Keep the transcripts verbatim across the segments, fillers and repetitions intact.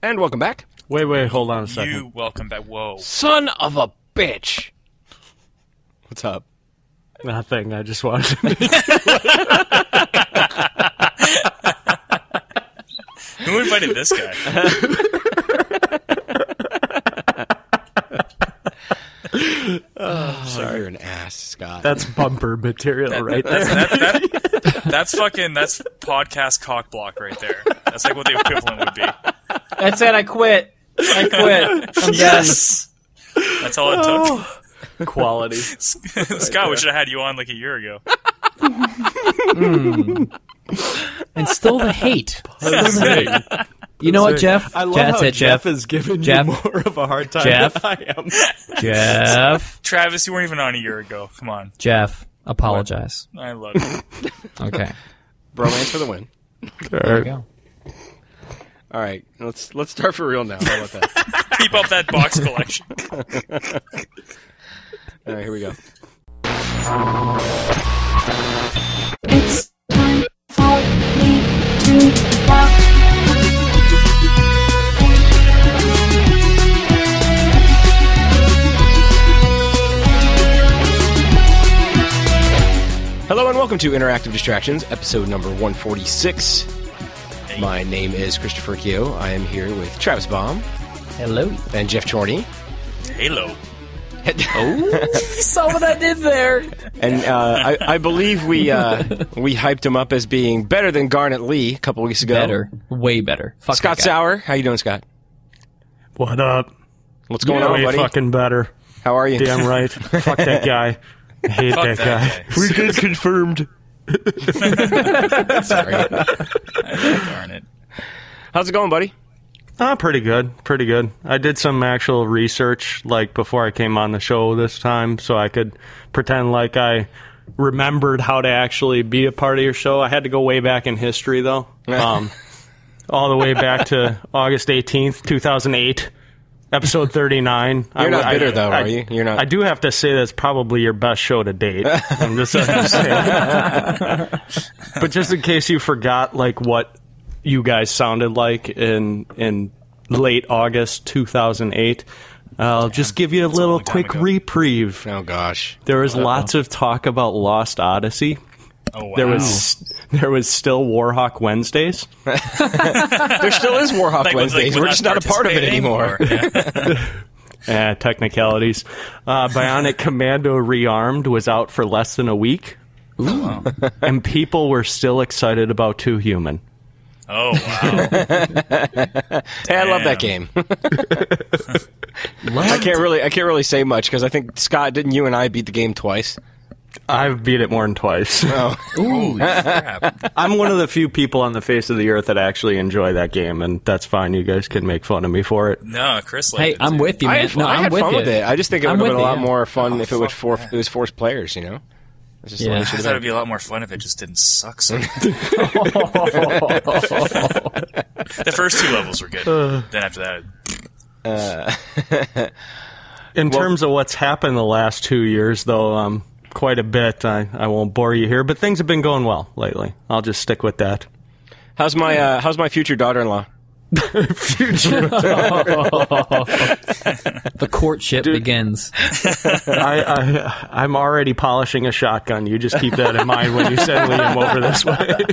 And welcome back. Wait, wait, hold on a second. You welcome back. Whoa. Son of a bitch. What's up? Nothing. I just wanted to make Who invited this guy? Oh, sorry, you're an ass, Scott. That's bumper material That- right that's, there. that, that, that's fucking, that's podcast cock block right there. That's like what the equivalent would be. That's it. I quit. I quit. I'm Yes! That's all it took. Quality. Scott, we should have had you on like a year ago. done. And still the hate. Still the hate. You know what, Jeff? I love That's how it, Jeff, Jeff is giving Jeff. you more of a hard time Jeff. than I am. Jeff. Travis, you weren't even on a year ago. Come on. Jeff, apologize. I love you. Okay. Bromance for the win. There we go. All right, let's let's start for real now. How about that? Keep up that box collection. All right, here we go. It's time for me to rock. Hello and welcome to Interactive Distractions, episode number one forty-six. My name is Christopher Keogh. I am here with Travis Baum Hello. and Jeff Chorney. Halo. Oh, saw what I did there. And uh, I, I believe we uh, we hyped him up as being better than Garnet Lee a couple weeks ago. Better. Way better. Fuck Scott that guy. Sauer, how you doing, Scott? What up? What's going Yeah, on, way buddy? fucking better. How are you? Damn right. Fuck that guy. I hate Fuck that, that guy. guy. We get confirmed. Sorry. Darn it. How's it going, buddy? Ah, pretty good. Pretty good. I did some actual research, like, before I came on the show this time, so I could pretend like I remembered how to actually be a part of your show. I had to go way back in history, though. Um, all the way back to August eighteenth, two thousand eight, episode thirty-nine. You're not I- bitter, though, I- are you? You're not. I do have to say that's probably your best show to date. I'm just saying. But just in case you forgot, like, what you guys sounded like in in late August two thousand eight, I'll just give you a little long time quick ago. reprieve. Oh, gosh. There was lots of talk about Lost Odyssey. Oh, wow. There was there was still Warhawk Wednesdays. There still is Warhawk Like, was, like, Wednesdays. We're just not a part of it participating, anymore. or- yeah. Eh, technicalities. Uh, Bionic Commando Rearmed was out for less than a week. Wow. And people were still excited about Two Human. Oh, wow. Hey, I love that game. I can't really, I can't really say much because I think Scott, didn't you and I beat the game twice? I've beat it more than twice. Oh, Ooh, crap. I'm one of the few people on the face of the earth that actually enjoy that game, and that's fine. You guys can make fun of me for it. No, Chris liked Hey, it, I'm too. with you, man. I had, no, I I'm had with fun you. with it. I just think it I'm would have been with a lot you, yeah. more fun Oh, if it was fuck for that. it was forced players. You know, that's just the way Yeah. it I should thought have it'd been. be a lot more fun if it just didn't suck so much. The first two levels were good. Then after that, In terms of what's happened the last two years, though, um, quite a bit. I, I won't bore you here, but things have been going well lately. I'll just stick with that. How's my uh, How's my future daughter-in-law? The courtship begins. I, I, I'm already polishing a shotgun. You just keep that in mind when you send Liam over this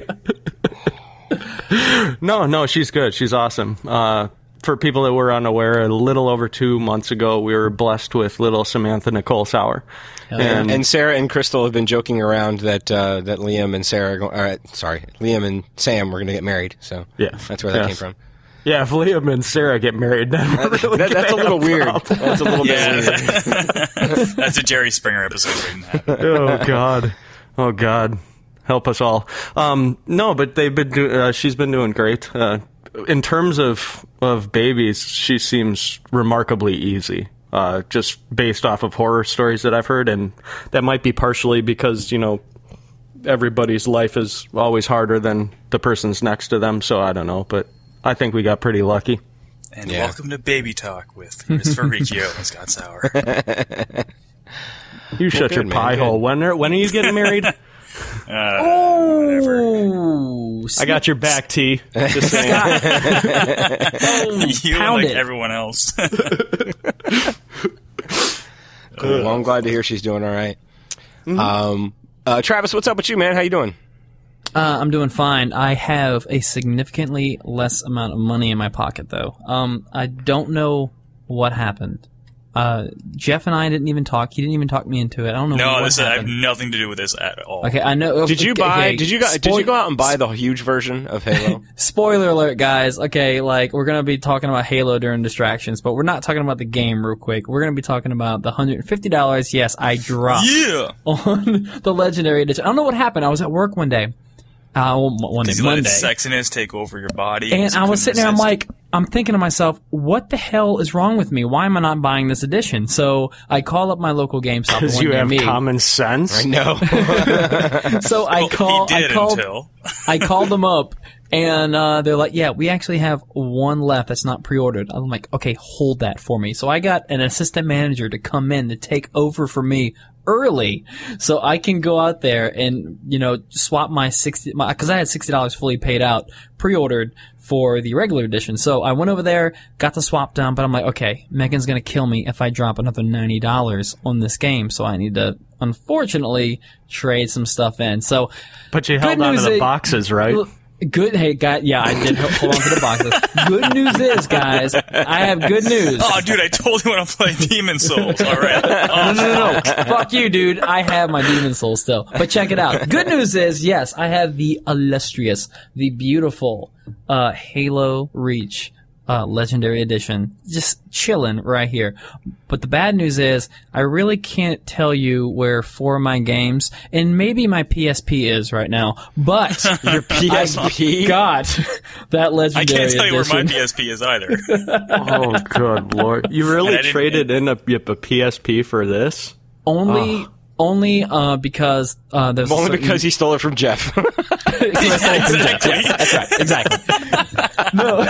way. No, no, she's good. She's awesome. Uh, for people that were unaware, a little over two months ago, we were blessed with little Samantha Nicole Sauer. And, and Sarah and Crystal have been joking around that uh, that Liam and Sarah, are go- uh, sorry, Liam and Sam were going to get married. So Yeah. that's where that Yes. came from. Yeah, if Liam and Sarah get married, then we're really That, that's a gonna little have weird. problems. That's a little yeah, bit weird. that's a Jerry Springer episode waiting to happen. Oh God, oh God, help us all. Um, no, but they've been. Do- uh, she's been doing great. Uh, in terms of of babies, she seems remarkably easy. Uh, just based off of horror stories that I've heard, and that might be partially because you know everybody's life is always harder than the person's next to them. So I don't know, but I think we got pretty lucky. And Yeah. welcome to Baby Talk with Christopher Riccio and Scott Sauer. You shut good, your man, pie good. hole. When are when are you getting married? Uh, whatever. Oh, I got your back, T. Just saying. You and pound like it. everyone else. Cool. Well, I'm glad to hear she's doing all right. Um, uh, Travis, what's up with you, man? How you doing? Uh, I'm doing fine. I have a significantly less amount of money in my pocket, though. Um, I don't know what happened. Uh, Jeff and I didn't even talk. He didn't even talk me into it. I don't know No, what this I have happened. nothing to do with this at all. Okay, I know. Did you okay, buy? okay, Did you go? Did you spoil- go out and buy the huge version of Halo? Spoiler alert, guys. Okay, like, we're gonna be talking about Halo during distractions, but we're not talking about the game real quick. We're gonna be talking about the one hundred fifty dollars, yes, I dropped Yeah. on the Legendary Edition. I don't know what happened. I was at work one day. Uh, one one day, Because you let Monday. its sexiness take over your body. And you I was couldn't sitting there, I'm resist. like, I'm thinking to myself, what the hell is wrong with me? Why am I not buying this edition? So I call up my local GameStop. the Because one you near have me. common sense. I know. So I Well, call, he did I called, until. I called them up, and uh, they're like, yeah, we actually have one left that's not pre-ordered. I'm like, okay, hold that for me. So I got an assistant manager to come in to take over for me early, so I can go out there and, you know, swap my sixty, because I had sixty dollars fully paid out, pre-ordered for the regular edition. So I went over there, got the swap done, but I'm like, okay, Megan's gonna kill me if I drop another ninety dollars on this game, so I need to, unfortunately, trade some stuff in. So, But you held Good on to news the is- boxes, right? good, hey, guy, yeah, I did hold on to the boxes. Good news is, guys, I have good news. Oh, dude, I told you when I'm playing Demon Souls. All right. No, no, no, no. Fuck you, dude. I have my Demon Soul still. But check it out. Good news is, yes, I have the illustrious, the beautiful uh, Halo Reach uh, Legendary Edition. Just chilling right here. But the bad news is, I really can't tell you where four of my games, and maybe my P S P is right now, but Your P S P. I got that I Legendary can't tell you where Edition. my P S P is either. Oh, good lord! You really And I didn't- traded in a, a P S P for this? Only... Only uh, because uh, there's a Only certain- because he stole it from Jeff. Exactly. That's right, exactly. No.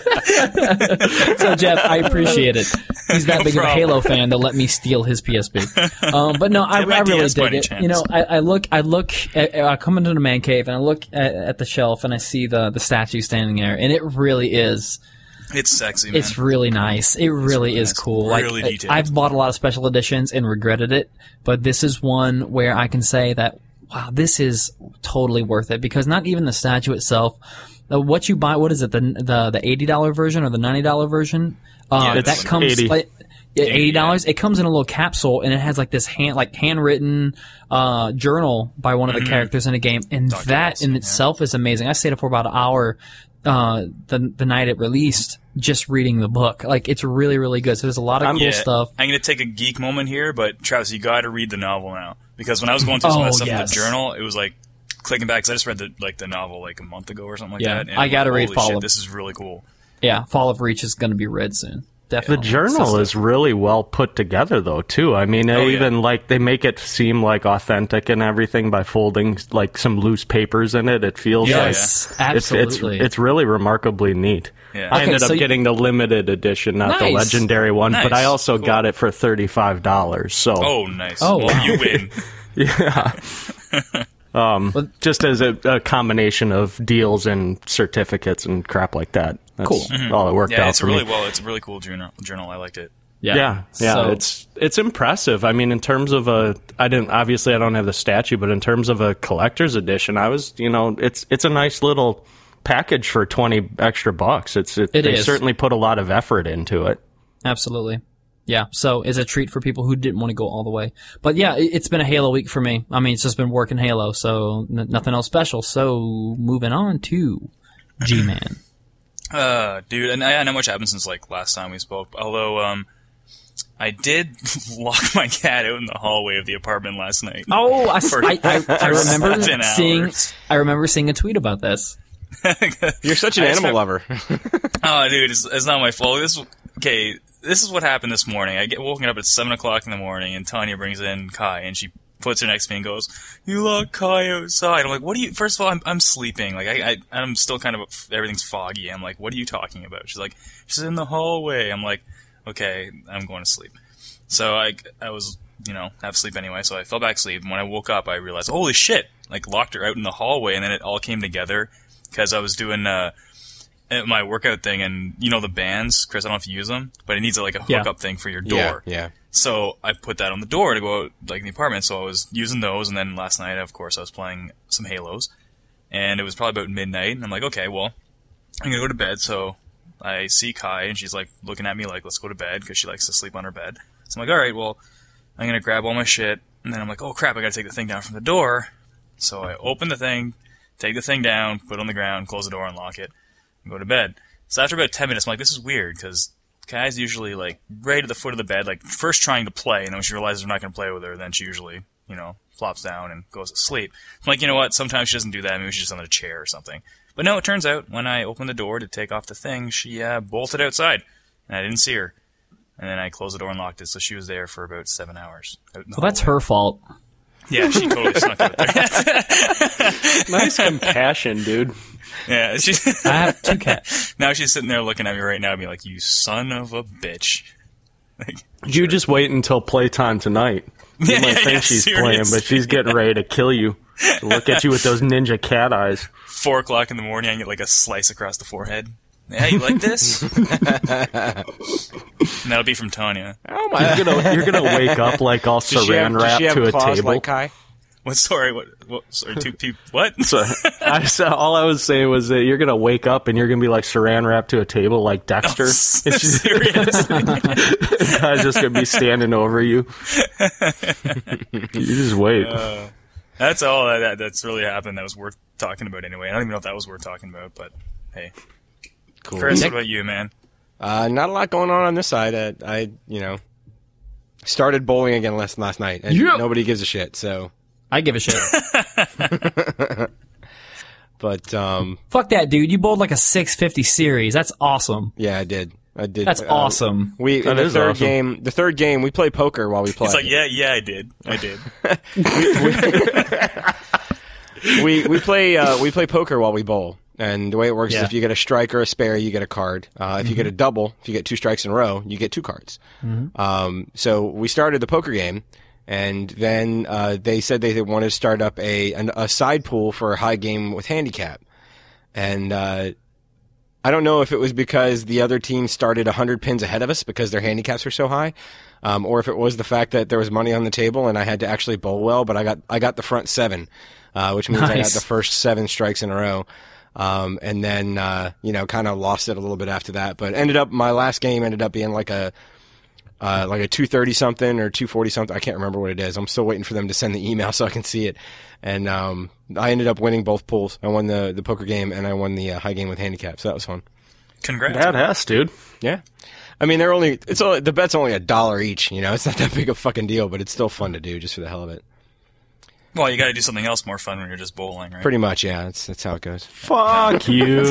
So, Jeff, I appreciate it. He's that No big of a problem. Halo fan to let me steal his P S P. Um, but no, I, Get my I really D S by dig any it. chance. You know, I, I look, I look, at, I come into the man cave and I look at, at the shelf and I see the the statue standing there, and it really is. It's sexy, man. It's really nice. It really is nice. cool. Like, Really I- detailed. I've bought a lot of special editions and regretted it, but this is one where I can say that, wow, this is totally worth it, because not even the statue itself, uh, what you buy, what is it, the the, the eighty dollars version or the ninety dollars version? Uh, Yeah, that it's comes eighty. like yeah, eighty, eighty dollars. It comes in a little capsule, and it has like this hand, like handwritten uh, journal by one of the characters in the game, and Doctor that Wilson, in yeah. itself is amazing. I stayed up for about an hour uh, the the night it released, just reading the book. Like, it's really, really good. So there's a lot of cool Yeah, stuff. I'm going to take a geek moment here, but Travis, you got to read the novel now, because when I was going through some Oh, of that stuff yes. in the journal, it was like clicking back, because I just read the like the novel like a month ago or something like Yeah, that. and I gotta I'm like, read holy Fall shit, of- This is really cool. Yeah, Fall of Reach is going to be read soon. The Definitely. journal is really well put together, though, too. I mean, they Oh, yeah. even like they make it seem like authentic and everything by folding like some loose papers in it. It feels Yeah, like Yes, it's, absolutely. it's it's really remarkably neat. Yeah. I Okay, ended so up you- getting the limited edition, not the Nice. legendary one, but Nice. I also Cool. got it for thirty-five dollars. So Oh, nice. Oh, well, wow. you win. just as a, a combination of deals and certificates and crap like that. That's Cool. all it worked Yeah, out it's for really me. well. It's a really cool journal. Journal. I liked it. yeah, Yeah, yeah, So- it's it's impressive. I mean, in terms of a, I didn't obviously I don't have the statue, but in terms of a collector's edition, I was, you know, it's it's a nice little package for twenty extra bucks. It's it, It they is. certainly put a lot of effort into it. absolutely. Yeah, so it's a treat for people who didn't want to go all the way. But yeah, it- it's been a Halo week for me. I mean, it's just been working Halo, so n- nothing else special. So moving on to G-Man. Uh, dude, and I, I know much happened since like last time we spoke. Although, um, I did lock my cat out in the hallway of the apartment last night. Oh, I, For- I, I, I for remember seven seeing. hours. I remember seeing a tweet about this. You're such an I animal expect- lover. Oh, dude, it's, it's not my fault. This okay. This is what happened this morning. I get woken up at seven o'clock in the morning, and Tanya brings in Kai, and she puts her next to me and goes, "You locked Kai outside." I'm like, "What do you?" First of all, I'm I'm sleeping. Like I, I I'm still kind of everything's foggy. I'm like, "What are you talking about?" She's like, "She's in the hallway." I'm like, "Okay, I'm going to sleep." So I I was you know half asleep anyway. So I fell back asleep, and when I woke up, I realized, "Holy shit!" like locked her out in the hallway, and then it all came together because I was doing uh, my workout thing, and you know the bands, Chris. I don't know if you use them, but it needs like a hookup Yeah. thing for your door. Yeah, yeah. So I put that on the door to go out, like in the apartment. So I was using those, and then last night, of course, I was playing some Halos, and it was probably about midnight. And I'm like, okay, well, I'm gonna go to bed. So I see Kai, and she's like looking at me like, let's go to bed, because she likes to sleep on her bed. So I'm like, all right, well, I'm gonna grab all my shit, and then I'm like, oh crap, I gotta take the thing down from the door. So I open the thing, take the thing down, put it on the ground, close the door, unlock it, and go to bed. So after about ten minutes, I'm like, this is weird, because Kai's usually like right at the foot of the bed, like first trying to play, and then when she realizes we're not gonna play with her, then she usually, you know, flops down and goes to sleep. I'm like, you know what? Sometimes she doesn't do that. Maybe she's just on a chair or something. But no, it turns out when I opened the door to take off the thing, she uh, bolted outside, and I didn't see her. And then I closed the door and locked it, so she was there for about seven hours. Out in the Well, that's hallway. her fault. Yeah, she totally snuck out there. Nice compassion, dude. Yeah, she. I have two cats. Now she's sitting there looking at me right now, being like, "You son of a bitch." Like, You just wait until playtime tonight. You Yeah, might yeah, think yeah, she's seriously. playing, but she's getting ready to kill you. She'll look at you with those ninja cat eyes. four o'clock in the morning, I get like a slice across the forehead. Yeah, you like this? And that'll be from Tanya. Oh my! You're gonna, you're gonna wake up like all Does she have, saran does wrap she have to a claws table. like Kai? What? Sorry. What? What? Sorry. Two people. What? So I said, all I was saying was that you're gonna wake up and you're gonna be like saran wrapped to a table like Dexter. And she's Seriously? guy's just gonna be standing over you. You just wait. Uh, that's all that, that that's really happened. That was worth talking about anyway. I don't even know if that was worth talking about, but hey, Cool. Chris, Nick? what about you, man? Uh, not a lot going on on this side. Uh, I, you know, started bowling again last last night, and Yeah. nobody gives a shit. So, I give a shit. but um, Fuck that, dude. You bowled like a six fifty series. That's awesome. yeah, I did. I did. That's uh, awesome. We in That the is third awesome. game. The third game, we play poker while we play. He's like, yeah, yeah, I did, I did. we we play uh, we play poker while we bowl, and the way it works is Yeah. if you get a strike or a spare, you get a card. Uh, if you get a double, if you get two strikes in a row, you get two cards. Um, so we started the poker game, and then uh, they said they wanted to start up a an, a side pool for a high game with handicap, and uh, I don't know if it was because the other team started one hundred pins ahead of us because their handicaps were so high, um, or if it was the fact that there was money on the table and I had to actually bowl well, but I got I got the front seven, uh, which means I got Nice. the first seven strikes in a row. Um, and then, uh, you know, kind of lost it a little bit after that, but ended up, my last game ended up being like a, uh, like a two thirty something or two forty something. I can't remember what it is. I'm still waiting for them to send the email so I can see it. And, um, I ended up winning both pools. I won the, the poker game and I won the uh, high game with handicap. So that was fun. Congrats. Badass, dude. Yeah. I mean, they're only, it's only, the bet's only a dollar each, you know, it's not that big a fucking deal, but it's still fun to do just for the hell of it. Well, you got to do something else more fun when you're just bowling, right? Pretty much, yeah. That's, that's how it goes. Fuck you.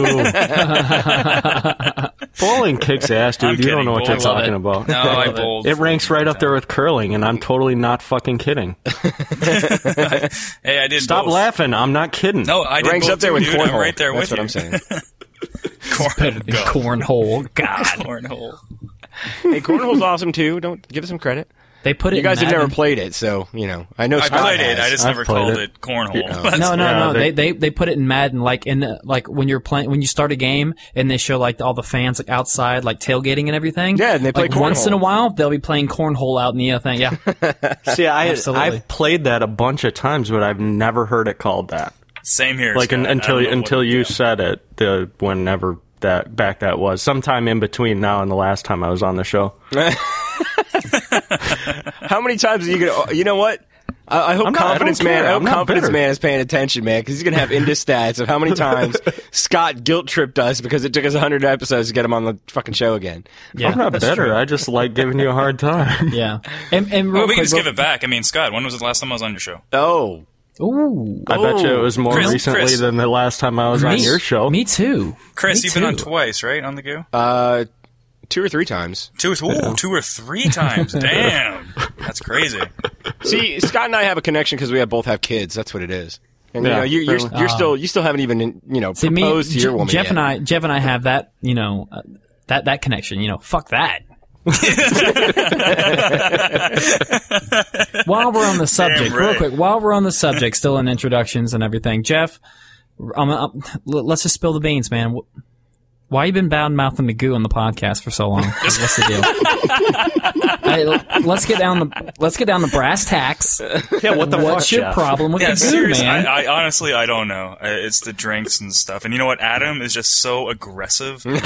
Bowling kicks ass, dude. I'm you kidding. don't know what you're Bowling- talking Love it. about. No, I bowled. It ranks right up there with curling, and I'm totally not fucking kidding. Hey, I did. Stop both. laughing. I'm not kidding. No, I did. Ranks both up there too, with dude. I'm cornhole. right there That's with what you. I'm saying. Corn, go. Cornhole. God. Cornhole. Hey, cornhole's awesome too. Don't give it some credit. They put it You guys in have never Madden. played it, so you know. I know I Scott played it. has. I just I've never played called it. it cornhole. Yeah. That's- No, no, Yeah, no. they- They, they they put it in Madden, like in the, like when you're playing when you start a game and they show like all the fans like outside, like tailgating and everything. Yeah, and they play like once cornhole. in a while they'll be playing cornhole out in the uh, thing. Yeah, See, I, Absolutely. I've played that a bunch of times, but I've never heard it called that. Same here. Like un, Scott. I until don't know what until it- you yeah. said it, the whenever that back that was, sometime in between now and the last time I was on the show. How many times are you gonna? You know what? I, I hope I'm not- I confidence don't man. care. I hope I'm not confidence bitter. man is paying attention, man, because he's gonna have Insta stats of how many times Scott guilt tripped us because it took us one hundred episodes to get him on the fucking show again. yeah. I'm not that's better. true. I just like giving you a hard time. Yeah, and and real Well, we can quick, just give it back. I mean, Scott, when was the last time I was on your show? Oh, Ooh, I bet you it was more Chris, recently Chris. than the last time I was on me, your show. Me too. Chris, Me you've been on too. twice, right? On the go? uh, two or three times. Two, ooh, two or three times. Damn. That's crazy. See, Scott and I have a connection because we have both have kids. That's what it is. And you Yeah, know, you're you're, really. you're still you still haven't even you know See, me, proposed to Je- your woman Jeff yet. and I, Jeff and I have that, you know, uh, that that connection. You know, fuck that. While we're on the subject, Damn real right. quick, while we're on the subject, still in introductions and everything, Jeff, I'm, I'm, let's just spill the beans, man. Why you been bad mouthing the goo on the podcast for so long? What's the deal? Hey, let's get down the let's get down the brass tacks. Yeah, what the What's fuck, your Jeff? problem with Yeah, the goo, seriously, man? I, I honestly, I don't know. Uh, It's the drinks and stuff. And you know what? Adam is just so aggressive. And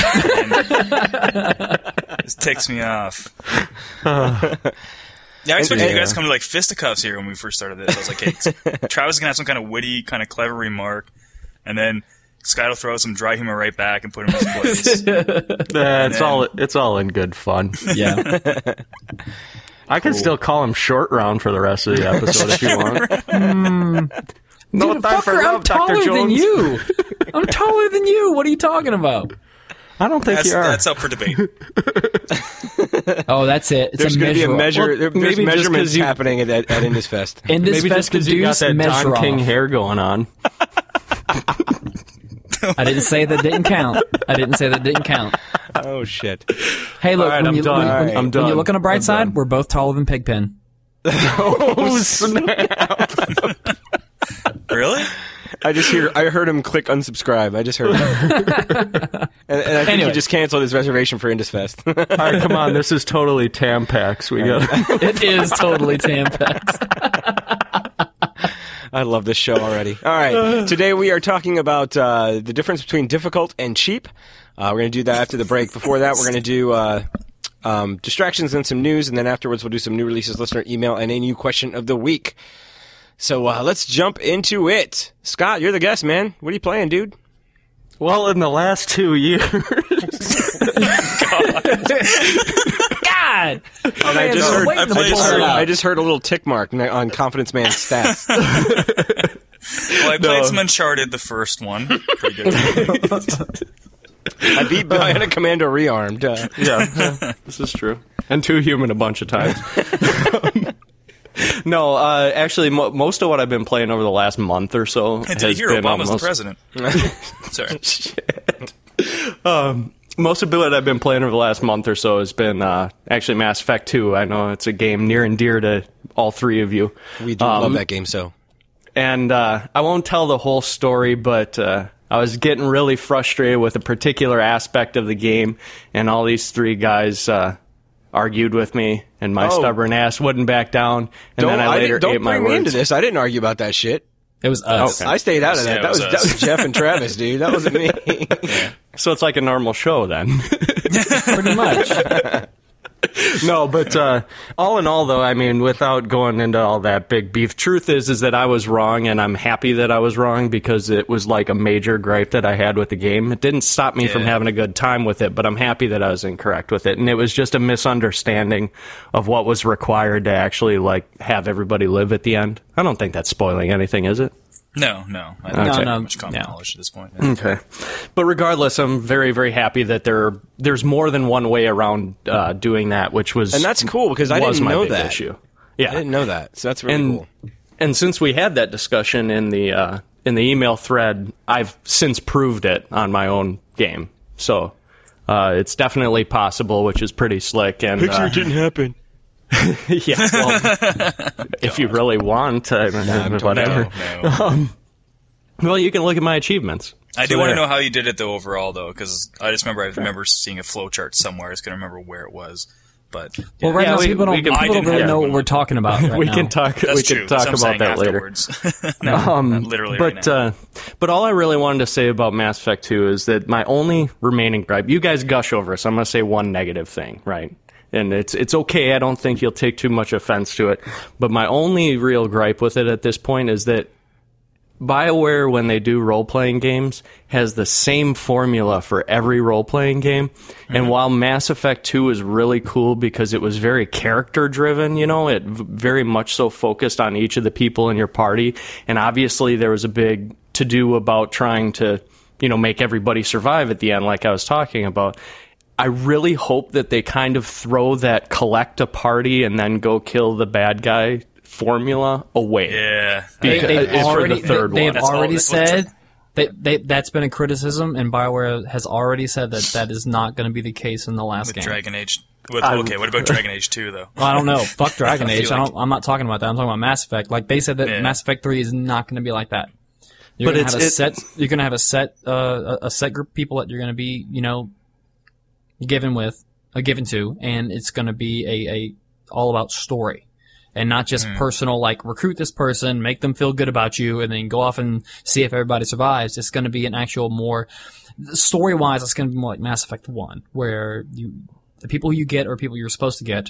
it ticks me off. Yeah, I expected you guys to come to like fisticuffs here when we first started this. I was like, hey, Travis is going to have some kind of witty, kind of clever remark. And then Scott will throw out some dry humor right back and put him in his place. Yeah, it's all it's all in good fun. Yeah. I can still call him Short Round for the rest of the episode if you want. Mm. No Dude, time fucker, for I'm love, taller Doctor than Jones. you. I'm taller than you. What are you talking about? I don't think That's, you are. that's up for debate. Oh, that's it. It's There's a going to be a measure. measure. Well, there- there's maybe just measurements 'cause you- happening at, at, at Indus Fest. In this Maybe just because you got that measure Don King off. hair going on. I didn't say that didn't count. I didn't say that didn't count. Oh shit! Hey, look, All right, when, I'm you, done. when, All when- right, I'm when done. you look on the bright I'm side, done. we're both taller than Pigpen. Oh snap! Really? I just hear. I heard him click unsubscribe. I just heard. Him. and, and I think Anyway. he just canceled his reservation for Indus Fest. All right, come on. This is totally Tampax. We got. It is totally Tampax. I love this show already. All right. Today we are talking about uh, the difference between difficult and cheap. Uh, we're going to do that after the break. Before that, we're going to do uh, um, distractions and some news, and then afterwards we'll do some new releases, listener email, and a new question of the week. So uh, let's jump into it. Scott, you're the guest, man. What are you playing, dude? Well, in the last two years, God! And I just heard, I I played just heard, some- I just heard a little tick mark on Confidence Man's stats. Well, I played some Uncharted, the first one. Pretty good. I beat Bionic Commando rearmed. Uh, yeah, this is true. And Too Human a bunch of times. No, uh, actually, mo- most of what I've been playing over the last month or so And has did you hear been Obama's almost, the president? Sorry. Um, most of what I've been playing over the last month or so has been uh, actually Mass Effect two. I know it's a game near and dear to all three of you. we do Um, love that game so. And uh, I won't tell the whole story, but uh, I was getting really frustrated with a particular aspect of the game, and all these three guys uh, argued with me, and my Oh. stubborn ass wouldn't back down. And Don't, then I I later didn't, don't ate my bring me words. into this. I didn't argue about that shit. It was us. Okay. I stayed out of that. Yeah, that it was was that us. was Jeff and Travis, dude. That wasn't me. So it's like a normal show then. Pretty much. No, but uh, all in all, though, I mean, without going into all that big beef, truth is is that I was wrong, and I'm happy that I was wrong because it was like a major gripe that I had with the game. It didn't stop me from Yeah. having a good time with it, but I'm happy that I was incorrect with it, and it was just a misunderstanding of what was required to actually like have everybody live at the end. I don't think that's spoiling anything, is it? No, no. I think No, it's no, pretty much common no. knowledge at this point. Yeah. Okay, but regardless, I'm very, very happy that there there's more than one way around uh, doing that, which was And that's cool because I was didn't my know big that. issue. I Yeah, didn't know that. So that's really and cool. and since we had that discussion in the uh, in the email thread, I've since proved it on my own game. So uh, it's definitely possible, which is pretty slick. And uh, didn't happen. yeah, well, if you really want, I mean, I'm whatever. No, no. Well, you can look at my achievements. I do So want to there. know how you did it though overall though, because I just remember I remember seeing a flow chart somewhere. I just can't remember where it was, but yeah. Well, right Yeah, now, we- people we don't, can- I people don't didn't really have know one. what we're talking about right we now. can talk. that's we true. can talk That's what I'm about that saying later. afterwards. no, Um, not literally but right now. uh, but all I really wanted to say about Mass Effect two is that my only remaining gripe. You guys gush over it, so I'm going to say one negative thing, right? And it's it's okay. I don't think you'll take too much offense to it. But my only real gripe with it at this point is that BioWare, when they do role-playing games, has the same formula for every role-playing game. Mm-hmm. And while Mass Effect two is really cool because it was very character-driven, you know, it v- very much so focused on each of the people in your party. And obviously there was a big to-do about trying to, you know, make everybody survive at the end, like I was talking about. I really hope that they kind of throw that collect a party and then go kill the bad guy formula away. yeah, They, Because- they've it's for already, the third they, they one. have That's all- already that's what said they, they, that's been a criticism, and BioWare has already said that that is not going to be the case in the last with game. Dragon Age With, okay, what about Dragon Age two, though? Well, I don't know. Fuck Dragon Age. I like- don't, I'm not talking about that. I'm talking about Mass Effect. Like, they said that Yeah. Mass Effect three is not going to be like that. You're But gonna it's- have a it- set. You're going to have a set, uh, a a set group of people that you're going to be, you know, given with, uh, given to, and it's going to be a, a all about story, and not just Mm. personal. Like, recruit this person, make them feel good about you, and then go off and see if everybody survives. It's going to be an actual more story wise. It's going to be more like Mass Effect one, where you the people you get are people you're supposed to get.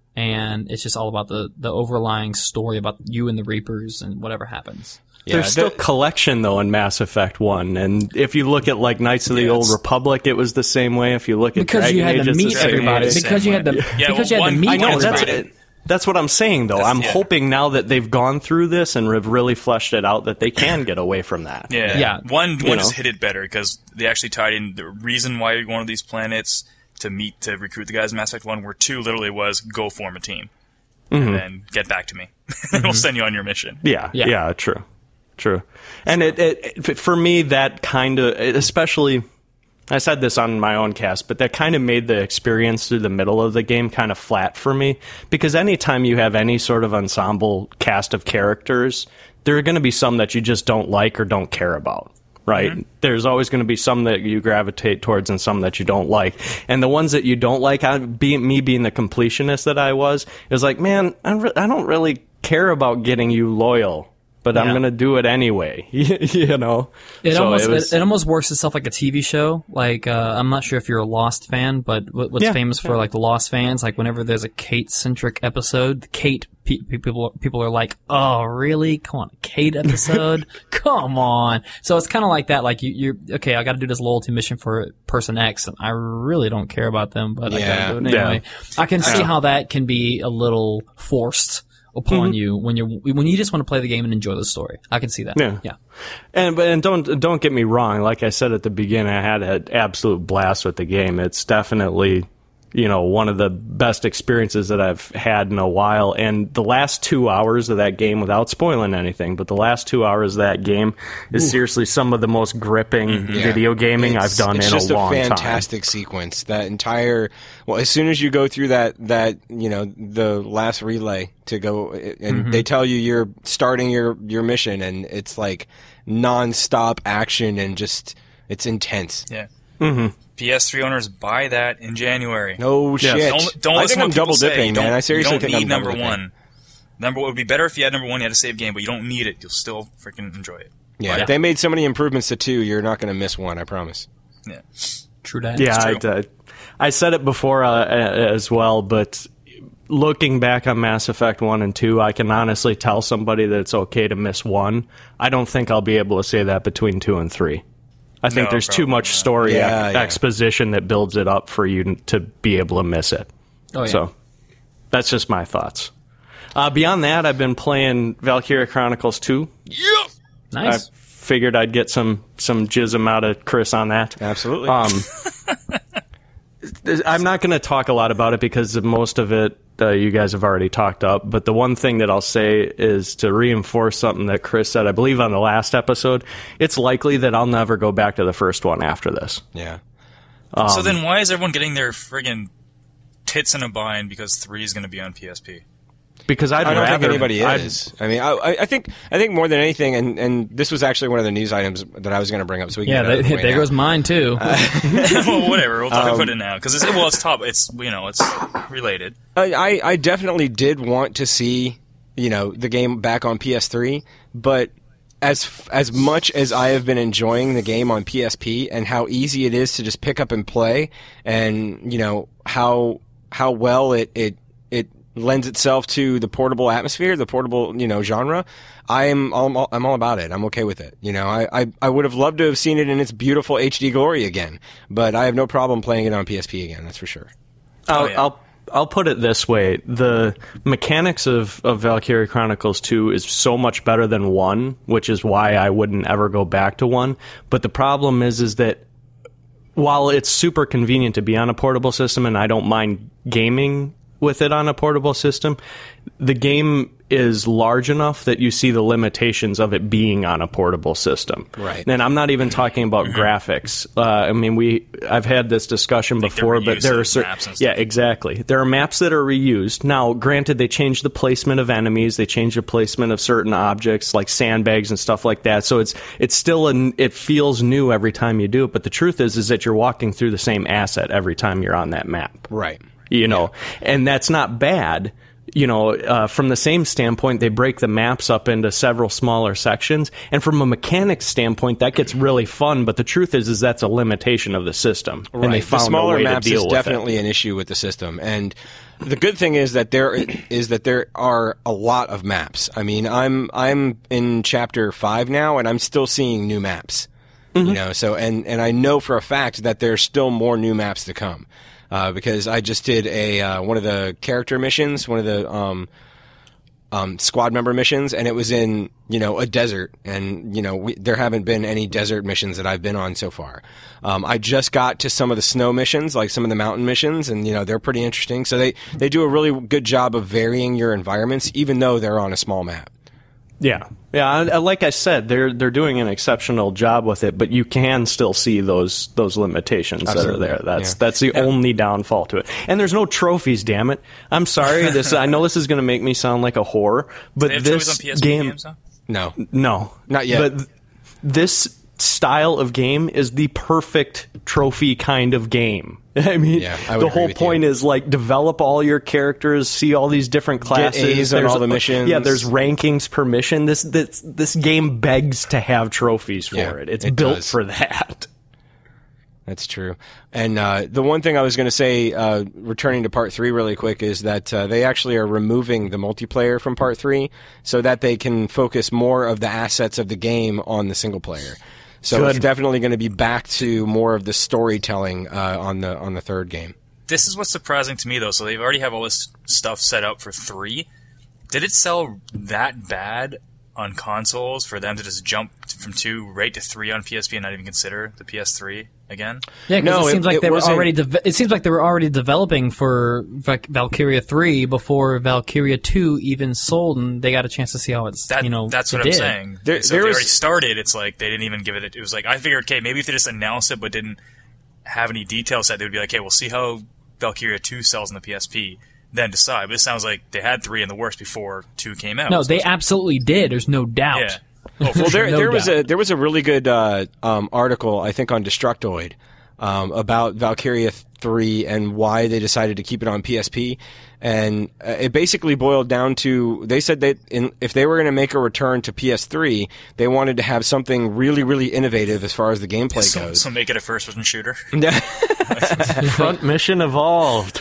And it's just all about the, the overlying story about you and the Reapers and whatever happens. Yeah, There's still the- collection though in Mass Effect one, and if you look at like Knights of the Yeah, Old it's- Republic, it was the same way. If you look at Because Dragon you had Age, to it's the meet same everybody. way. Same Because you had to, way. Yeah, because you had well, to one- meet I know One's that's everybody. rated. that's what I'm saying though. That's- I'm yeah. hoping now that they've gone through this and have really fleshed it out that they can get away from that. Yeah, Yeah. One You one know. just hit it better because they actually tied in the reason why one of these planets to meet to recruit the guys in Mass Effect One, where two literally was go form a team and then get back to me, and we'll send you on your mission. Yeah, Yeah. yeah, true, true. And it, it, it for me that kind of, especially, I said this on my own cast, but that kind of made the experience through the middle of the game kind of flat for me, because anytime you have any sort of ensemble cast of characters, there are going to be some that you just don't like or don't care about. Right? Mm-hmm. There's always going to be some that you gravitate towards and some that you don't like. And the ones that you don't like, I, being, me being the completionist that I was, it was like, man, I, re- I don't really care about getting you loyal, but I'm Yeah. going to do it anyway. You know? It So almost it was- it, it almost works itself like a T V show. Like, uh, I'm not sure if you're a Lost fan, but what, what's Yeah, famous for like the Lost fans, like whenever there's a Kate centric episode, the Kate pe- pe- people people are like, oh really? Come on, a Kate episode? Come on. So it's kind of like that. Like you, you're okay. I got to do this loyalty mission for person X, and I really don't care about them, but I Yeah. got to do it anyway. I can see Yeah. how that can be a little forced upon you when you're when you just want to play the game and enjoy the story. I can see that. Yeah. Yeah. And but and don't don't get me wrong. Like I said at the beginning, I had an absolute blast with the game. It's definitely, you know, one of the best experiences that I've had in a while. And the last two hours of that game, without spoiling anything, but the last two hours of that game is seriously some of the most gripping Yeah. video gaming It's- I've done it's in just a long time. fantastic sequence. That entire well, as soon as you go through that that you know the last relay to go, and Mm-hmm. they tell you you're starting your your mission, and it's like non-stop action and just it's intense. Yeah. P S three owners buy that in January. No Yes. shit. Don't, don't I listen think I'm to what double people say. dipping, You don't- man. I seriously you don't think need I'm number double dipping. one. Number one would be better if you had number one. You had to save game, but you don't need it. You'll still freaking enjoy it. Yeah, Yeah. if they made so many improvements to two, you're not going to miss one. I promise. Yeah. True that. Yeah, I, true. I, I said it before uh, as well, but looking back on Mass Effect one and two, I can honestly tell somebody that it's okay to miss one. I don't think I'll be able to say that between two and three. I think No, there's too probably much not. story Yeah, ex- yeah. exposition that builds it up for you n- to be able to miss it. Oh, yeah. So that's just my thoughts. Uh, beyond that, I've been playing Valkyria Chronicles two. Nice. I figured I'd get some some jism out of Chris on that. Absolutely. Um, I'm not going to talk a lot about it because most of it uh, you guys have already talked up. But the one thing that I'll say is to reinforce something that Chris said, I believe on the last episode, it's likely that I'll never go back to the first one after this. yeah. Um, so then why is everyone getting their friggin' tits in a bind because three is going to be on P S P? Because I'd I don't rather think anybody I'd- is. I mean, I, I I think I think more than anything, and, and this was actually one of the news items that I was going to bring up. So we can yeah, get out of the there, way there now. goes mine too. well, whatever. We'll talk Um, about it now because it's well, it's top. It's you know, it's related. I, I I definitely did want to see, you know, the game back on P S three, but as as much as I have been enjoying the game on P S P and how easy it is to just pick up and play, and you know how how well it it it lends itself to the portable atmosphere, the portable you know genre, I am all, I'm all about it. I'm okay with it. You know, I, I I would have loved to have seen it in its beautiful H D glory again, but I have no problem playing it on P S P again. That's for sure. I'll, Oh, yeah. I'll I'll put it this way: the mechanics of, of Valkyria Chronicles two is so much better than one, which is why I wouldn't ever go back to one. But the problem is, is that while it's super convenient to be on a portable system, and I don't mind gaming with it on a portable system, the game is large enough that you see the limitations of it being on a portable system. Right. And I'm not even talking about mm-hmm. graphics. Uh, I mean, we I've had this discussion like before, but there are certain yeah, exactly. There are maps that are reused. Now, granted, they changed the placement of enemies, they changed the placement of certain objects like sandbags and stuff like that. So it's it's still an, it feels new every time you do it. But the truth is, is that you're walking through the same asset every time you're on that map. Right. You know, yeah. And that's not bad. You know, uh, from the same standpoint, they break the maps up into several smaller sections. And from a mechanics standpoint, that gets really fun. But the truth is, is that's a limitation of the system. Right. And they found the smaller a way maps to deal is with definitely it. an issue with the system. And the good thing is that there is that there are a lot of maps. I mean, I'm I'm in chapter five now, and I'm still seeing new maps. Mm-hmm. You know, so and and I know for a fact that there's still more new maps to come. Uh, because I just did a uh, one of the character missions, one of the um, um, squad member missions, and it was in you know a desert, and you know we, there haven't been any desert missions that I've been on so far. Um, I just got to some of the snow missions, like some of the mountain missions, and you know they're pretty interesting. So they they do a really good job of varying your environments, even though they're on a small map. Yeah, yeah. I, like I said, they're they're doing an exceptional job with it, but you can still see those those limitations Absolutely. that are there. That's yeah. that's the yeah. only downfall to it. And there's no trophies. Damn it! I'm sorry. This I know this is going to make me sound like a whore, but Do they have this trophies on P S P game, games, though? No, no, not yet. But th- this style of game is the perfect trophy kind of game. I mean, yeah, I would the agree whole with point you. is like develop all your characters, see all these different classes. Get A's on There's- all the missions. Yeah, there's rankings per mission. This this this game begs to have trophies for Yeah, it. It's it built does. for that. That's true. And uh, the one thing I was going to say, uh, returning to part three really quick, is that uh, they actually are removing the multiplayer from part three so that they can focus more of the assets of the game on the single player. So Good. it's definitely going to be back to more of the storytelling uh, on the on the third game. This is what's surprising to me, though. So they already have all this stuff set up for three. Did it sell that bad on consoles for them to just jump from two right to three on P S P and not even consider the P S three again? Yeah, because No, it seems it- like it they were wasn't- already. De- it seems like they were already developing for Val- Valkyria three before Valkyria two even sold, and they got a chance to see how it's. That, you know, that's it what I'm did. saying. There- so there if they was- already started. It's like they didn't even give it. A, it was like I figured, okay, maybe if they just announced it but didn't have any details set, they would be like, okay, we'll see how Valkyria two sells on the P S P, then decide. But it sounds like they had three in the works before two came out. No, So they it's- absolutely did. There's no doubt. Yeah. Oh, for Well, sure. there no there was doubt. a there was a really good uh, um, article I think on Destructoid um, about Valkyria three and why they decided to keep it on P S P, and uh, it basically boiled down to they said that in, if they were going to make a return to P S three, they wanted to have something really really innovative as far as the gameplay So, goes. so make it a first-person shooter. Front mission evolved.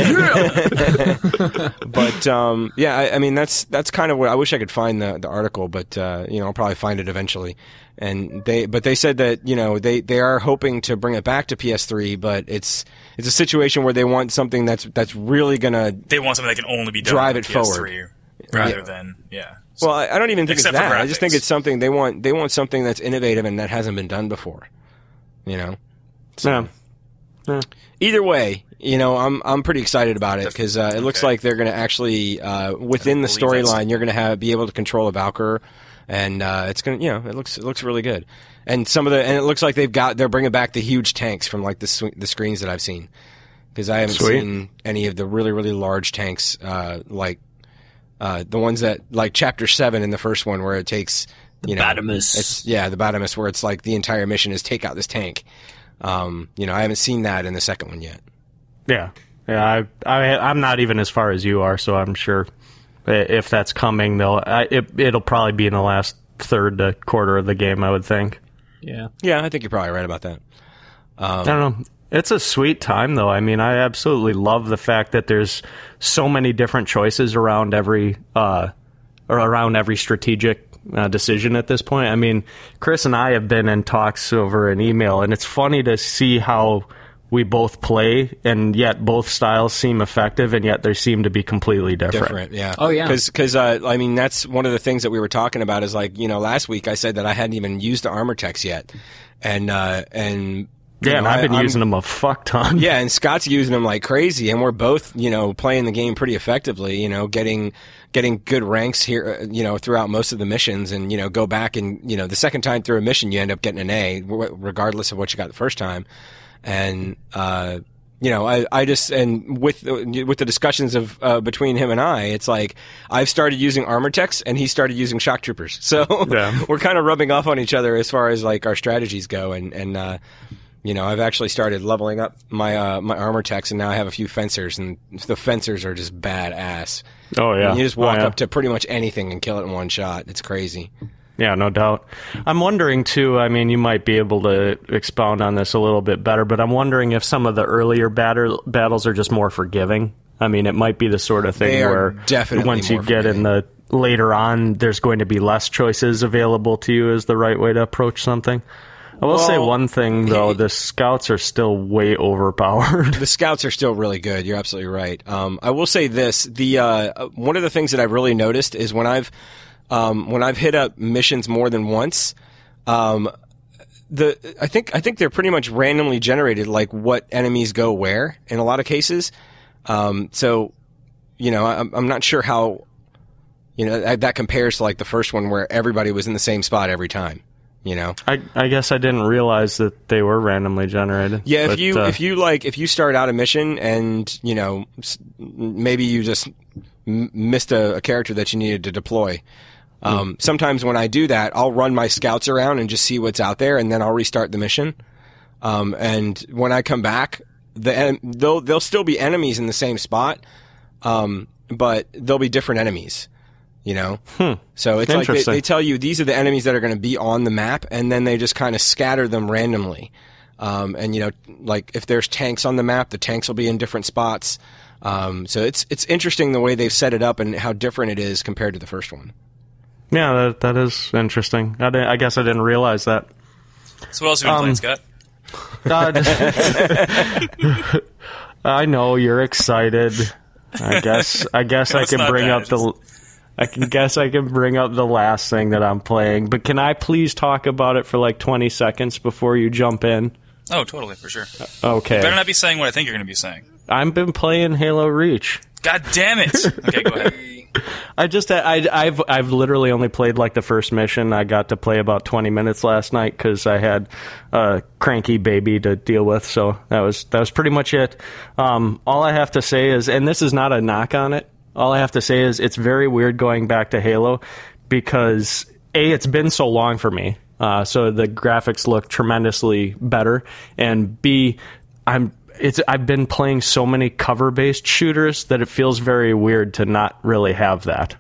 But um, yeah, I, I mean that's that's kind of what I wish I could find the the article, but uh, you know I'll probably find it eventually. And they but they said that you know they, they are hoping to bring it back to P S three, but it's it's a situation where they want something that's that's really gonna. They want something that can only be done Drive on it P S forward. three rather Yeah. than yeah. Well, I, I don't even think it's Except for that. I just think graphics. it's something they want. They want something that's innovative and that hasn't been done before. You know. Yeah. Either way, you know, I'm I'm pretty excited about it because uh, it looks Okay. like they're going to actually uh, within the believe that's- storyline, you're going to have be able to control a Valkyr, and uh, it's going to you know it looks it looks really good. And some of the and it looks like they've got they're bringing back the huge tanks from like the sw- the screens that I've seen because I haven't Sweet. seen any of the really really large tanks uh, like uh, the ones that like Chapter Seven in the first one where it takes you know Batimus. it's yeah the Batimus where it's like the entire mission is take out this tank. Um, you know, I haven't seen that in the second one yet. Yeah, yeah. I, I, I'm not even as far as you are, so I'm sure i- if that's coming, they'll. I, it, it'll probably be in the last third to quarter of the game, I would think. Yeah. Yeah, I think you're probably right about that. I don't know. It's a sweet time, though. I mean, I absolutely love the fact that there's so many different choices around every, uh, or around every strategic uh, decision at this point. I mean, Chris and I have been in talks over an email, and it's funny to see how we both play, and yet both styles seem effective, and yet they seem to be completely different. Different, yeah. Oh, yeah. Because, uh, I mean, that's one of the things that we were talking about is like, you know, last week I said that I hadn't even used the armor techs yet. And, uh, and Yeah, You and know, I've been I- I'm- using them a fuck ton. Yeah, and Scott's using them like crazy, and we're both, you know, playing the game pretty effectively. You know, getting getting good ranks here, uh, you know, throughout most of the missions, and you know, go back and you know, the second time through a mission, you end up getting an A, w- regardless of what you got the first time. And uh, you know, I, I just and with the- with the discussions of uh, between him and I, it's like I've started using armor techs, and he started using shock troopers. So Yeah. we're kind of rubbing off on each other as far as like our strategies go, and and. Uh, You know, I've actually started leveling up my uh, my armor techs, and now I have a few fencers, and the fencers are just badass. Oh, yeah. And you just walk Oh, yeah. up to pretty much anything and kill it in one shot. It's crazy. Yeah, no doubt. I'm wondering, too, I mean, you might be able to expound on this a little bit better, but I'm wondering if some of the earlier battle, battles are just more forgiving. I mean, it might be the sort of thing They are where definitely once you more get in the later on, there's going to be less choices available to you is the right way to approach something. I will say Well, one thing, though. The scouts are still way overpowered. The scouts are still really good. You're absolutely right. Um, I will say this: the uh, one of the things that I've really noticed is when I've um, when I've hit up missions more than once, um, the I think I think they're pretty much randomly generated, like what enemies go where in a lot of cases. Um, so, you know, I'm, I'm not sure how you know that, that compares to like the first one where everybody was in the same spot every time. You know. I, I guess I didn't realize that they were randomly generated. Yeah, if but, you uh, if you like if you start out a mission and you know s- maybe you just m- missed a, a character that you needed to deploy. Um, Mm. Sometimes when I do that, I'll run my scouts around and just see what's out there, and then I'll restart the mission. Um, and when I come back, the en- they'll they'll still be enemies in the same spot, um, but they'll be different enemies. You know, so it's like they, Interesting. they tell you these are the enemies that are going to be on the map, and then they just kind of scatter them randomly. Um, and you know, like if there's tanks on the map, the tanks will be in different spots. Um, so it's it's interesting the way they've set it up and how different it is compared to the first one. Yeah, that, that is interesting. I, di- I guess I didn't realize that. So what else have you been Um, playing, Scott? Uh, I know you're excited. I guess. I guess I It's can not bring bad, up the. I can guess I can bring up the last thing that I'm playing. But can I please talk about it for like twenty seconds before you jump in? Oh, totally, for sure. Okay. Better not be saying what I think you're going to be saying. I've been playing Halo Reach. God damn it! Okay, go ahead. I just I, I've I've literally only played like the first mission. I got to play about twenty minutes last night because I had a cranky baby to deal with. So that was that was pretty much it. Um, all I have to say is, and this is not a knock on it. All I have to say is it's very weird going back to Halo because A, it's been so long for me. Uh, so the graphics look tremendously better, and B, I'm it's I've been playing so many cover-based shooters that it feels very weird to not really have that.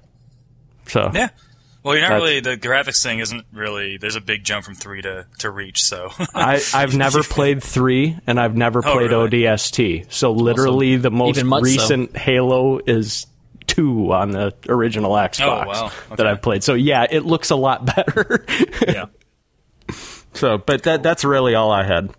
So Yeah. Well, you're not That's- really, the graphics thing isn't really, there's a big jump from three to, to Reach, so. I, I've never played three, and I've never Oh, played really? O D S T. So literally, the most even much so. recent Halo is two on the original Xbox Oh, wow. Okay. that I've played. So yeah, it looks a lot better. Yeah. So, but that that's really all I had.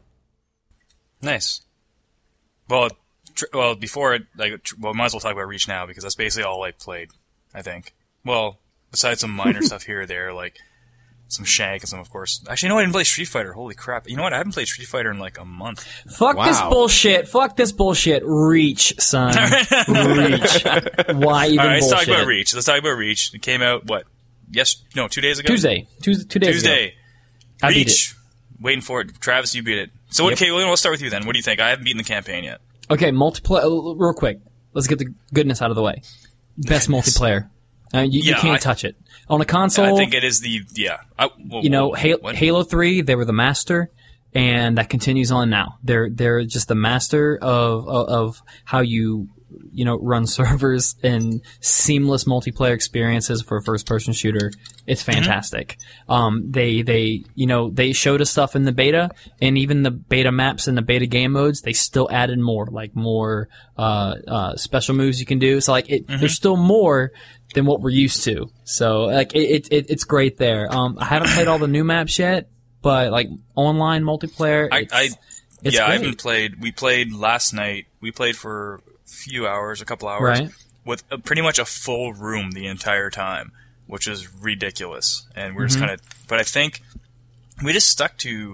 Nice. Well, tr- well, before it, like, tr- well, might as well talk about Reach now because that's basically all I played. I think. Well, besides some minor stuff here or there, like some Shank and some, of course. Actually, you know, what? I didn't play Street Fighter. Holy crap! You know what? I haven't played Street Fighter in like a month. Fuck this Wow. bullshit. Fuck this bullshit. Reach, son. Reach. Why even All right, let's bullshit? talk about Reach. Let's talk about Reach. It came out what? Yes, no, two days ago. Tuesday. Tuesday. Two days ago. Tuesday. I beat Reach. Waiting for it. Travis, you beat it. So, what, okay, well, let's start with you then. What do you think? I haven't beaten the campaign yet. Okay, multiplayer. uh, Real quick, let's get the goodness out of the way. Best multiplayer. Uh, you, you Yeah, can't I- touch it on a console. I think it is the yeah. I, whoa, you know, whoa, Halo, what? Halo three, they were the master, and that continues on now. They're they're just the master of of, of how you you know run servers and seamless multiplayer experiences for a first person shooter. It's fantastic. Um, they they you know they showed us stuff in the beta, and even the beta maps and the beta game modes, they still added more, like more uh, uh, special moves you can do. So like it, there's still more than what we're used to. So like it, it it's great there. Um, I haven't played all the new maps yet, but like online multiplayer, I, it's, I it's yeah, I great. haven't played. We played last night. We played for a few hours, a couple hours, Right. with a, pretty much a full room the entire time, which is ridiculous. And we're just Mm-hmm. kind of. But I think we just stuck to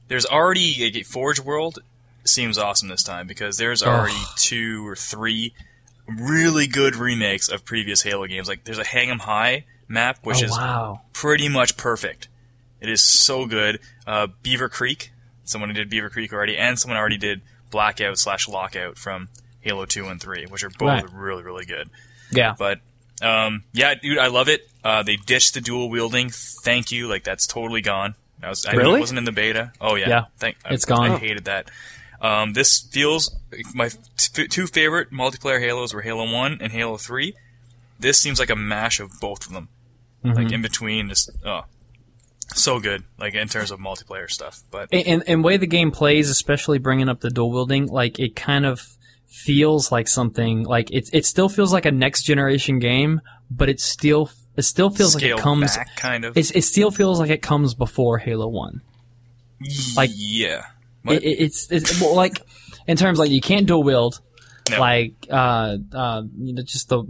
there's already like, Forge World seems awesome this time because there's already oh. two or three really good remakes of previous Halo games. Like there's a Hang 'em High map, which oh, is wow. pretty much perfect. It is so good. Uh, Beaver Creek, someone who did Beaver Creek already, and someone already did Blackout slash Lockout from Halo two and three, which are both right. really, really good. Yeah. But, um, yeah, dude, I love it. Uh, they ditched the dual wielding. Thank you. Like, that's totally gone. I was, I really? It wasn't in the beta. Oh, yeah. Yeah. Thank, it's I, gone. I hated that. Um, this feels, my t- two favorite multiplayer Halos were Halo one and Halo three. This seems like a mash of both of them. Mm-hmm. Like, in between, just, oh. So good, like in terms of multiplayer stuff, but and and way the game plays, especially bringing up the dual wielding, like it kind of feels like something like it. It still feels like a next generation game, but it still it still feels like it comes back, kind of. It's, it still feels like it comes before Halo One. Like yeah, it, it, it's it's well, like in terms like you can't dual wield, no. like uh uh you know just the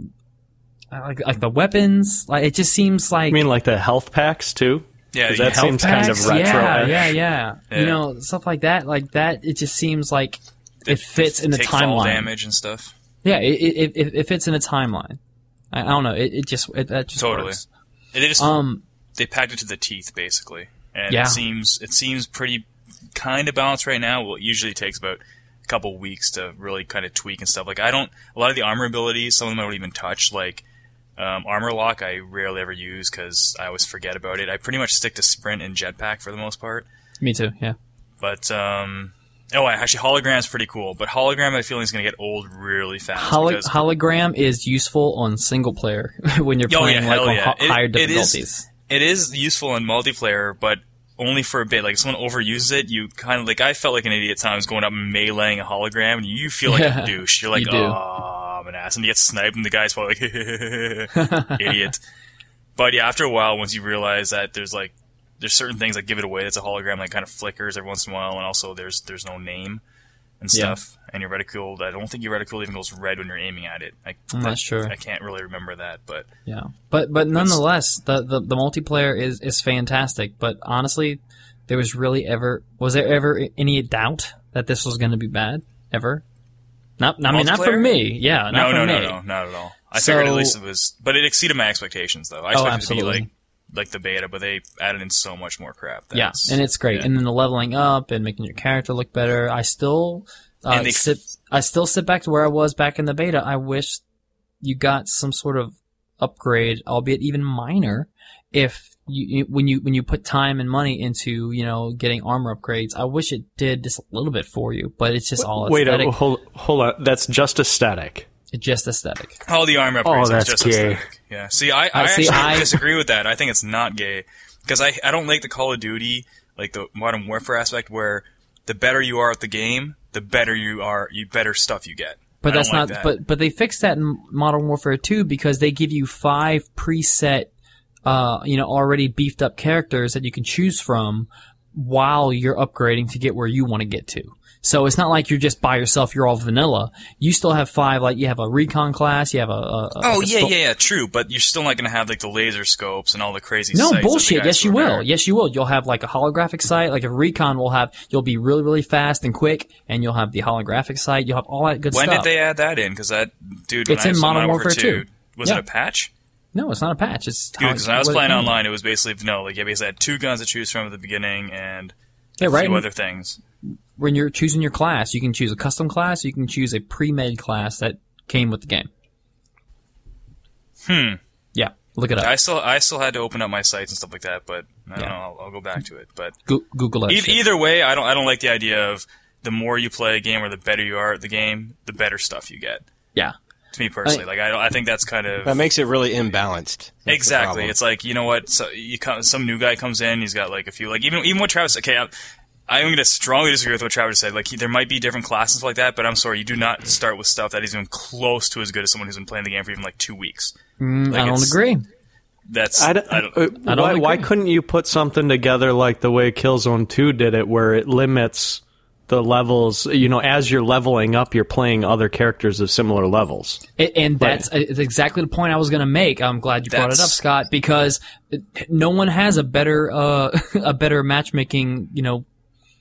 like like the weapons, like it just seems like. I mean, like the health packs too. Yeah, that seems packs, kind of retro. Yeah, yeah, yeah, yeah. You know, stuff like that. Like that, it just seems like it, it fits in the take timeline. Fall damage and stuff. Yeah, it it, it, it fits in a timeline. I, I don't know. It, it just it that just totally. Works. It just um they packed it to the teeth basically, and yeah. it seems it seems pretty kind of balanced right now. Well, it usually takes about a couple weeks to really kind of tweak and stuff. Like I don't a lot of the armor abilities, some of them I don't even touch. Like. Um, armor lock I rarely ever use because I always forget about it. I pretty much stick to sprint and jetpack for the most part. Me too, yeah. But, um... Oh, actually, hologram's pretty cool, but hologram I feel is going to get old really fast. Holo- because... Hologram is useful on single player when you're oh, playing yeah, like on yeah. ho- it, higher it difficulties. Is, it is useful in multiplayer, but only for a bit. Like, if someone overuses it, you kind of... Like, I felt like an idiot at times going up and meleeing a hologram, and you feel like yeah, a douche. You're like, you do. oh... an ass, and you get sniped, and the guy's probably like, idiot. But yeah, after a while, once you realize that there's like, there's certain things that give it away. That's a hologram that kind of flickers every once in a while, and also there's there's no name and stuff. Yeah. And your reticle, I don't think your reticle even goes red when you're aiming at it. I, I'm not sure. I can't really remember that, but yeah. But but nonetheless, the, the the multiplayer is is fantastic. But honestly, there was really ever was there ever any doubt that this was going to be bad ever? Not, I mean, not for me. Yeah, not no, for no, me. no, no, not at all. I so, figured at least it was, but it exceeded my expectations, though. I oh, expected absolutely. it to be like, like the beta, but they added in so much more crap. Yeah, and it's great. Yeah. And then the leveling up and making your character look better. I still uh, they, sit. I still sit back to where I was back in the beta. I wish you got some sort of upgrade, albeit even minor, if. You, you, when you when you put time and money into you know getting armor upgrades, I wish it did just a little bit for you, but it's just all Wait, aesthetic. Wait, hold, hold on. That's just aesthetic. It's just aesthetic. All the armor upgrades oh, that's are just gay. aesthetic. Yeah. See, I, I, I see, actually I, disagree with that. I think it's not gay because I I don't like the Call of Duty like the Modern Warfare aspect where the better you are at the game, the better you are, you better stuff you get. But I that's don't not. like that. But but they fixed that in Modern Warfare two because they give you five preset. Uh, you know, already beefed up characters that you can choose from while you're upgrading to get where you want to get to. So it's not like you're just by yourself, you're all vanilla. You still have five, like you have a recon class, you have a... a oh, a yeah, sto- yeah, yeah, true, but you're still not going to have like the laser scopes and all the crazy No, sights that the bullshit. guys Yes, you wear. will. Yes, you will. You'll have like a holographic sight, like a recon will have, you'll be really, really fast and quick, and you'll have the holographic sight, you'll have all that good when stuff. When did they add that in? Because that, dude, It's when in I saw Modern Modern Warfare two, two. was Yeah. it a patch? No, it's not a patch. It's Dude, because when I was what it playing came. online, it was basically no, like you basically had two guns to choose from at the beginning and Yeah, a right. few other things. When you're choosing your class, you can choose a custom class, you can choose a pre-made class that came with the game. Hmm. Yeah, look it up. I still, I still had to open up my sites and stuff like that, but I don't Yeah. know. I'll, I'll go back to it. But Go- Google that e- shit. either way, I don't, I don't like the idea of the more you play a game or the better you are at the game, the better stuff you get. Yeah. To me personally, I- like I, don't- I think that's kind of That makes it really imbalanced. That's the exactly. problem. It's like you know what? So you come, some new guy comes in, he's got like a few, like even even what Travis. Okay, I'm, I'm going to strongly disagree with what Travis said. Like he, there might be different classes like that, but I'm sorry, you do not start with stuff that is even close to as good as someone who's been playing the game for even like two weeks. Mm, Like, I don't it's- agree. That's I don't, I don't, uh, I don't why, agree. why couldn't you put something together like the way Killzone two did it, where it limits the levels? You know, as you're leveling up, you're playing other characters of similar levels. And, and that's uh, it's exactly the point I was going to make. I'm glad you brought it up, That's- Scott, because no one has a better uh, a better matchmaking, you know,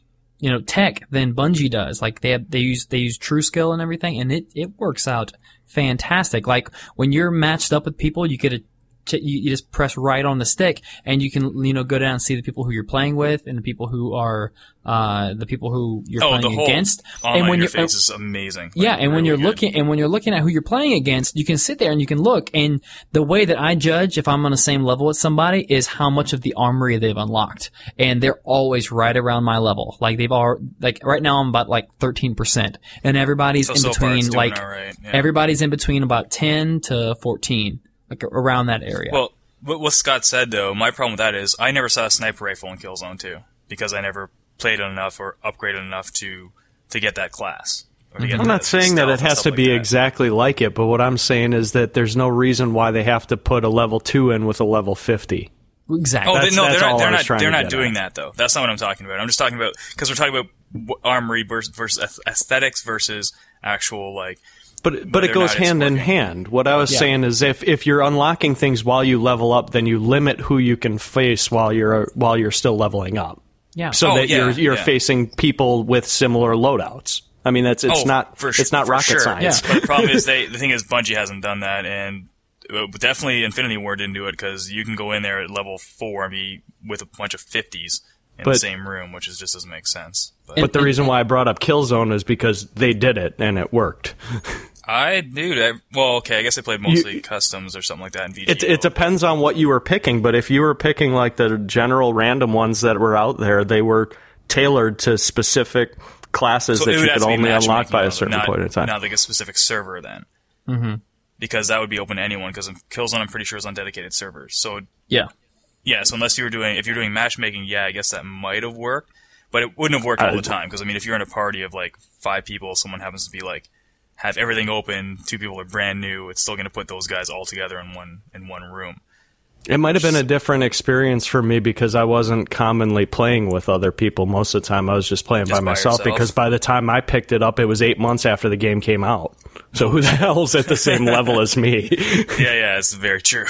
you know, tech than Bungie does. Like they have, they use they use True Skill and everything, and it it works out fantastic. Like when you're matched up with people, you get a you, you just press right on the stick, and you can you know go down and see the people who you're playing with and the people who are uh the people who you're oh, playing the whole against. Online and when interface you're is amazing. Like, yeah, and when really you're good. looking and when you're looking at who you're playing against, you can sit there and you can look. And the way that I judge if I'm on the same level as somebody is how much of the armory they've unlocked, and they're always right around my level. Like they've all like right now I'm about like thirteen percent, and everybody's So, in so far between it's doing like all right. Yeah. everybody's in between about ten to fourteen, like around that area. Well, what what Scott said though, my problem with that is I never saw a sniper rifle in Killzone two because I never played it enough or upgraded enough to to get that class. Or to get I'm the not saying that stealth it and has stuff to like be that. exactly like it, but what I'm saying is that there's no reason why they have to put a level two in with a level fifty. exactly. Oh, That's- they, no, that's they're all not. They're I was not. trying They're to not get doing at. that though. That's not what I'm talking about. I'm just talking about because we're talking about w- armory versus, versus aesthetics versus actual like. But but it they're goes not, it's hand in working. hand. What I was Yeah. saying is if, if you're unlocking things while you level up, then you limit who you can face while you're while you're still leveling up. yeah. So Oh, that yeah, you're you're yeah. facing people with similar loadouts. I mean that's it's oh, not for, it's not for rocket sure. science. But the problem is they. The thing is, Bungie hasn't done that, and uh, definitely Infinity Ward didn't do it because you can go in there at level four and be with a bunch of fifties in But- the same room, which is, just doesn't make sense. But But the reason why I brought up Killzone is because they did it and it worked. I dude, I, well, okay, I guess I played mostly customs or something like that in V G O. It, it depends on what you were picking, but if you were picking like the general random ones that were out there, they were tailored to specific classes So that it you would have could to be only unlock matchmaking, by a though, certain not, point in time. Not like a specific server then. Mm-hmm. Because that would be open to anyone, because Killzone, I'm pretty sure, is on dedicated servers. So, yeah. yeah, so unless you were doing, if you're doing matchmaking, yeah, I guess that might have worked, but it wouldn't have worked all I- the time, because, I mean, if you're in a party of, like, five people, someone happens to be, like, have everything open, two people are brand new, it's still going to put those guys all together in one in one room. It might have been a different experience for me because I wasn't commonly playing with other people. Most of the time I was just playing Just by by myself yourself? because by the time I picked it up, it was eight months after the game came out. So who the hell's at the same level as me? Yeah, yeah, it's very true.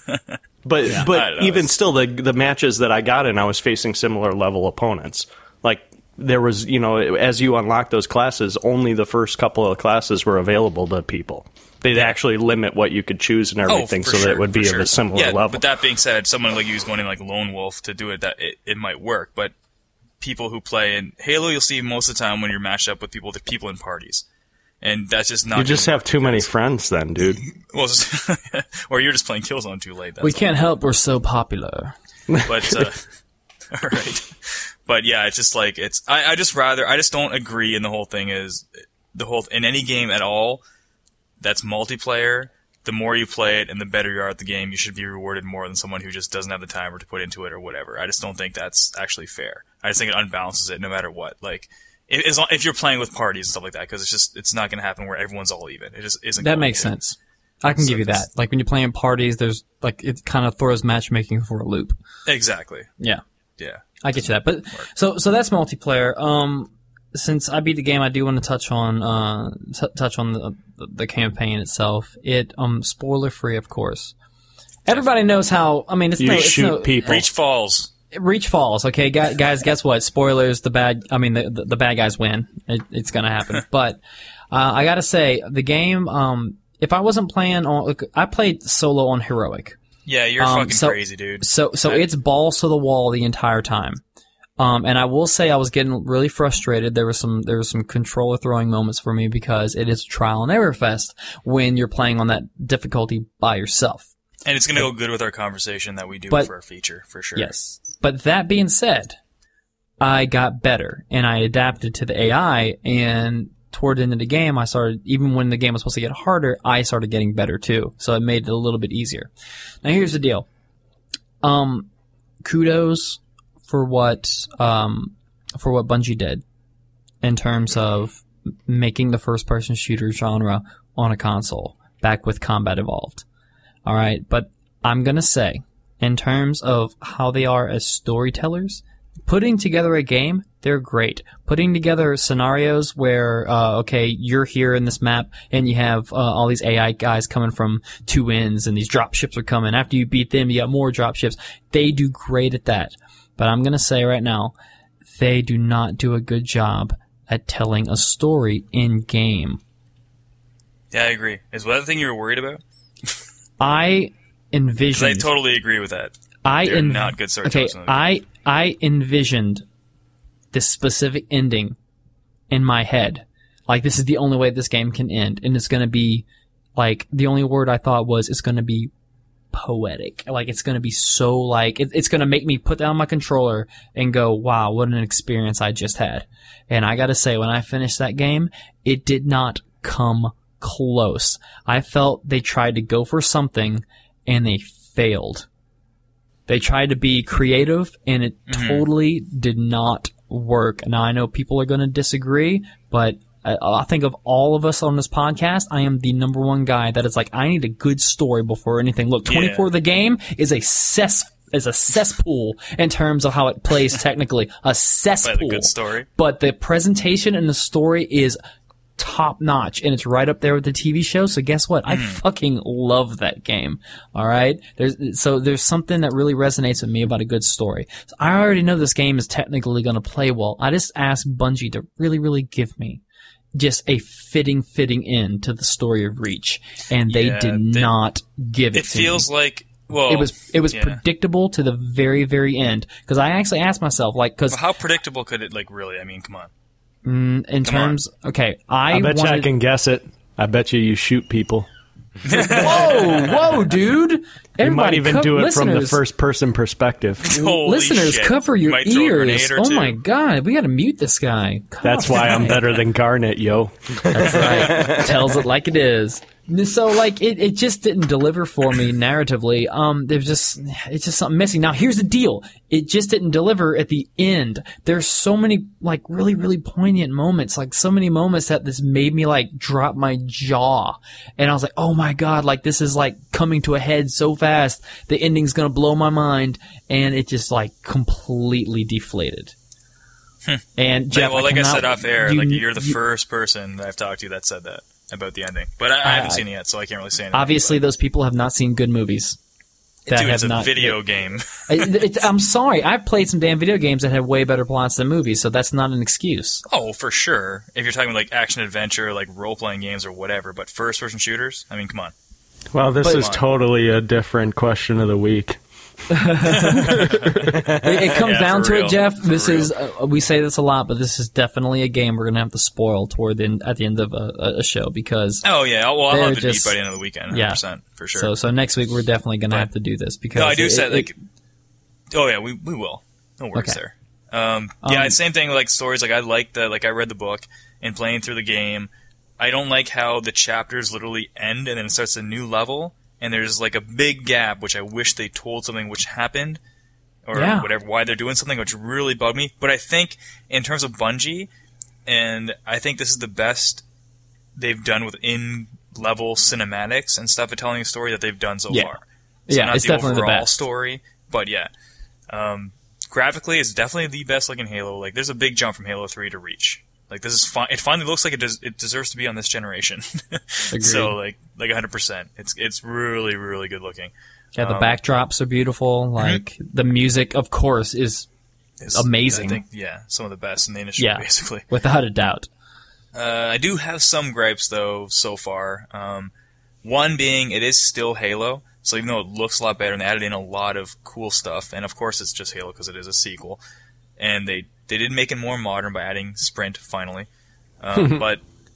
But I but don't know, even it's- still, the the matches that I got in, I was facing similar level opponents. Like there was, you know, as you unlock those classes, only the first couple of classes were available to people. They'd actually limit what you could choose and everything, Oh, for so that sure, it would be for of sure. a similar yeah, level. But that being said, someone like you is going in like Lone Wolf to do it, that it, it might work. But people who play in Halo, you'll see most of the time when you're matched up with people, the people in parties, and that's just not. You just gonna have work too many because- friends, then, dude. Well, it's just- or you're just playing Killzone too late. That's We all. can't help we're so popular. But uh, all right, but yeah, it's just like it's. I, I just rather. I just don't agree. And the whole thing is the whole in any game at all that's multiplayer. The more you play it and the better you are at the game, you should be rewarded more than someone who just doesn't have the time or to put into it or whatever. I just don't think that's actually fair. I just think it unbalances it no matter what. Like if, as long, if you're playing with parties and stuff like that, because it's just it's not going to happen where everyone's all even. It just isn't. That going makes to. sense. I can So give you that. it's- Like when you're playing parties, there's like it kind of throws matchmaking for a loop. Exactly. Yeah. Yeah. I get you that. But so so that's multiplayer. Um, since I beat the game, I do want to touch on uh t- touch on the, the the campaign itself. It um spoiler free, of course. Everybody knows how. I mean, it's You no, it's shoot no, people. Reach Falls. Reach falls. Okay, guys. guys guess what? Spoilers. The bad. I mean, the the, the bad guys win. It, it's gonna happen. But uh, I gotta say, the game. Um, if I wasn't playing on, look, I played solo on heroic. Yeah, you're Um, fucking so- crazy, dude. So so it's balls to the wall the entire time. Um, and I will say I was getting really frustrated. There was some there was some controller throwing moments for me because it is a trial and error fest when you're playing on that difficulty by yourself. And it's going to go good with our conversation that we do But- for a feature, for sure. Yes. But that being said, I got better and I adapted to the A I, and toward the end of the game I started, even when the game was supposed to get harder, I started getting better too. So it made it a little bit easier. Now here's the deal. Um, kudos for what um, for what Bungie did in terms of making the first-person shooter genre on a console back with Combat Evolved. All right, but I'm gonna say, in terms of how they are as storytellers, putting together a game, they're great. Putting together scenarios where, uh, okay, you're here in this map and you have uh, all these A I guys coming from two ends and these drop ships are coming. After you beat them, you got more drop ships. They do great at that. But I'm going to say right now, they do not do a good job at telling a story in game. Yeah, I agree. Is that the thing you were worried about? I envisioned. I totally agree with that. I They're en- not good storytellers. Okay, I I envisioned this specific ending in my head. Like, this is the only way this game can end, and it's going to be like, the only word I thought was it's going to be poetic. Like, it's going to be so like it, it's going to make me put down my controller and go, wow, what an experience I just had. And I got to say, when I finished that game, it did not come close. I felt they tried to go for something and they failed. They tried to be creative and it mm-hmm. totally did not work. Now, I know people are going to disagree, but I, I think of all of us on this podcast, I am the number one guy that is like, I need a good story before anything. Look, twenty-four yeah. the game is a cess is a cesspool in terms of how it plays technically. A cesspool. But a good story. But the presentation and the story is top notch, and it's right up there with the T V show. So guess what? I fucking love that game. All right. There's so there's something that really resonates with me about a good story. So I already know this game is technically going to play well. I just asked Bungie to really, really give me just a fitting, fitting end to the story of Reach, and they yeah, did they, not give it. It to feels me. like. Well, it was it was yeah. predictable to the very, very end. Because I actually asked myself, like, because well, how predictable could it, like, really? I mean, come on. Mm, in Come terms, on. okay, I, I bet wanted, you I can guess it. I bet you you shoot people. Whoa, whoa, dude! Everybody you might even co- do it from the listeners- first-person perspective. Holy listeners, shit. cover You your might throw a grenade ears. or Oh two. my god, we got to mute this guy. That's why I'm better than Garnet, yo. That's right. Tells it like it is. So, like, it, it just didn't deliver for me narratively. Um, there's just, it's just something missing. Now, here's the deal. It just didn't deliver at the end. There's so many, like, really, really poignant moments. Like, so many moments that this made me, like, drop my jaw. And I was like, oh my god, like, this is, like, coming to a head so fast. The ending's gonna blow my mind. And it just, like, completely deflated. And Jeff, well, like I, cannot, said off air, you, like you're the you, first person that I've talked to that said that about the ending. But I, I haven't Uh, seen it yet, so I can't really say anything. Obviously, but, those people have not seen good movies. That dude, have it's a not, video game. it, it, I'm sorry. I've played some damn video games that have way better plots than movies, so that's not an excuse. Oh, for sure. If you're talking like action adventure, like role playing games or whatever, but first person shooters, I mean, come on. Well, this But- is totally a different question of the week. It, it comes Yeah, down for to real. it, Jeff. For This real. is uh, we say this a lot, but this is definitely a game we're gonna have to spoil toward the end, at the end of a, a show because. Oh, yeah. Well, I'll They're have to just- beat by the end of the weekend, one hundred percent, for sure. So so next week we're definitely gonna But- have to do this because. no, I do it, say, it- like, oh, yeah, we, we will. No worries Okay. there. Um, yeah, Um, same thing with like stories. Like, I like the, like, I read the book and playing through the game. I don't like how the chapters literally end and then it starts a new level, and there's like a big gap, which I wish they told something which happened, or Yeah. whatever, why they're doing something, which really bugged me. But I think, in terms of Bungie, and I think this is the best they've done with in-level cinematics and stuff of telling a story that they've done so Yeah. far. So Yeah, not it's the definitely the overall best. story, but yeah. Um, graphically, it's definitely the best looking Halo. Like, there's a big jump from Halo three to Reach. Like, this is fi- it finally looks like it des- it deserves to be on this generation. So, like, like one hundred percent. It's it's really, really good looking. Yeah, the um, backdrops are beautiful. Like the music, of course, is It's, amazing. I think, yeah, some of the best in the industry, Yeah. basically. without a doubt. Uh, I do have some gripes, though, so far. Um, one being, it is still Halo, so even though it looks a lot better, and they added in a lot of cool stuff, and of course it's just Halo because it is a sequel, and they, they did make it more modern by adding Sprint, finally. Um, but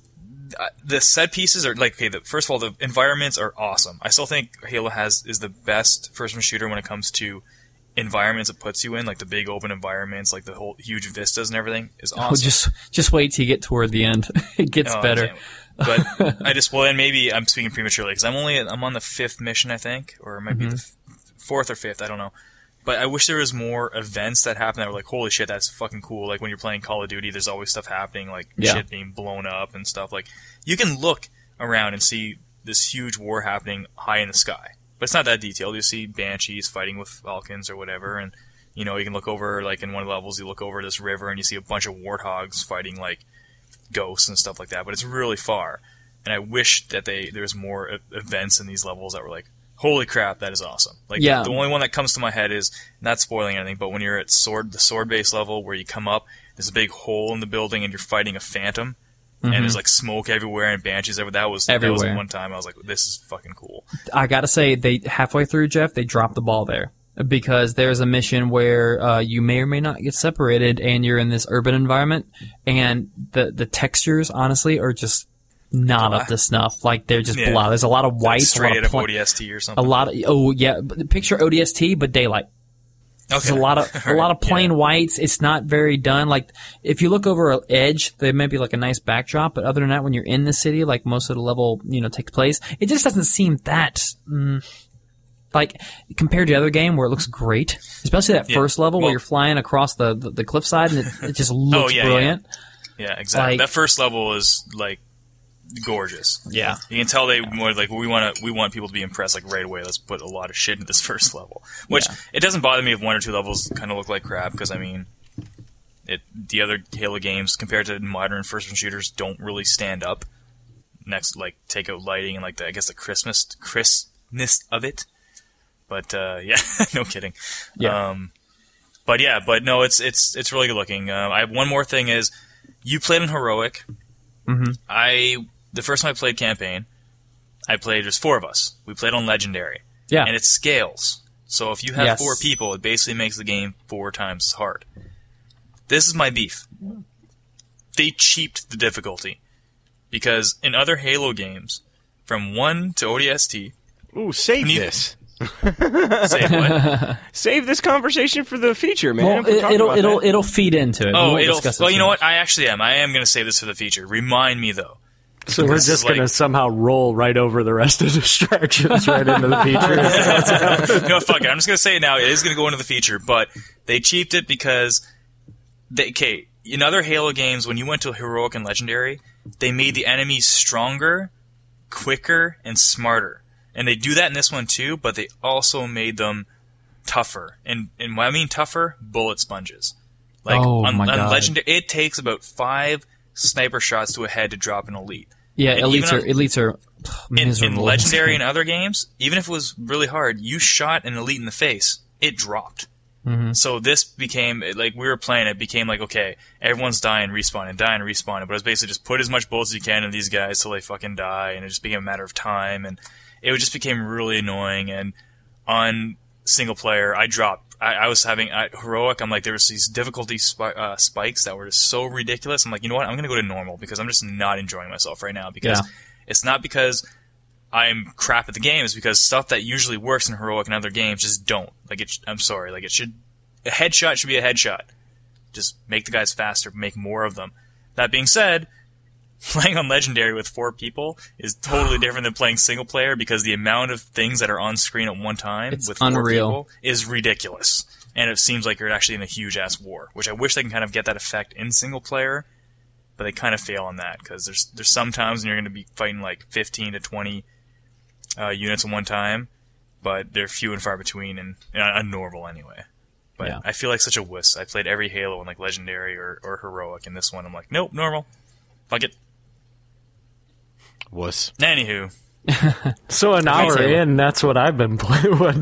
uh, the set pieces are, like, okay, the, first of all, the environments are awesome. I still think Halo has is the best first-person shooter when it comes to environments it puts you in, like the big open environments, like the whole huge vistas and everything is awesome. Oh, just just wait till you get toward the end. It gets Oh, I better. can't- But I just, well, and maybe I'm speaking prematurely because I'm only I'm on the fifth mission, I think, or it might be the f- fourth or fifth, I don't know. But I wish there was more events that happen that were like, holy shit, that's fucking cool. Like when you're playing Call of Duty, there's always stuff happening, like Yeah. shit being blown up and stuff. Like you can look around and see this huge war happening high in the sky, but it's not that detailed. You see Banshees fighting with Falcons or whatever, and you know you can look over, like in one of the levels, you look over this river and you see a bunch of warthogs fighting like ghosts and stuff like that. But it's really far. And I wish that they there was more e- events in these levels that were like holy crap, that is awesome. Like, Yeah. the only one that comes to my head is, not spoiling anything, but when you're at sword, the sword-based level where you come up, there's a big hole in the building and you're fighting a phantom, and there's like smoke everywhere and banshees everywhere. That was, that was Everywhere. one time I was like, this is fucking cool. I gotta say, they halfway through, Jeff, they dropped the ball there. Because there's a mission where uh, you may or may not get separated, and you're in this urban environment, and the the textures, honestly, are just not Blah. up to snuff. Like, they're just Yeah. blah. There's a lot of Like whites, a straight lot out of, of pla- O D S T or something. a lot of oh yeah, but picture O D S T but daylight. Okay. There's a lot of a lot of plain Yeah. whites. It's not very done. Like, if you look over an edge, there may be like a nice backdrop, but other than that, when you're in the city, like most of the level, you know, takes place, it just doesn't seem that. Mm, Like, compared to the other game where it looks great, especially that Yeah. first level Well- where you're flying across the, the, the cliffside and it, it just looks yeah, yeah. brilliant. Yeah, exactly. Like- that first level is like gorgeous. Yeah. You can tell they were like, we want to, we want people to be impressed like right away. Let's put a lot of shit into this first level. Which Yeah. it doesn't bother me if one or two levels kind of look like crap because I mean, it the other Halo games compared to modern first-person shooters don't really stand up. Next, like take out lighting and like the I guess the Christmas crispness of it. But uh, yeah, no kidding. Yeah. Um, but yeah, but no, it's it's it's really good looking. Uh, I have one more thing is, you played on heroic. Mm-hmm. I the first time I played campaign, I played. There's four of us. We played on legendary. Yeah. And it scales. So if you have Yes. four people, it basically makes the game four times as hard. This is my beef. They cheaped the difficulty because in other Halo games, from one to O D S T, Ooh, save you- this. say what? Save this conversation for the future, man. Well, If we're it, talking it'll about it'll that. it'll feed into it. We Oh, won't it'll. discuss it Well, too you know much. what? I actually am. I am going to save this for the future. Remind me though. So we're This is just going to like- somehow roll right over the rest of the distractions right into the feature. No, fuck it. I'm just going to say it now. It is going to go into the feature, but they cheaped it because they. Okay, in other Halo games, when you went to heroic and legendary, they made the enemies stronger, quicker, and smarter. And they do that in this one too, but they also made them tougher. And and when I mean tougher, bullet sponges. Like Oh, on, my on God. legendary, it takes about five sniper shots to a head to drop an elite. Yeah, And elites even are on- elites are In, miserable. in legendary and other games, even if it was really hard, you shot an elite in the face, it dropped. Mm-hmm. So this became like we were playing. It became like okay, everyone's dying, respawning, dying, respawning. But it was basically just put as much bullets as you can in these guys till they fucking die, and it just became a matter of time. And it just became really annoying. And on single player, I dropped. I, I was having I, heroic. I'm like there was these difficulty spi- uh, spikes that were just so ridiculous. I'm like, you know what? I'm gonna go to normal because I'm just not enjoying myself right now because. Yeah. It's not because I'm crap at the game. It's because stuff that usually works in heroic and other games just don't. Like it. I'm sorry. Like it should. A headshot should be a headshot. Just make the guys faster. Make more of them. That being said, playing on legendary with four people is totally different than playing single player because the amount of things that are on screen at one time It's with four unreal. people is ridiculous. And it seems like you're actually in a huge ass war, which I wish they can kind of get that effect in single player. But they kind of fail on that because there's there's some times when you're going to be fighting like fifteen to twenty uh, units at one time, but they're few and far between and uh, normal anyway. But Yeah. I feel like such a wuss. I played every Halo in like legendary or, or heroic, and this one I'm like, nope, normal. Fuck it. Wuss. Anywho, So an hour Halo. in, that's what I've been playing.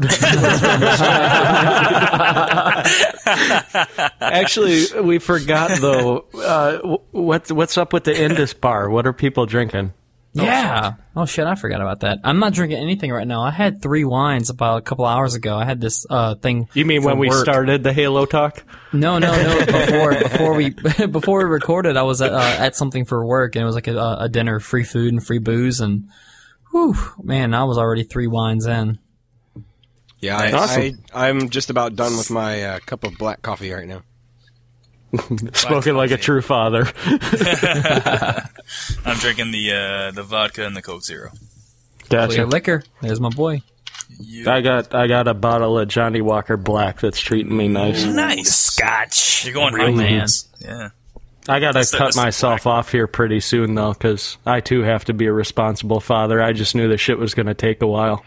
Actually, we forgot though. Uh, wh- what's what's up with the Indus bar? What are people drinking? Yeah. Oh shit, I forgot about that. I'm not drinking anything right now. I had three wines about a couple hours ago. I had this uh thing. You mean for when we work. started the Halo talk? No, no, no. Before before we before we recorded, I was at, uh, at something for work, and it was like a, a dinner, free food and free booze, and whew, man, I was already three wines in. Yeah, I, Awesome. I, I'm just about done with my uh, cup of black coffee right now. Spoken like a coffee. true father. I'm drinking the uh, the vodka and the Coke Zero. Clear Gotcha. liquor. There's my boy. I got I got a bottle of Johnny Walker Black that's treating me nice. Nice. Scotch. You're going Real high man. hands. Yeah. I gotta That's the- cut that's the myself off here pretty soon though, because I too have to be a responsible father. I just knew the shit was gonna take a while.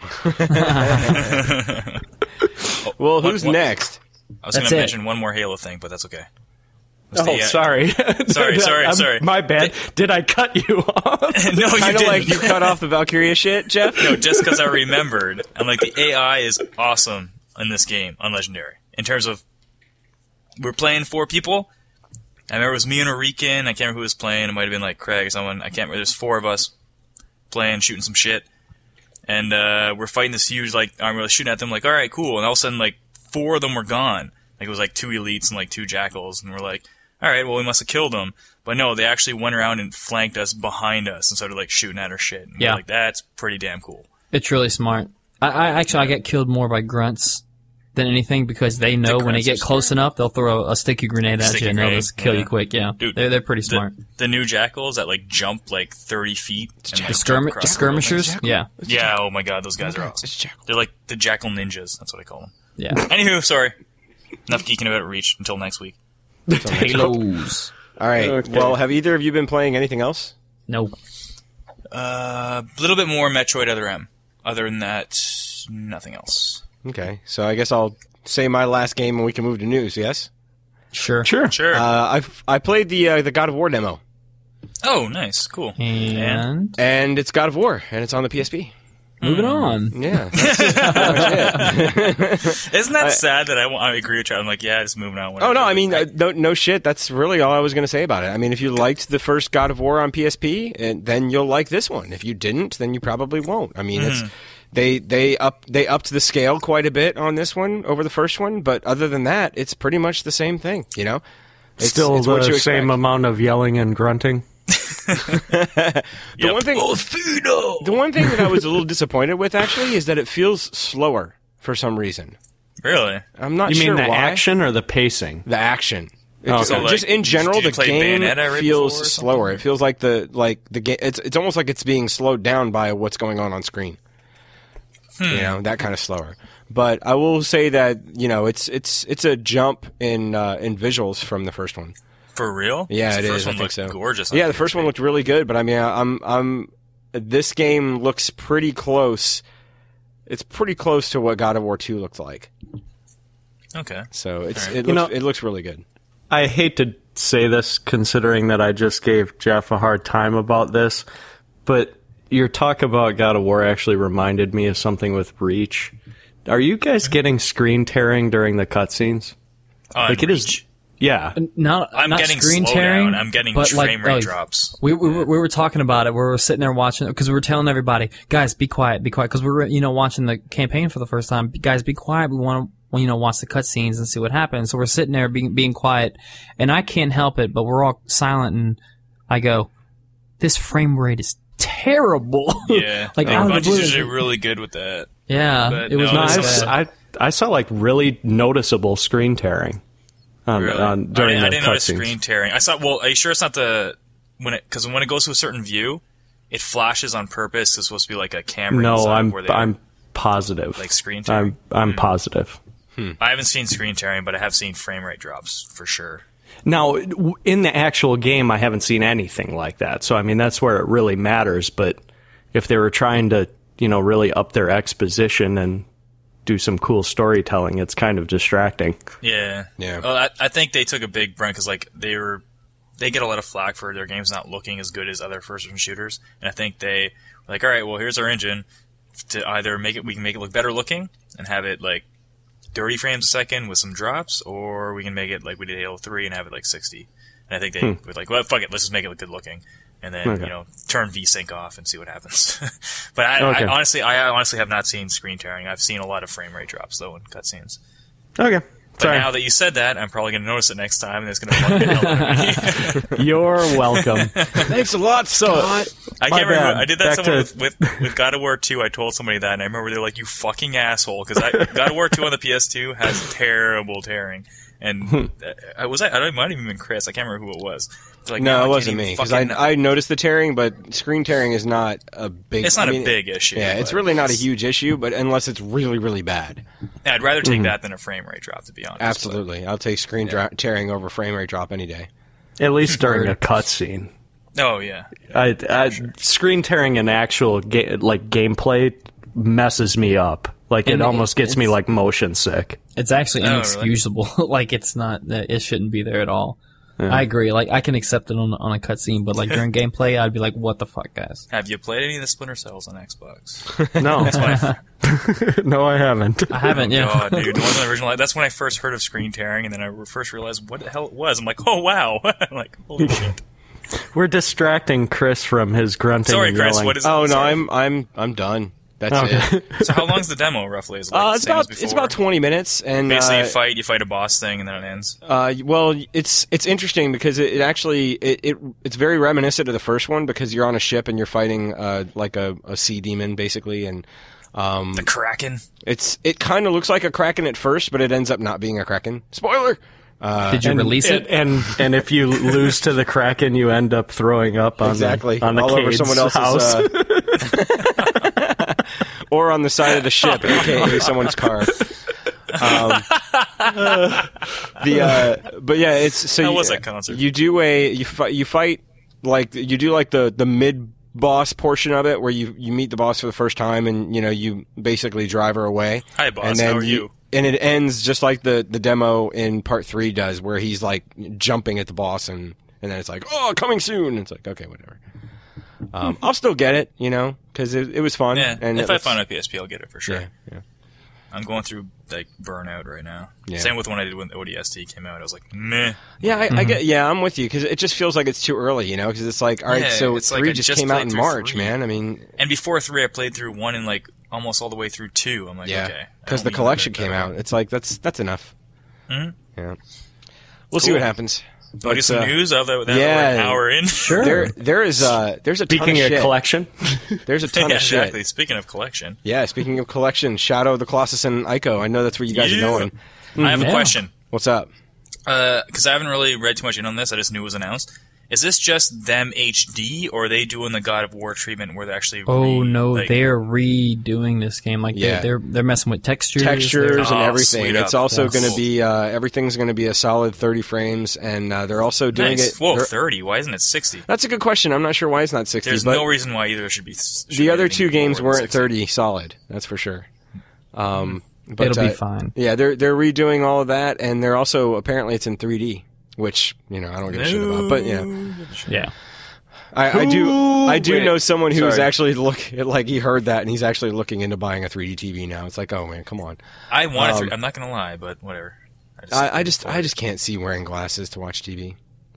Well, who's what- next? I was That's going to it. mention one more Halo thing, but that's okay. Oh, the, uh, sorry. Sorry, sorry, I'm- sorry. My bad. Did I cut you off? No, you Kind of didn't. like you cut off the Valkyria shit, Jeff. No, just because I remembered. I'm like, the A I is awesome in this game on Legendary. In terms of, we're playing four people. I remember it was me and Orican. I can't remember who was playing. It might have been like Craig or someone. I can't remember. There's four of us playing, shooting some shit. And uh, we're fighting this huge, like, army. We're shooting at them, like, all right, cool. And all of a sudden, like, four of them were gone. Like, it was like two elites and like two jackals. And we're like, all right, well, we must have killed them. But no, they actually went around and flanked us behind us and started, like, shooting at our shit. And Yeah. we're like, that's pretty damn cool. It's really smart. I, I actually I get killed more by grunts than anything because they know The when they grunts get are close smart. enough, they'll throw a sticky grenade at Sticky you and they'll grenade, just kill yeah. you quick. Yeah, Dude, they're they're pretty The, smart. the new jackals that, like, jump, like, thirty feet. And, like, The jump skirm- across the skirmishers, road. yeah, Yeah, oh my god, those guys are awesome. It's Jackal. They're like the jackal ninjas. That's what I call them. yeah. Anywho, sorry. Enough geeking about Reach until next week. Halos. All right. Okay. Well, have either of you been playing anything else? No. Uh, a little bit more Metroid Other M. Other than that, nothing else. Okay, so I guess I'll say my last game and we can move to news. Yes. Sure. Sure. Sure. Uh, I I played the uh, the God of War demo, oh, nice. Cool. And and it's God of War, and it's on the P S P. moving on. Yeah. That's pretty much it. Isn't that sad that I, I agree with you? I'm like, yeah, just moving on. Oh whatever. no, I mean, uh, no, no shit. That's really all I was going to say about it. I mean, if you liked the first God of War on P S P, and then you'll like this one. If you didn't, then you probably won't. I mean, it's they they up they upped the scale quite a bit on this one over the first one, but other than that, it's pretty much the same thing. You know, it's, Still it's what the you same expect. amount of yelling and grunting. The Yep. one thing, the one thing that I was a little disappointed with actually is that it feels slower for some reason. Really? I'm not You sure mean the why. action or the pacing? The action. It Oh, just, okay. just like, in general, did you the play game Bayonetta right feels before or slower. something? It feels like the like the game. It's it's almost like it's being slowed down by what's going on on screen. Hmm. You know, that kind of slower. But I will say that you know it's it's it's a jump in uh, in visuals from the first one. For real? Yeah, the it first is. One I think looked so. Gorgeous. on Yeah, the P S first P. one looked really good, but I mean, I'm I'm this game looks pretty close. It's pretty close to what God of War two looked like. Okay. So it's Fair. it You looks know- it looks really good. I hate to say this considering that I just gave Jeff a hard time about this, but your talk about God of War actually reminded me of something with Reach. Are you guys getting screen tearing during the cutscenes? On Like it is, Reach. yeah. Not, I'm not getting screen slowdown. tearing. I'm getting but frame like, rate like, drops. We, we, were, we were talking about it. We were sitting there watching it because we were telling everybody, guys, be quiet, be quiet, because we were, you know, watching the campaign for the first time. Guys, be quiet. We want to, you know, watch the cutscenes and see what happens. So we're sitting there being being quiet, and I can't help it, but we're all silent, and I go, "This frame rate is terrible." Yeah. like I out think of the Bungie's blue. usually really good with that. Yeah, But it was no, not No, it's bad. I, I I saw like really noticeable screen tearing on, Really? on during I, the I didn't notice cutscenes. screen tearing. I saw. Well, are you sure it's not the when it because when it goes to a certain view, it flashes on purpose. It's supposed to be like a camera. No, inside I'm where they I'm positive. like screen tearing. I'm I'm positive. I haven't seen screen tearing, but I have seen frame rate drops for sure. Now, w- in the actual game, I haven't seen anything like that. So, I mean, that's where it really matters. But if they were trying to, you know, really up their exposition and do some cool storytelling, it's kind of distracting. Yeah, Yeah. Well, I, I think they took a big brunt because like they were, they get a lot of flack for their games not looking as good as other first-person shooters, and I think they were like, all right, well, here's our engine to either make it, we can make it look better looking and have it like thirty frames a second with some drops, or we can make it like we did Halo three and have it like sixty. And I think they were like, well, fuck it, let's just make it look good looking. And then, Okay. you know, turn VSync off and see what happens. but I, Okay. I honestly, I honestly have not seen screen tearing. I've seen a lot of frame rate drops, though, in cutscenes. Okay. But Sorry. now that you said that, I'm probably going to notice it next time, and it's going to fucking hell out of me. You're welcome. Thanks a lot, Scott. I My can't remember. bad. I did that Back somewhere to- with, with, with God of War two. I told somebody that, and I remember they're like, you fucking asshole. Because God of War two on the P S two has terrible tearing. And uh, was I? I don't, it might have even been Chris. I can't remember who it was. They're like, No, I it can't wasn't even me because fucking- I I noticed the tearing, but screen tearing is not a big. It's not I a mean, big issue. Yeah, it's but really not a it's- huge issue, but unless it's really really bad. I'd rather take that than a frame rate drop, to be honest. Absolutely, I'll take screen dra- tearing over frame rate drop any day. At least during a cutscene. But- oh yeah. I, I, screen tearing in actual ga- like gameplay messes me up. Like it And almost it- gets me it's- like motion sick. It's actually Oh, really? inexcusable. like it's not. It shouldn't be there at all. Yeah. I agree. Like, I can accept it on on a cutscene, but like during gameplay, I'd be like, "What the fuck, guys?" Have you played any of the Splinter Cells on Xbox? No, That's when I, no, I haven't. I haven't. oh Yeah. God, dude, the ones on the original. That's when I first heard of screen tearing, and then I first realized what the hell it was. I'm like, oh wow, I'm like holy shit. We're distracting Chris from his grunting. Sorry, and Chris. yelling. What is? Oh it? no, Sorry. I'm I'm I'm done. That's Okay. it. So how long's the demo roughly? Is it like Uh, the it's same as about before? it's about twenty minutes, and Basically, uh, you fight, you fight a boss thing, and then it ends. Uh, well, it's it's interesting because it, it actually it, it it's very reminiscent of the first one because you're on a ship and you're fighting uh, like a, a sea demon basically, and um, The Kraken. it's it kind of looks like a kraken at first, but it ends up not being a kraken. Spoiler. Uh, Did you And, release it? and and if you lose to the Kraken, you end up throwing up on exactly the, on the all over Cade's someone else's house. uh, or on the side of the ship, aka someone's car. Um, the uh, but yeah, it's so How you, was that concert? You do a you fight you fight like you do like the the mid boss portion of it where you you meet the boss for the first time and you know you basically drive her away. Hi, boss. And then How are you? And it ends just like the the demo in part three does, where he's like jumping at the boss and and then it's like, oh, coming soon. And it's like, okay, whatever. Um, I'll still get it, you know, because it, it was fun. Yeah, and if it I looks- find a P S P, I'll get it for sure. yeah, yeah. I'm going through like Burnout right now. Yeah. Same with when I did when O D S T came out. I was like, meh. Yeah, I, I get. Yeah, I'm with you because it just feels like it's too early, you know. Because it's like, all right, Yeah, so it's like three I just, just came out played in through March, three. man. I mean, And before three, I played through one and like almost all the way through two. I'm like, yeah, okay, because the collection came out. It's like that's that's enough. Mhm. Yeah, we'll see Cool. what happens. Want to get some uh, news? Now that, now yeah. that we're an hour in. Sure. There, there is uh, there's a ton Speaking of of shit. collection, There's a ton yeah, of shit. exactly. Speaking of collection, Yeah, speaking of collection, Shadow of the Colossus and Ico. I know that's where you guys Yeah. are going. I have a Yeah. question. What's up? Because I haven't really read too much in on this. I just knew it was announced. Is this just them H D, or are they doing the God of War treatment where they actually? Oh re- no, like, they're redoing this game. Like Yeah. they're, they're they're messing with textures. Textures They're- and Oh, everything. sweet It's up. also Yes. going to be uh, everything's going to be a solid thirty frames, and uh, they're also doing nice. it. Whoa, they're- thirty. Why isn't it sixty? That's a good question. I'm not sure why it's not sixty. There's but no reason why either should be. Should the be other anything two games lower than weren't sixty. thirty solid. That's for sure. Um, but, It'll be uh, fine. Yeah, they're they're redoing all of that, and they're also apparently it's in three D, which you know I don't give a shit about. But yeah, Yeah. I, I do I do Wait, know someone who's sorry. actually look like he heard that and he's actually looking into buying a three D T V now. It's like, oh man, come on. I want Um, to. I'm not gonna lie, but whatever. I just, I, I just I just can't see wearing glasses to watch T V.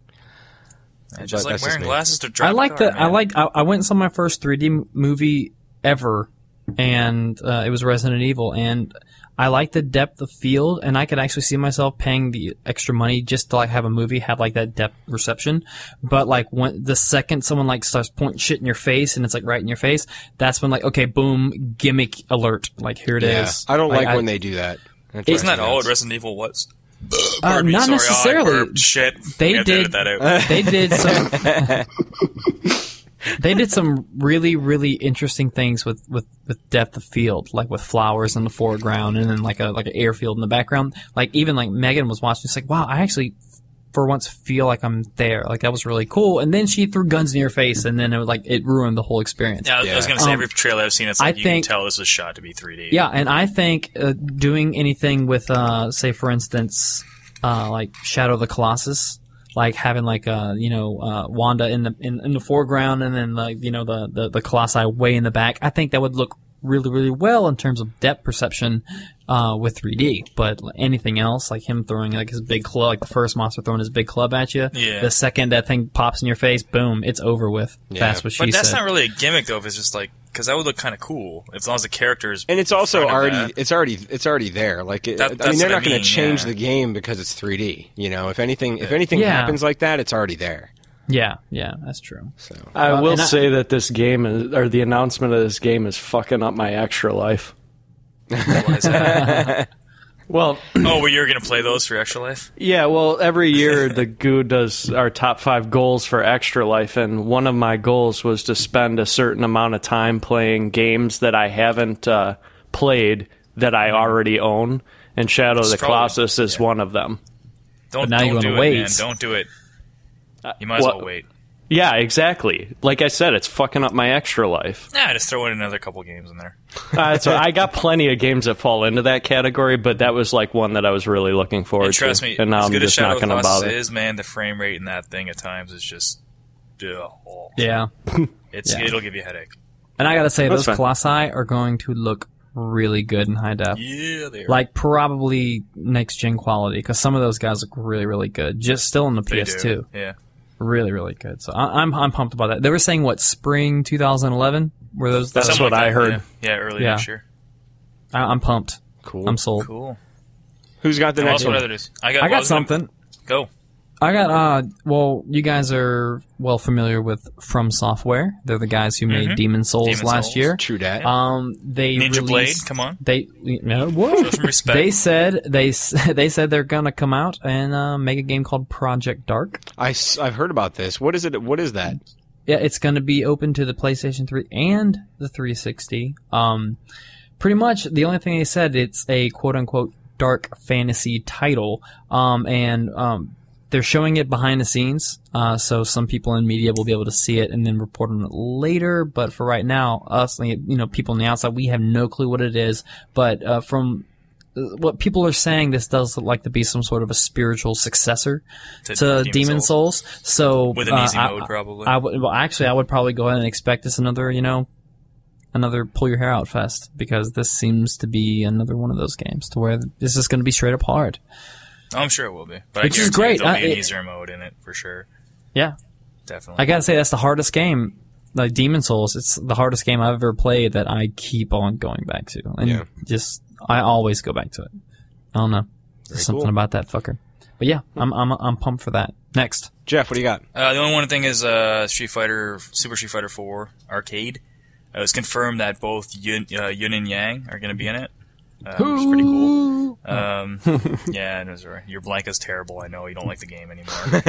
I just but like that's just wearing me. glasses to drive. I like a the car, I man. like I, I went and saw my first three D m- movie ever, and uh, it was Resident Evil, and I like the depth of field, and I could actually see myself paying the extra money just to like have a movie have like that depth reception. But like when the second someone like starts pointing shit in your face, and it's like right in your face, that's when like okay, boom, gimmick alert, like here it is. Yeah, I don't like, I- when they do that. That Isn't drives that me all nuts. what Resident Evil was? Uh, Pardon me, not sorry, necessarily. I burped. Shit. They We have to did- edit that out. They did some. They did some really, really interesting things with, with, with depth of field, like with flowers in the foreground and then like a like an airfield in the background. Like even like Megan was watching, it's like, wow, I actually for once feel like I'm there. Like that was really cool. And then she threw guns in your face, and then it was like it ruined the whole experience. Yeah, I was, I was Yeah. gonna say Um, every trailer I've seen, it's like I you think- can tell this was shot to be three D. Yeah, and I think uh, doing anything with, uh, say, for instance, uh, like Shadow of the Colossus, like having like uh, you know uh, Wanda in the in, in the foreground, and then like you know the, the the Colossi way in the back. I think that would look really really well in terms of depth perception uh, with three D. But anything else, like him throwing like his big club, like the first monster throwing his big club at you, Yeah. the second that thing pops in your face, boom, it's over with. Yeah. That's what she But that's said. not really a gimmick though. If it's just like because that would look kind of cool as long as the characters. And it's also in front of already that. it's already it's already there. Like it, That- I mean, that's they're what I not going mean, to change yeah. the game because it's three D. You know, if anything, if anything Yeah. happens like that, it's already there. yeah, yeah, that's true. So I Uh, will and I- say that this game is, or the announcement of this game is fucking up my extra life. Why is that? Well, oh, well, you're gonna play those for Extra Life? yeah, well, every year the G U does our top five goals for Extra Life, and one of my goals was to spend a certain amount of time playing games that I haven't uh, played that I already own, and Shadow of It's the probably- Colossus is yeah. one of them. Don't But now don't you do wanna it, wait. man. Don't do it. You might as What- well wait. Yeah, exactly. Like I said, it's fucking up my extra life. Nah, just throw in another couple games in there. Uh, so I got plenty of games that fall into that category, but that was like one that I was really looking forward And trust to. me, and now as I'm good as just Shadow not of the going to Colossus bother. is, man, the frame rate in that thing at times is just, ugh, oh. Yeah. It's Yeah. it'll give you a headache. And I gotta say, That's those fine. Colossi are going to look really good in high def. Yeah, they are. Like, probably next-gen quality, because some of those guys look really, really good. Just still in the They P S two. do. Yeah. Really, really good. So I, I'm I'm pumped about that. They were saying, what, spring twenty eleven? Were those? That's Something what like I that, heard. Yeah, yeah early Yeah. next year. I, I'm pumped. Cool. I'm sold. Cool. Who's got the And next also, what one? other news? I got, I well, got was gonna- something. Go. I got, uh, well, you guys are well familiar with From Software. They're the guys who made Mhm. Demon Souls Demon last Souls. year. True dat. Um, they Ninja Blade, released, come on. They, no, whoa. Show some respect. They said they s- they said they're gonna come out and uh, make a game called Project Dark. I, have heard about this. What is it? What is that? Yeah, it's going to be open to the PlayStation three and the three sixty. Um, pretty much the only thing they said, it's a quote-unquote dark fantasy title, um, and um, they're showing it behind the scenes, uh, so some people in media will be able to see it and then report on it later. But for right now, us, you know, people on the outside, we have no clue what it is. But uh, from what people are saying, this does look like to be some sort of a spiritual successor To to Demon Demon Souls. So With an uh, easy I- mode, probably. I would, well, actually, I would probably go ahead and expect this another, you know, another pull your hair out fest, because this seems to be another one of those games to where this is going to be straight up hard. I'm sure it will be. But Which I is guarantee great. There'll Uh, be an it- easier mode in it for sure. Yeah, Definitely. I gotta say that's the hardest game. Like Demon Souls, it's the hardest game I've ever played that I keep on going back to, and Yeah. just I always go back to it. I don't know, there's something cool. about that fucker. But yeah, I'm I'm I'm pumped for that. Next, Jeff, what do you got? Uh, the only one thing is uh, Street Fighter, Super Street Fighter four Arcade. Uh, it was confirmed that both Yun, uh, Yun and Yang are going to be in it, uh, which is pretty cool. Um, yeah, it was, right. Your Blanca's terrible. I know you don't like the game anymore.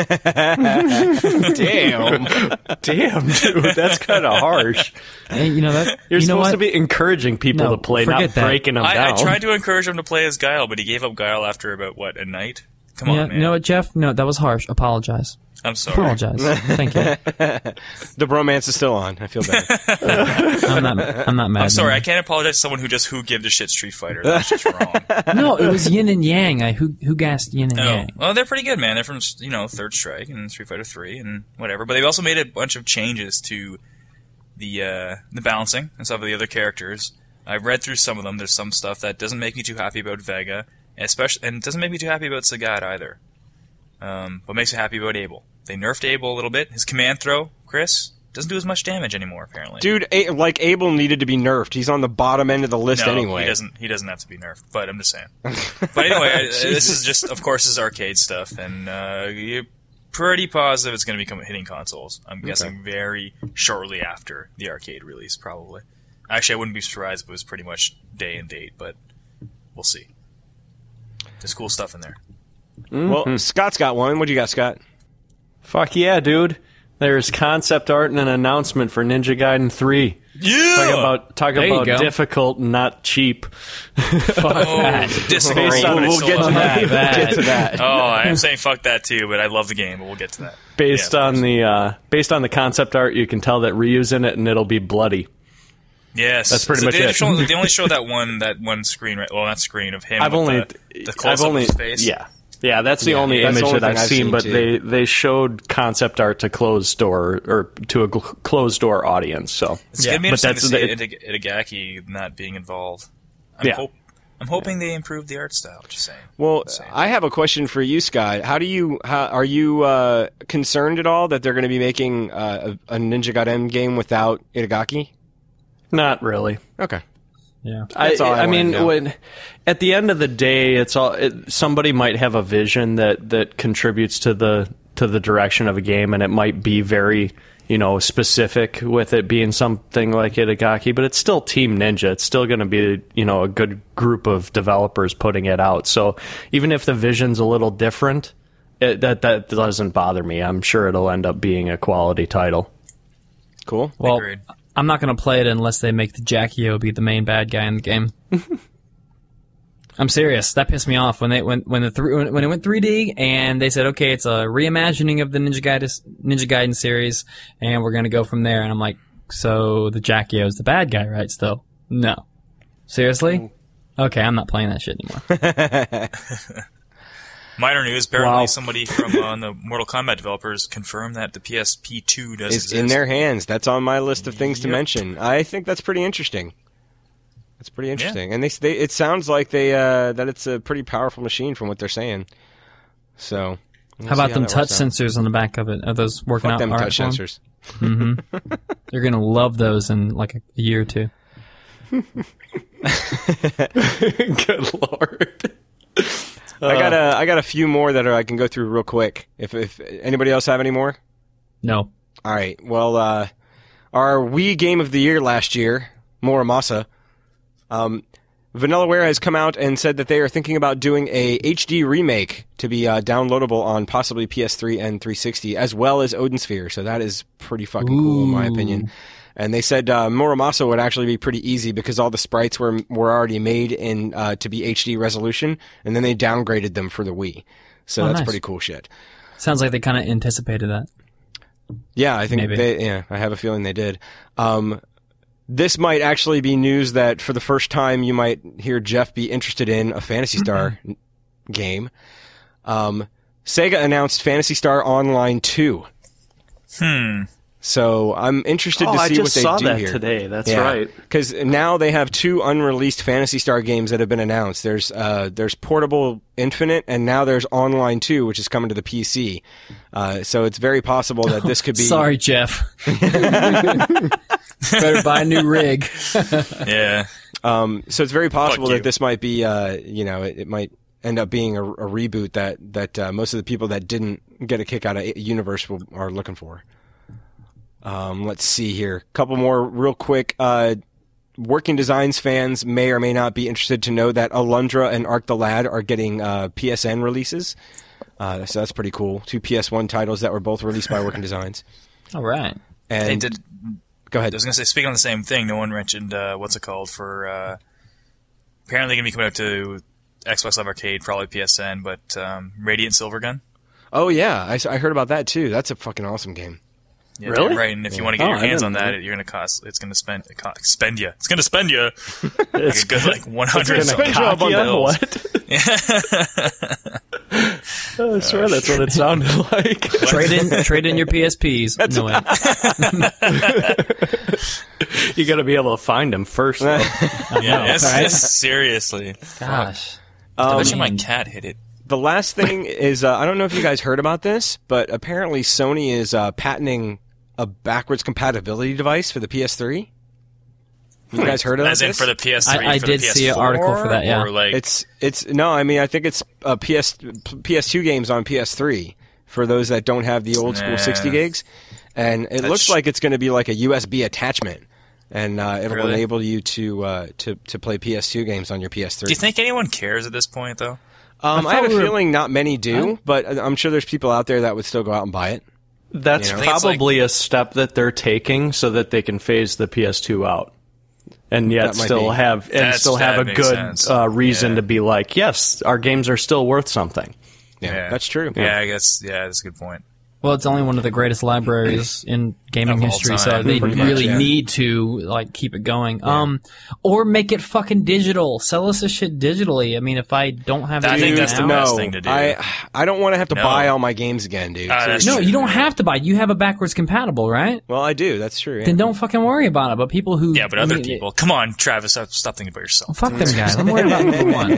Damn. Damn, dude, that's kind of harsh. hey, you know that You're you know supposed what? to be encouraging people No, to play, not forget that. breaking them I, down. I tried to encourage him to play as Guile, but he gave up Guile after about what a night. Come Yeah, on, man. you know what, Jeff? No, that was harsh. Apologize. I'm sorry. Apologize. Thank you. The bromance is still on. I feel bad. I'm not. I'm not mad. I'm sorry. I anymore. can't apologize to someone who just who gives a shit Street Fighter. That's just wrong. No, it was Yin and Yang. I who who gassed Yin and Oh, Yang. well, they're pretty good, man. They're from, you know, Third Strike and Street Fighter three and whatever. But they've also made a bunch of changes to the uh, the balancing and some of the other characters. I've read through some of them. There's some stuff that doesn't make me too happy about Vega, especially, and it doesn't make me too happy about Sagat either. Um, but makes me happy about Abel. They nerfed Abel a little bit. His command throw, Chris, doesn't do as much damage anymore, apparently. Dude, A- like Abel needed to be nerfed. He's on the bottom end of the list No, anyway. he doesn't. He doesn't have to be nerfed. But I'm just saying. But anyway, I- this is just, of course, this is arcade stuff, and uh, you're pretty positive it's going to be coming hitting consoles. I'm guessing very shortly after the arcade release, probably. Actually, I wouldn't be surprised if it was pretty much day and date, but we'll see. There's cool stuff in there. Well, Scott's got one. What do you got, Scott? Fuck yeah, dude. There's concept art and an announcement for Ninja Gaiden three. Yeah. Talk about talk There you about go. difficult, not cheap. Oh, disagree. Based on- but I we'll still get to love that. it. Bad. Get to that. Oh, I am saying fuck that too, but I love the game. But we'll get to that. Based Yeah, of on course. the uh, based on the concept art, you can tell that Ryu's in it, and it'll be bloody. Yes, That's pretty so much they it. Show, they only show that one that one screen, right? Well, not screen of him. I've with only the, the I've close-up only of his face. yeah yeah that's the Yeah, only that's the image only that thing I've I've seen. seen, But too. they they showed concept art to closed door or to a gl- closed door audience. So It's yeah, gonna be but interesting that's to see the, Ita- Itagaki not being involved. I'm, Yeah. hope, I'm hoping they improve the art style. Just saying. Well, Same. I have a question for you, Scott. How do you? How, are you uh, concerned at all that they're going to be making uh, a, a Ninja Gaiden game without Itagaki? not really. Okay. Yeah. That's I, all I I wanted mean, to know. when at the end of the day, it's all it, somebody might have a vision that that contributes to the to the direction of a game, and it might be very you know specific with it being something like Itagaki, but it's still Team Ninja. It's still going to be you know a good group of developers putting it out. So even if the vision's a little different, it, that that doesn't bother me. I'm sure it'll end up being a quality title. Cool. Well, Agreed. I'm not going to play it unless they make the Jackie O be the main bad guy in the game. I'm serious. That pissed me off when they when when the three, when, when it went three D and they said, okay, it's a reimagining of the Ninja Gaiden Ninja Gaiden series, and we're gonna go from there. And I'm like, so the Jackio's the bad guy, right? Still, no. Seriously? Okay, I'm not playing that shit anymore. Minor news, apparently Wow. somebody from uh, the Mortal Kombat developers confirmed that the P S P two does It's exist. in their hands. That's on my list of things to mention. I think that's pretty interesting. That's pretty interesting. And they, they it sounds like they uh, that it's a pretty powerful machine from what they're saying. So, we'll How about see them that touch works out. sensors on the back of it? Are those working Fuck out? them all right touch for 'em? sensors. You're gonna love those in like a, a year or two. Good lord. I got a I got a few more that are, I can go through real quick. If if anybody else have any more? No. All right. Well, uh, our Wii Game of the Year last year, Muramasa, um, Vanillaware has come out and said that they are thinking about doing a H D remake to be uh, downloadable on possibly P S three and three sixty, as well as Odin Sphere. So that is pretty fucking cool, in my opinion. And they said uh, Muramasa would actually be pretty easy because all the sprites were were already made in uh, to be H D resolution, and then they downgraded them for the Wii. So Oh, that's nice. pretty cool shit. Sounds like they kind of anticipated that. Yeah, I think Maybe. they. Yeah, I have a feeling they did. Um, this might actually be news that for the first time you might hear Jeff be interested in a Phantasy Star n- game. Um, Sega announced Phantasy Star Online two. Hmm. So I'm interested Oh, to I see just what they saw do that here today. That's right. Because now they have two unreleased Phantasy Star games that have been announced. There's uh, there's Portable Infinite, and now there's Online two, which is coming to the P C. Uh, so it's very possible that this could be. Sorry, Jeff. Better buy a new rig. Yeah. Um, so it's very possible you. that this might be, uh, you know, it, it might end up being a, a reboot that that uh, most of the people that didn't get a kick out of Universe will, are looking for. Um, let's see here, a couple more real quick. Uh, Working Designs fans may or may not be interested to know that Alundra and Arc the Lad are getting uh, P S N releases. Uh, so that's pretty cool. Two P S one titles that were both released by Working Designs. All right. And Hey, did, go I ahead. was going to say, speaking on the same thing, no one mentioned, uh, what's it called, for, uh, apparently going to be coming out to Xbox Live Arcade, probably P S N, but, um, Radiant Silvergun. Oh yeah, I, s- I heard about that too. That's a fucking awesome game. Yeah, Really? Right, and if you want to get Oh, your I hands didn't on know. that, you're going to cost, it's going to spend, it cost, spend you. It's going to spend you It's a good, like, one hundred gonna something cock ya? bills. What? I swear that's what it sounded like. Trade in, trade in your P S Ps. No way. You got to be able to find them first. Though. Yeah, it's, right? it's- seriously. Gosh. I bet you my man. cat hit it. The last thing is, uh, I don't know if you guys heard about this, but apparently Sony is uh, patenting a backwards compatibility device for the P S three. You guys heard of As in this? for the P S three, I- I for did the P S four, see an article for that, yeah. Or like, It's it's no, I mean I think it's uh, P S P S two games on P S three for those that don't have the old school Nah. sixty gigs, and it That's- looks like it's going to be like a U S B attachment, and uh, it'll Really? enable you to uh, to to play P S two games on your P S three. do you think anyone cares at this point, though? Um, I, I have a thought we were- feeling not many do, but I'm sure there's people out there that would still go out and buy it. That's You know? I think it's probably a step that they're taking so that they can phase the P S two out, and yet That might still be. have and That's- still have that a makes good sense. uh, reason Yeah. to be like, yes, our games are still worth something. Yeah, that's true. Yeah, I guess. Yeah, that's a good point. Well, it's only one of the greatest libraries in gaming Of all history, time, so they pretty much, really yeah. need to like keep it going. Um, or make it fucking digital. Sell us the shit digitally. I mean, if I don't have I it think Dude, that's the no, best thing to do. I I don't want to have to No. buy all my games again, dude. Ah, that's Seriously. no, true. you don't have to buy. You have a backwards compatible, right? Well, I do. That's true. Yeah. Then don't fucking worry about it. But people who Yeah, but I other mean, people. Come on, Travis, stop, stop thinking about yourself. fuck them guys. I'm worried about number one.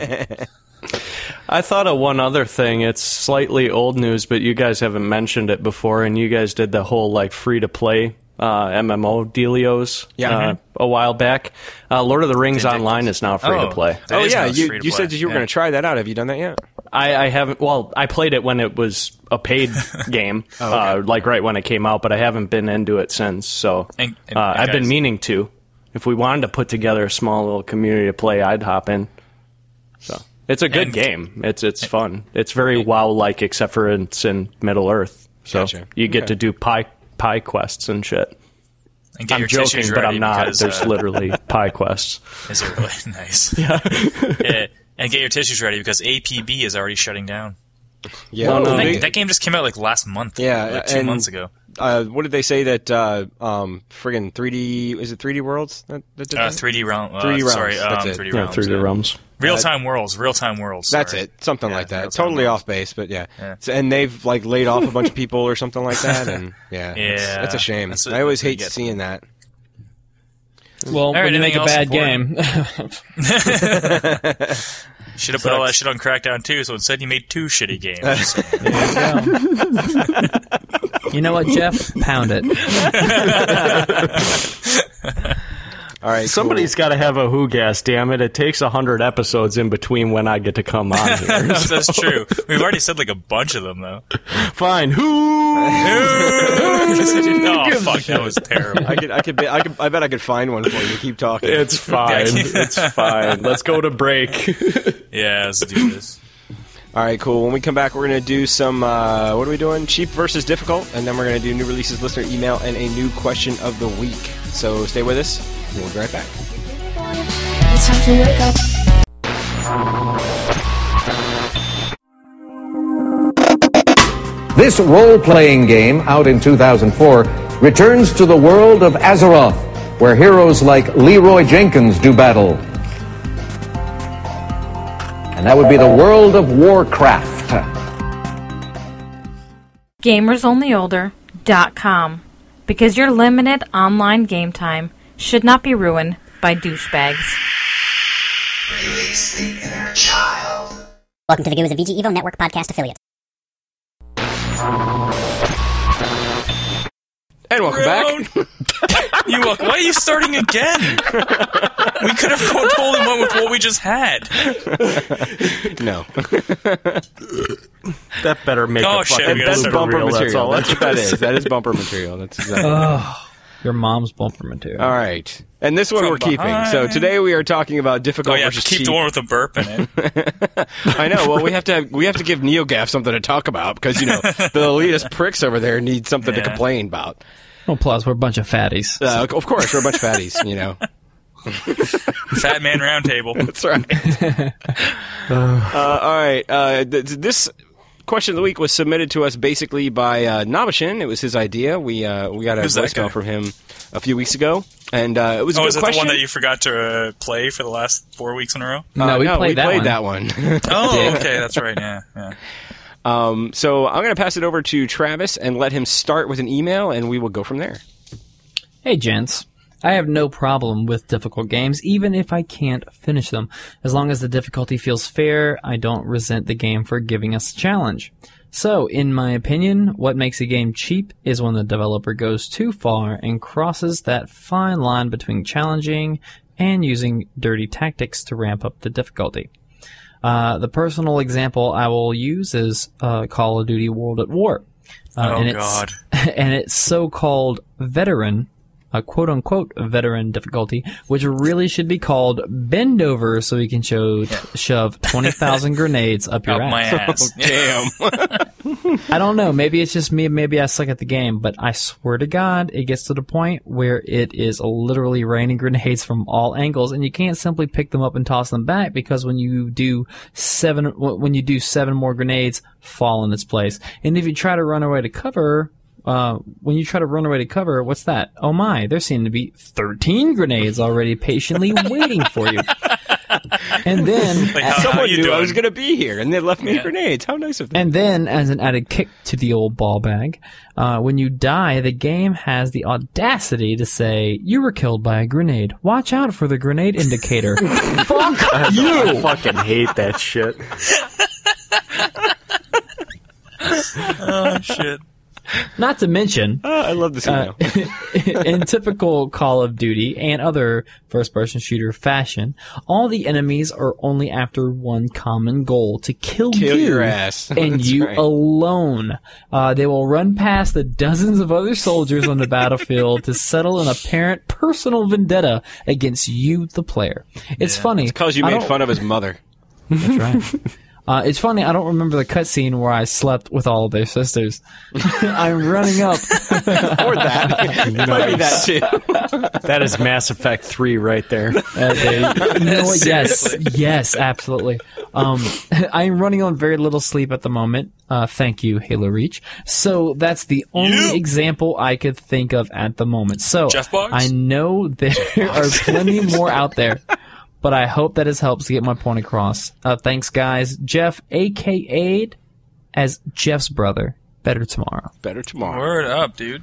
I thought of one other thing. It's slightly old news, but you guys haven't mentioned it before, and you guys did the whole like free to play uh, M M O dealios Yeah. uh, a while back. Uh, Lord of the Rings Ridiculous. Online is now free Oh. to play. That Oh is yeah, now you free to you play. said that you were Yeah. going to try that out. Have you done that yet? I, I haven't. Well, I played it when it was a paid game, uh, like right when it came out, but I haven't been into it since. So And- and uh, I've been guys- meaning to. If we wanted to put together a small little community to play, I'd hop in. So it's a good And- game. It's it's fun. It's very WoW like, except for it's in Middle Earth. So Gotcha. you get Okay. to do pie pie quests and shit. And get I'm your joking, tissues but ready I'm not. because, There's uh, literally pie quests. Is it really nice? Yeah. yeah. And get your tissues ready because A P B is already shutting down. Yeah, Oh, no. That, they- that game just came out like last month. Yeah, like two and- months ago. uh, what did they say that uh, um, friggin' three D is it three D Worlds? That, that did Uh, that? three D realm. Uh, three D realms, Sorry, that's um, it. three D Yeah, realms. three D yeah. realms. Real time worlds. Real time worlds. That's sorry. it, something Yeah, like that. real-time Totally worlds. off base, but yeah. Yeah. So, and they've like laid off a bunch of people or something like that, and yeah, Yeah. that's, that's a shame. That's what- I always that's what hate you get. seeing that. Well, right, when you make a anything bad else game. Should have put all that shit on Crackdown two, so instead you made two shitty games. You know what, Jeff? Pound it. All right, Somebody's got to have a Who Gas, damn it. It takes one hundred episodes in between when I get to come on here. That's true. We've already said like a bunch of them, though. Fine. Who? Oh, fuck, that was terrible. I could, I could, be, I could, I bet I could find one for you. Keep talking. It's fine. It's fine. Let's go to break. Yeah, let's do this. All right, cool. When we come back, we're going to do some, uh, what are we doing? Cheap versus difficult, and then we're going to do new releases, listener email, and a new question of the week. So stay with us, and we'll be right back. It's time to wake up. This role-playing game, out in two thousand four, returns to the world of Azeroth, where heroes like Leroy Jenkins do battle. And that would be the world of Warcraft. Gamers Only Older dot com. Because your limited online game time should not be ruined by douchebags. Welcome to the Goo is a V G Evo Network podcast affiliate. And welcome back. You look, why are you starting again? We could have totally went with what we just had. No. That better make Oh, a shit, fucking we gotta That's start bumper reel. That's material. all That's what that gonna is. say. That is bumper material. That's exactly. Your mom's bumper material. All right. And this one From we're keeping. behind. So today we are talking about difficult Oh, yeah, versus keep cheap. the one with the burp in it. I know. Well, we have to have, we have to give NeoGaf something to talk about because you know the elitist pricks over there need something to Yeah. complain about. Well, plus, we're a bunch of fatties. Uh, of course, we're a bunch of fatties. You know. Fat Man Roundtable. That's right. uh, all right. Uh, th- this question of the week was submitted to us basically by uh, Nabashin. It was his idea. We uh, we got a Who's that voicemail guy? from him a few weeks ago, and uh, it was a Oh, good is that question. the one that you forgot to uh, play for the last four weeks in a row? No, Uh, we no, played we that played one. that one. Oh, okay, that's right. Yeah, yeah. um, so I'm going to pass it over to Travis and let him start with an email, and we will go from there. Hey, gents. I have no problem with difficult games, even if I can't finish them. As long as the difficulty feels fair, I don't resent the game for giving us a challenge. So, in my opinion, what makes a game cheap is when the developer goes too far and crosses that fine line between challenging and using dirty tactics to ramp up the difficulty. Uh, the personal example I will use is uh, Call of Duty World at War. Uh, Oh, and its, God. and its so-called veteran, a quote-unquote veteran difficulty, which really should be called bend over so we can show, shove twenty thousand grenades up your Up my ass. ass. Damn. I don't know. Maybe it's just me. Maybe I suck at the game. But I swear to God, it gets to the point where it is literally raining grenades from all angles, and you can't simply pick them up and toss them back because when you do seven, when you do seven more grenades, fall in its place. And if you try to run away to cover. Uh, when you try to run away to cover, what's that? Oh my, there seem to be thirteen grenades already patiently waiting for you. And then, Like, how, how Someone you knew doing? I was going to be here, and they left me Yeah. grenades. How nice of them. And then, as an added kick to the old ball bag, uh, when you die, the game has the audacity to say, you were killed by a grenade. Watch out for the grenade indicator. Fuck I you! fucking hate that shit. Oh, shit. Not to mention, Ah, I love this email. Uh, in typical Call of Duty and other first-person shooter fashion, all the enemies are only after one common goal, to kill, Kill you your ass. and That's you right. alone. Uh, they will run past the dozens of other soldiers on the battlefield to settle an apparent personal vendetta against you, the player. It's funny. Because you I made don't- fun of his mother. That's right. Uh, it's funny, I don't remember the cutscene where I slept with all of their sisters. I'm running up. Or that. It might be that too. That is Mass Effect three right there. Uh, they, you know what? Yes, yes, absolutely. Um, I'm running on very little sleep at the moment. Uh, thank you, Halo Reach. So that's the only Yeah. example I could think of at the moment. So Jeff Boggs? I know there are plenty more out there, but I hope that this helps to get my point across. Uh, thanks, guys. Jeff, a k a'd as Jeff's brother. Better tomorrow. Better tomorrow. Word up, dude.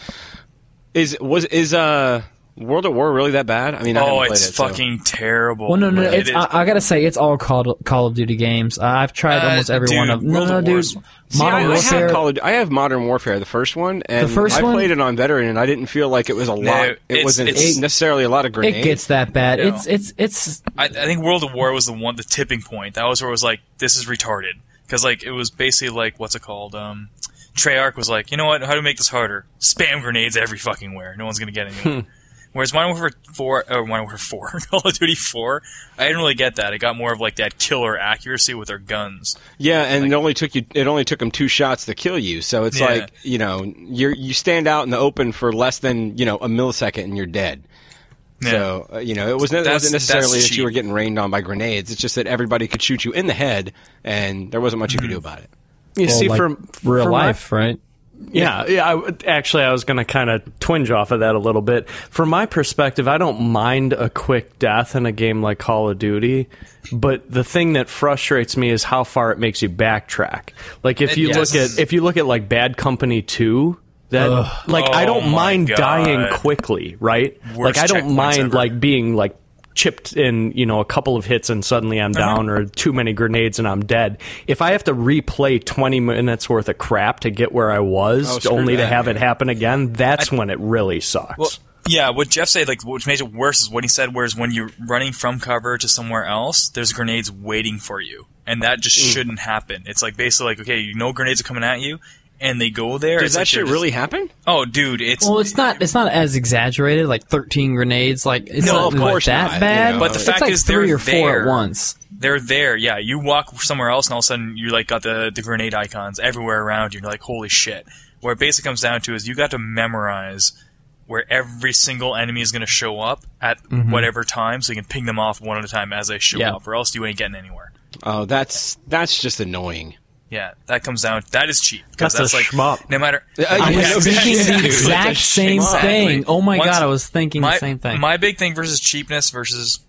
Is was is uh World at War really that bad? I mean, I Oh, haven't played it's it, so- fucking terrible. Well, no, no, no. It It's, is- I, I gotta say, it's all Call Call of Duty games. Uh, I've tried Uh, almost every dude, one of them. No, World no, at dude. War's- See, I, Modern I Warfare. have Call of, I have Modern Warfare, the first one, and The first I one? played it on Veteran, and I didn't feel like it was a lot. It it's- wasn't it's- necessarily a lot of grenades. It gets that bad. No. It's it's it's. I, I think World of War was the one, the tipping point. That was where it was like, this is retarded. Because, like, it was basically like, what's it called? Um, Treyarch was like, you know what? How do we make this harder? Spam grenades every fucking where. No one's gonna get anywhere. Whereas Modern Warfare four, or Modern Warfare four, Call of Duty four, I didn't really get that. It got more of like that killer accuracy with their guns. Yeah, and it only took you. It only took them two shots to kill you. So it's Yeah. like you know, you you stand out in the open for less than you know a millisecond, and you're dead. Yeah. So uh, you know, it wasn't, it That's- wasn't necessarily that's that you were cheap. getting rained on by grenades. It's just that everybody could shoot you in the head, and there wasn't much you could do about it. You well, see, like from real from my- life, right? Yeah, yeah. I, would- actually, I was going to kind of twinge off of that a little bit. From my perspective, I don't mind a quick death in a game like Call of Duty, but the thing that frustrates me is how far it makes you backtrack. Like if It- you yes. look at if you look at like Bad Company two. That like I Oh don't my mind God. dying quickly, right? Worst like I don't checkpoints mind ever. like being like chipped in, you know, a couple of hits and suddenly I'm down, or too many grenades and I'm dead. If I have to replay twenty minutes worth of crap to get where I was, Oh, screw only to that, have yeah. it happen again, that's when it really sucks. Well, yeah, what Jeff said, like, what makes it worse is what he said, whereas when you're running from cover to somewhere else, there's grenades waiting for you. And that just Mm. shouldn't happen. It's like basically like, okay, you know grenades are coming at you, and they go there. Does it's that like shit they're just- really happen? Oh, dude, it's... Well, it's not. It's not as exaggerated. Like thirteen grenades. Like it's No, not of course that not, bad. you know. But the It's fact like is three they're or four there. at once. They're there, yeah. You walk somewhere else, and all of a sudden you like got the, the grenade icons everywhere around you. And you're like, holy shit! Where it basically comes down to is you got to memorize where every single enemy is going to show up at whatever time, so you can ping them off one at a time as they show Yeah. up, or else you ain't getting anywhere. Oh, that's that's just annoying. Yeah, that comes down. That is cheap because That's that's, a like shmup. no matter. I Yeah, was exactly. thinking the Dude, exact it's a same shame. thing. Exactly. Oh my Once- god, I was thinking my, the same thing. My big thing versus cheapness versus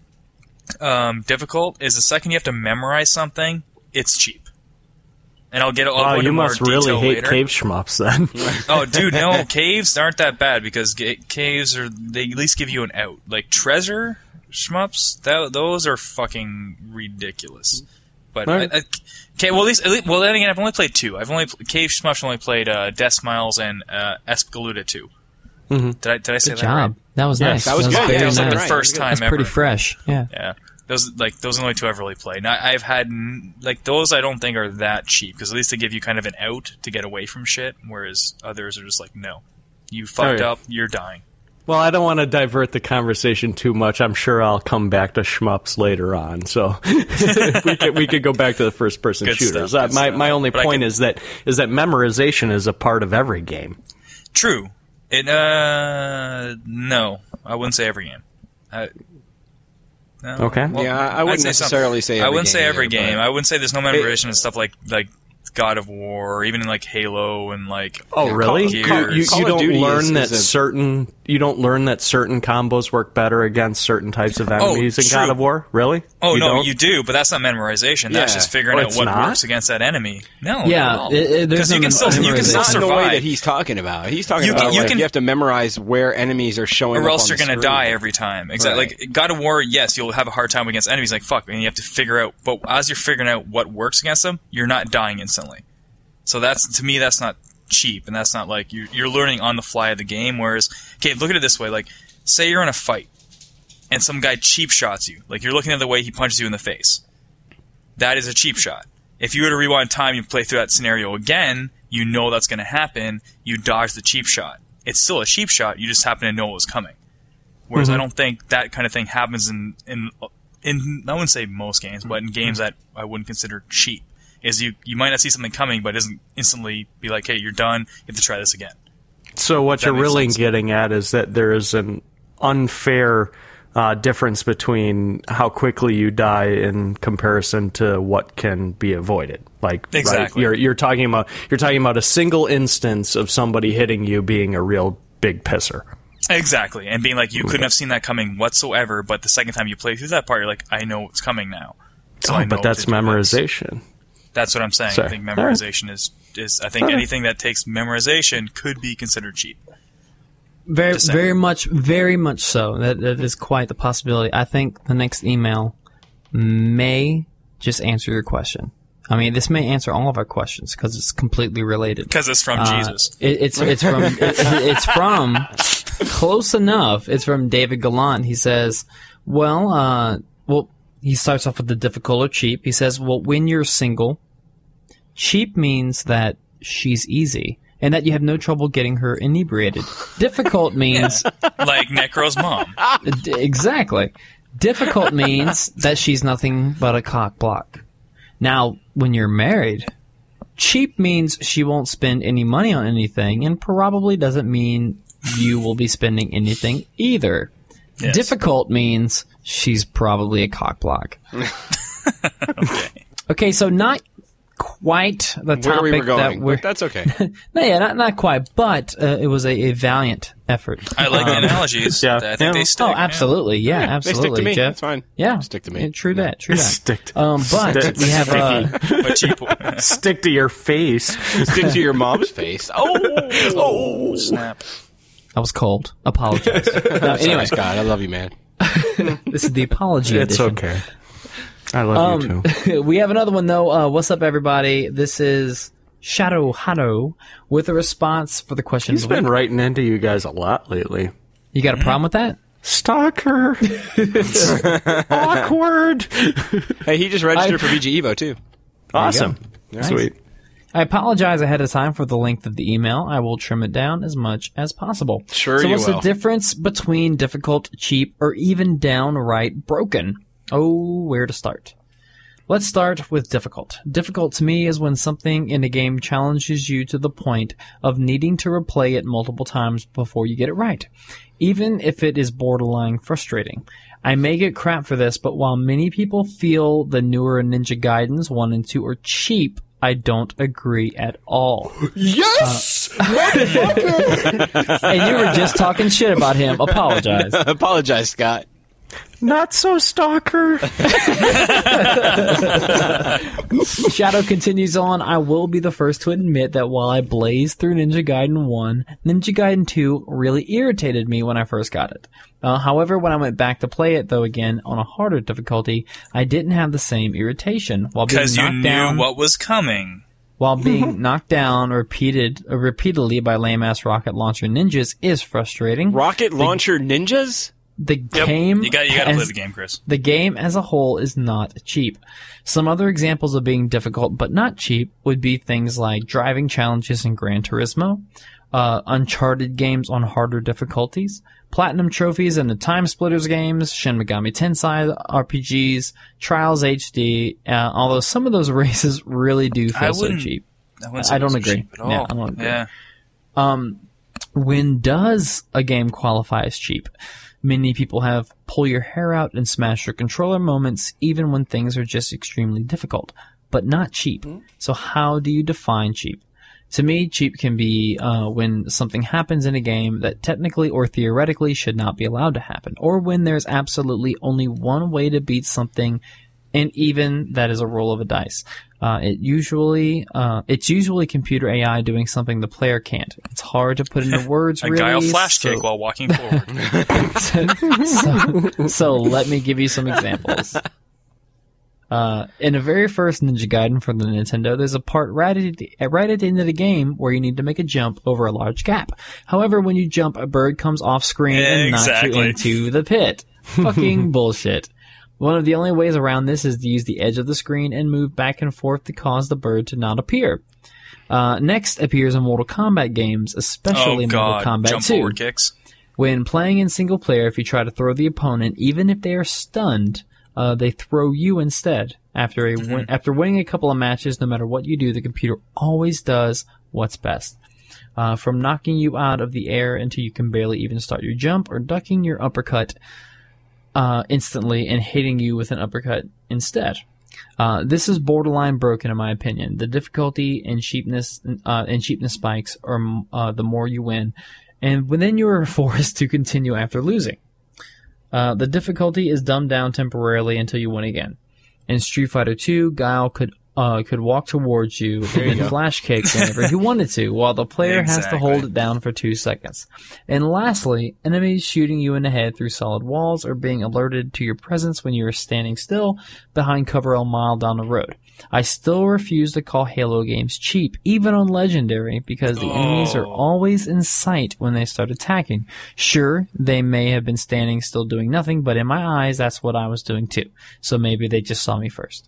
um, difficult is the second you have to memorize something, it's cheap. And I'll get. I'll wow, go into you more must really detail hate later. cave shmups then. Oh, dude, no, caves aren't that bad because ga- caves are they at least give you an out. Like treasure shmups, that, those are fucking ridiculous. But I, Alright. I, okay, well at least, at least well then again, I've only played two. I've only cave shmups. I've only played uh, Death Smiles and uh, Espgaluda two. Mm-hmm. Did I did I say Good that job. right? That was nice. that was good. very Yeah, That was like nice. the Right, first that was time That's ever. pretty fresh. Yeah. Yeah, those like those are the only two I've really played. Now, I've had n- like those I don't think are that cheap because at least they give you kind of an out to get away from shit, whereas others are just like, no, you fucked Alright. up, you're dying. Well, I don't want to divert the conversation too much. I'm sure I'll come back to shmups later on. So we could we could go back to the first person Good shooters. stuff, Uh, good my stuff. my only But I point can- is that is that memorization is a part of every game. True. It uh no, I wouldn't say every game. I, no. Okay. Well, Yeah, I I'd wouldn't say necessarily some- say I every wouldn't game say every either, game. but- I wouldn't say there's no memorization and stuff like like God of War or even in like Halo and like Oh, Yeah, really? Call- You, Gears. you, Call you of don't Duty learn is- that is a- certain you don't learn that certain combos work better against certain types of enemies in true. God of War. Really? Oh You no, don't? you do, but that's not memorization. That's Yeah. just figuring Oh, out it's what not? works against that enemy. No, Yeah, not at all. it- it- there's 'Cause you no can still you can memorization. still Not in the way survive. that he's talking about. He's talking You can- about you like, can- you have to memorize where enemies are showing or up else on you're the gonna screen. die every time. Exactly. Right. Like God of War, yes, you'll have a hard time against enemies. Like fuck, and you have to figure out. But as you're figuring out what works against them, you're not dying instantly. So that's to me, that's not cheap, and that's not like you're, you're learning on the fly of the game. Whereas, okay, look at it this way: like, say you're in a fight, and some guy cheap shots you. Like you're looking at the way he punches you in the face. That is a cheap shot. If you were to rewind time and play through that scenario again, you know that's going to happen. You dodge the cheap shot. It's still a cheap shot. You just happen to know it was coming. Whereas I don't think that kind of thing happens in, in in I wouldn't say most games, but in games that I wouldn't consider cheap, is you you might not see something coming, but it doesn't instantly be like, hey, you're done. You have to try this again. So what That you're makes really sense. getting at is that there is an unfair uh, difference between how quickly you die in comparison to what can be avoided. Like, right, Exactly. you're you're talking about you're talking about a single instance of somebody hitting you being a real big pisser. Exactly, and being like, you couldn't have seen that coming whatsoever, but the second time you play through that part, you're like, I know it's coming now. So I Oh, know but that's to do this. memorization. That's what I'm saying. Sorry. I think memorization is, is I think anything that takes memorization could be considered cheap. Very, Just saying. very much, very much so. That that is quite the possibility. I think the next email may just answer your question. I mean, this may answer all of our questions because it's completely related. Because it's from Uh, Jesus. It, it's it's from it, it's from close enough. It's from David Gallant. He says, "Well, uh, well." He starts off with the difficult or cheap. He says, "Well, when you're single, cheap means that she's easy and that you have no trouble getting her inebriated. Difficult means Like Necro's mom. D- exactly. Difficult means that she's nothing but a cock block. Now, when you're married, cheap means she won't spend any money on anything and probably doesn't mean you will be spending anything either. Yes. Difficult means she's probably a cock block." Okay. Okay, so not quite the topic Where we were that going, we're... but that's okay. No, yeah, not, not quite, but uh, it was a, a valiant effort. I like analogies. Yeah. I think Yeah. they stick. Oh, absolutely, yeah, They absolutely, stick to me. Jeff. That's fine. Yeah, Stick to me. Yeah, true that, true that. Stick to, Um, but Stick- we have uh, Yeah. But cheap. stick to your face. Stick to your mom's face. Oh, Oh, snap. that was cold. Apologize. No, anyway, anyway, Scott, I love you, man. this is the apology It's edition. okay. I love you too. We have another one though. Uh, what's up, everybody? This is Shadow Hado with a response for the question. He's of the been week. writing into you guys a lot lately. You got a problem with that? Stalker. Awkward. Hey, he just registered for V G Evo too. Awesome. Nice. Sweet. I apologize ahead of time for the length of the email. I will trim it down as much as possible. Sure So you what's will. the difference between difficult, cheap, or even downright broken? Oh, where to start? Let's start with difficult. Difficult to me is when something in a game challenges you to the point of needing to replay it multiple times before you get it right, even if it is borderline frustrating. I may get crap for this, but while many people feel the newer Ninja Gaidens one and two are cheap, I don't agree at all. Yes, And you were just talking shit about him. Apologize. apologize, Scott. Not so stalker. Shadow continues on. I will be the first to admit that while I blazed through Ninja Gaiden one, Ninja Gaiden two really irritated me when I first got it. Uh, however, when I went back to play it, though again on a harder difficulty, I didn't have the same irritation. While being Because you knocked knew down, what was coming. while being knocked down repeated uh, repeatedly by lame-ass rocket launcher ninjas is frustrating. Rocket launcher ninjas. The Yep. game You got you got to play has- the game, Chris. The game as a whole is not cheap. Some other examples of being difficult but not cheap would be things like driving challenges in Gran Turismo, uh, Uncharted games on harder difficulties, platinum trophies in the Time Splitters games, Shin Megami Tensei R P Gs, Trials H D, uh, although some of those races really do I feel so wouldn't- cheap. I, wouldn't say I don't it was agree. cheap At all. Yeah, I don't agree. Yeah. When does a game qualify as cheap? Many people have pull your hair out and smash your controller moments even when things are just extremely difficult, but not cheap. So how do you define cheap? To me, cheap can be uh, when something happens in a game that technically or theoretically should not be allowed to happen, or when there's absolutely only one way to beat something, and even that is a roll of a dice. Uh, it usually, uh, it's usually computer A I doing something the player can't. It's hard to put into words. A really, guy will flash so- kick while walking forward. so, so let me give you some examples. Uh, in the very first Ninja Gaiden for the Nintendo, there's a part right at, right at the end of the game where you need to make a jump over a large gap. However, when you jump, a bird comes off screen and knocks you Exactly. into the pit. Fucking bullshit. One of the only ways around this is to use the edge of the screen and move back and forth to cause the bird to not appear. Uh, next appears in Mortal Kombat games, especially Oh god, Mortal Kombat jump two. forward kicks. When playing in single player, if you try to throw the opponent, even if they are stunned, uh, they throw you instead. After a win- after winning a couple of matches, no matter what you do, the computer always does what's best. Uh, from knocking you out of the air until you can barely even start your jump, or ducking your uppercut uh, instantly and hitting you with an uppercut instead. Uh, this is borderline broken, in my opinion. The difficulty and cheapness uh, and cheapness spikes are uh, the more you win, and then you are forced to continue after losing. Uh, the difficulty is dumbed down temporarily until you win again. In Street Fighter two, Guile could uh, could walk towards you and then flash kick whenever he wanted to, while the player Exactly. has to hold it down for two seconds. And lastly, enemies shooting you in the head through solid walls or being alerted to your presence when you are standing still behind cover a mile down the road. I still refuse to call Halo games cheap, even on Legendary, because the Oh. enemies are always in sight when they start attacking. Sure, they may have been standing still doing nothing, but in my eyes, that's what I was doing too. So maybe they just saw me first.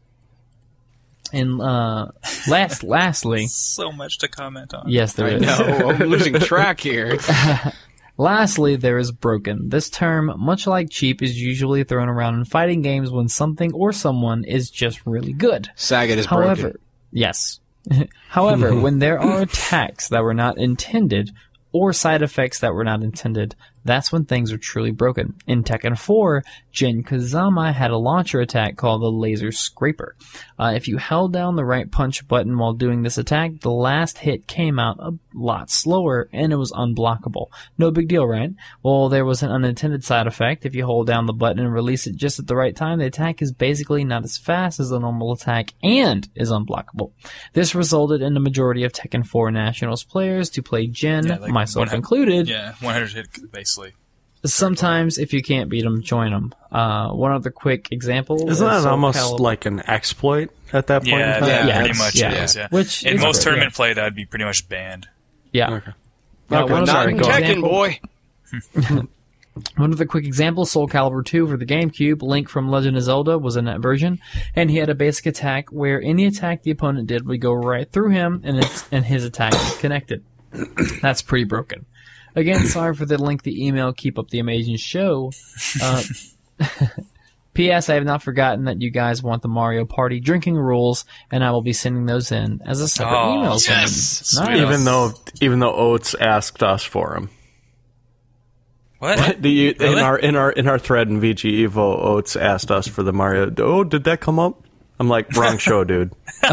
And uh, last, lastly, So much to comment on. yes, there I is. know. I'm losing track here. Lastly, there is broken. This term, much like cheap, is usually thrown around in fighting games when something or someone is just really good. Sagat is However, broken. yes. However, when there are attacks that were not intended or side effects that were not intended, that's when things are truly broken. In Tekken four, Jin Kazama had a launcher attack called the Laser Scraper. Uh, if you held down the right punch button while doing this attack, the last hit came out a lot slower and it was unblockable. No big deal, right? Well, there was an unintended side effect. If you hold down the button and release it just at the right time, the attack is basically not as fast as a normal attack and is unblockable. This resulted in the majority of Tekken four Nationals players to play Jin, Yeah, like myself one hun- included. Yeah, one hundred hit, basically. Sometimes, if you can't beat them, join them. Uh, one other quick example. Isn't is that Soul almost Calibur. like an exploit at that point? Yeah, in time? yeah, Yeah, pretty it's- much yeah. it is, yeah. Which in is most good, tournament yeah. play, that would be pretty much banned. Yeah. Okay. Uh, Okay, one other Not sorry, in go on. Tekken, example- boy. One other quick example, Soul Calibur two for the GameCube, Link from Legend of Zelda was in that version, and he had a basic attack where any attack the opponent did would go right through him, and it's, and his attack is connected. That's pretty broken. Again, sorry for the lengthy email. Keep up the amazing show. Uh, P S. I have not forgotten that you guys want the Mario Party drinking rules, and I will be sending those in as a separate Oh, email. yes! send. Sweet. Nice. Even though, even though Oates asked us for him. What? The, in Really? our in our in our thread in V G Evo, Oates asked us for the Mario. Oh, did that come up? I'm like, wrong show, dude.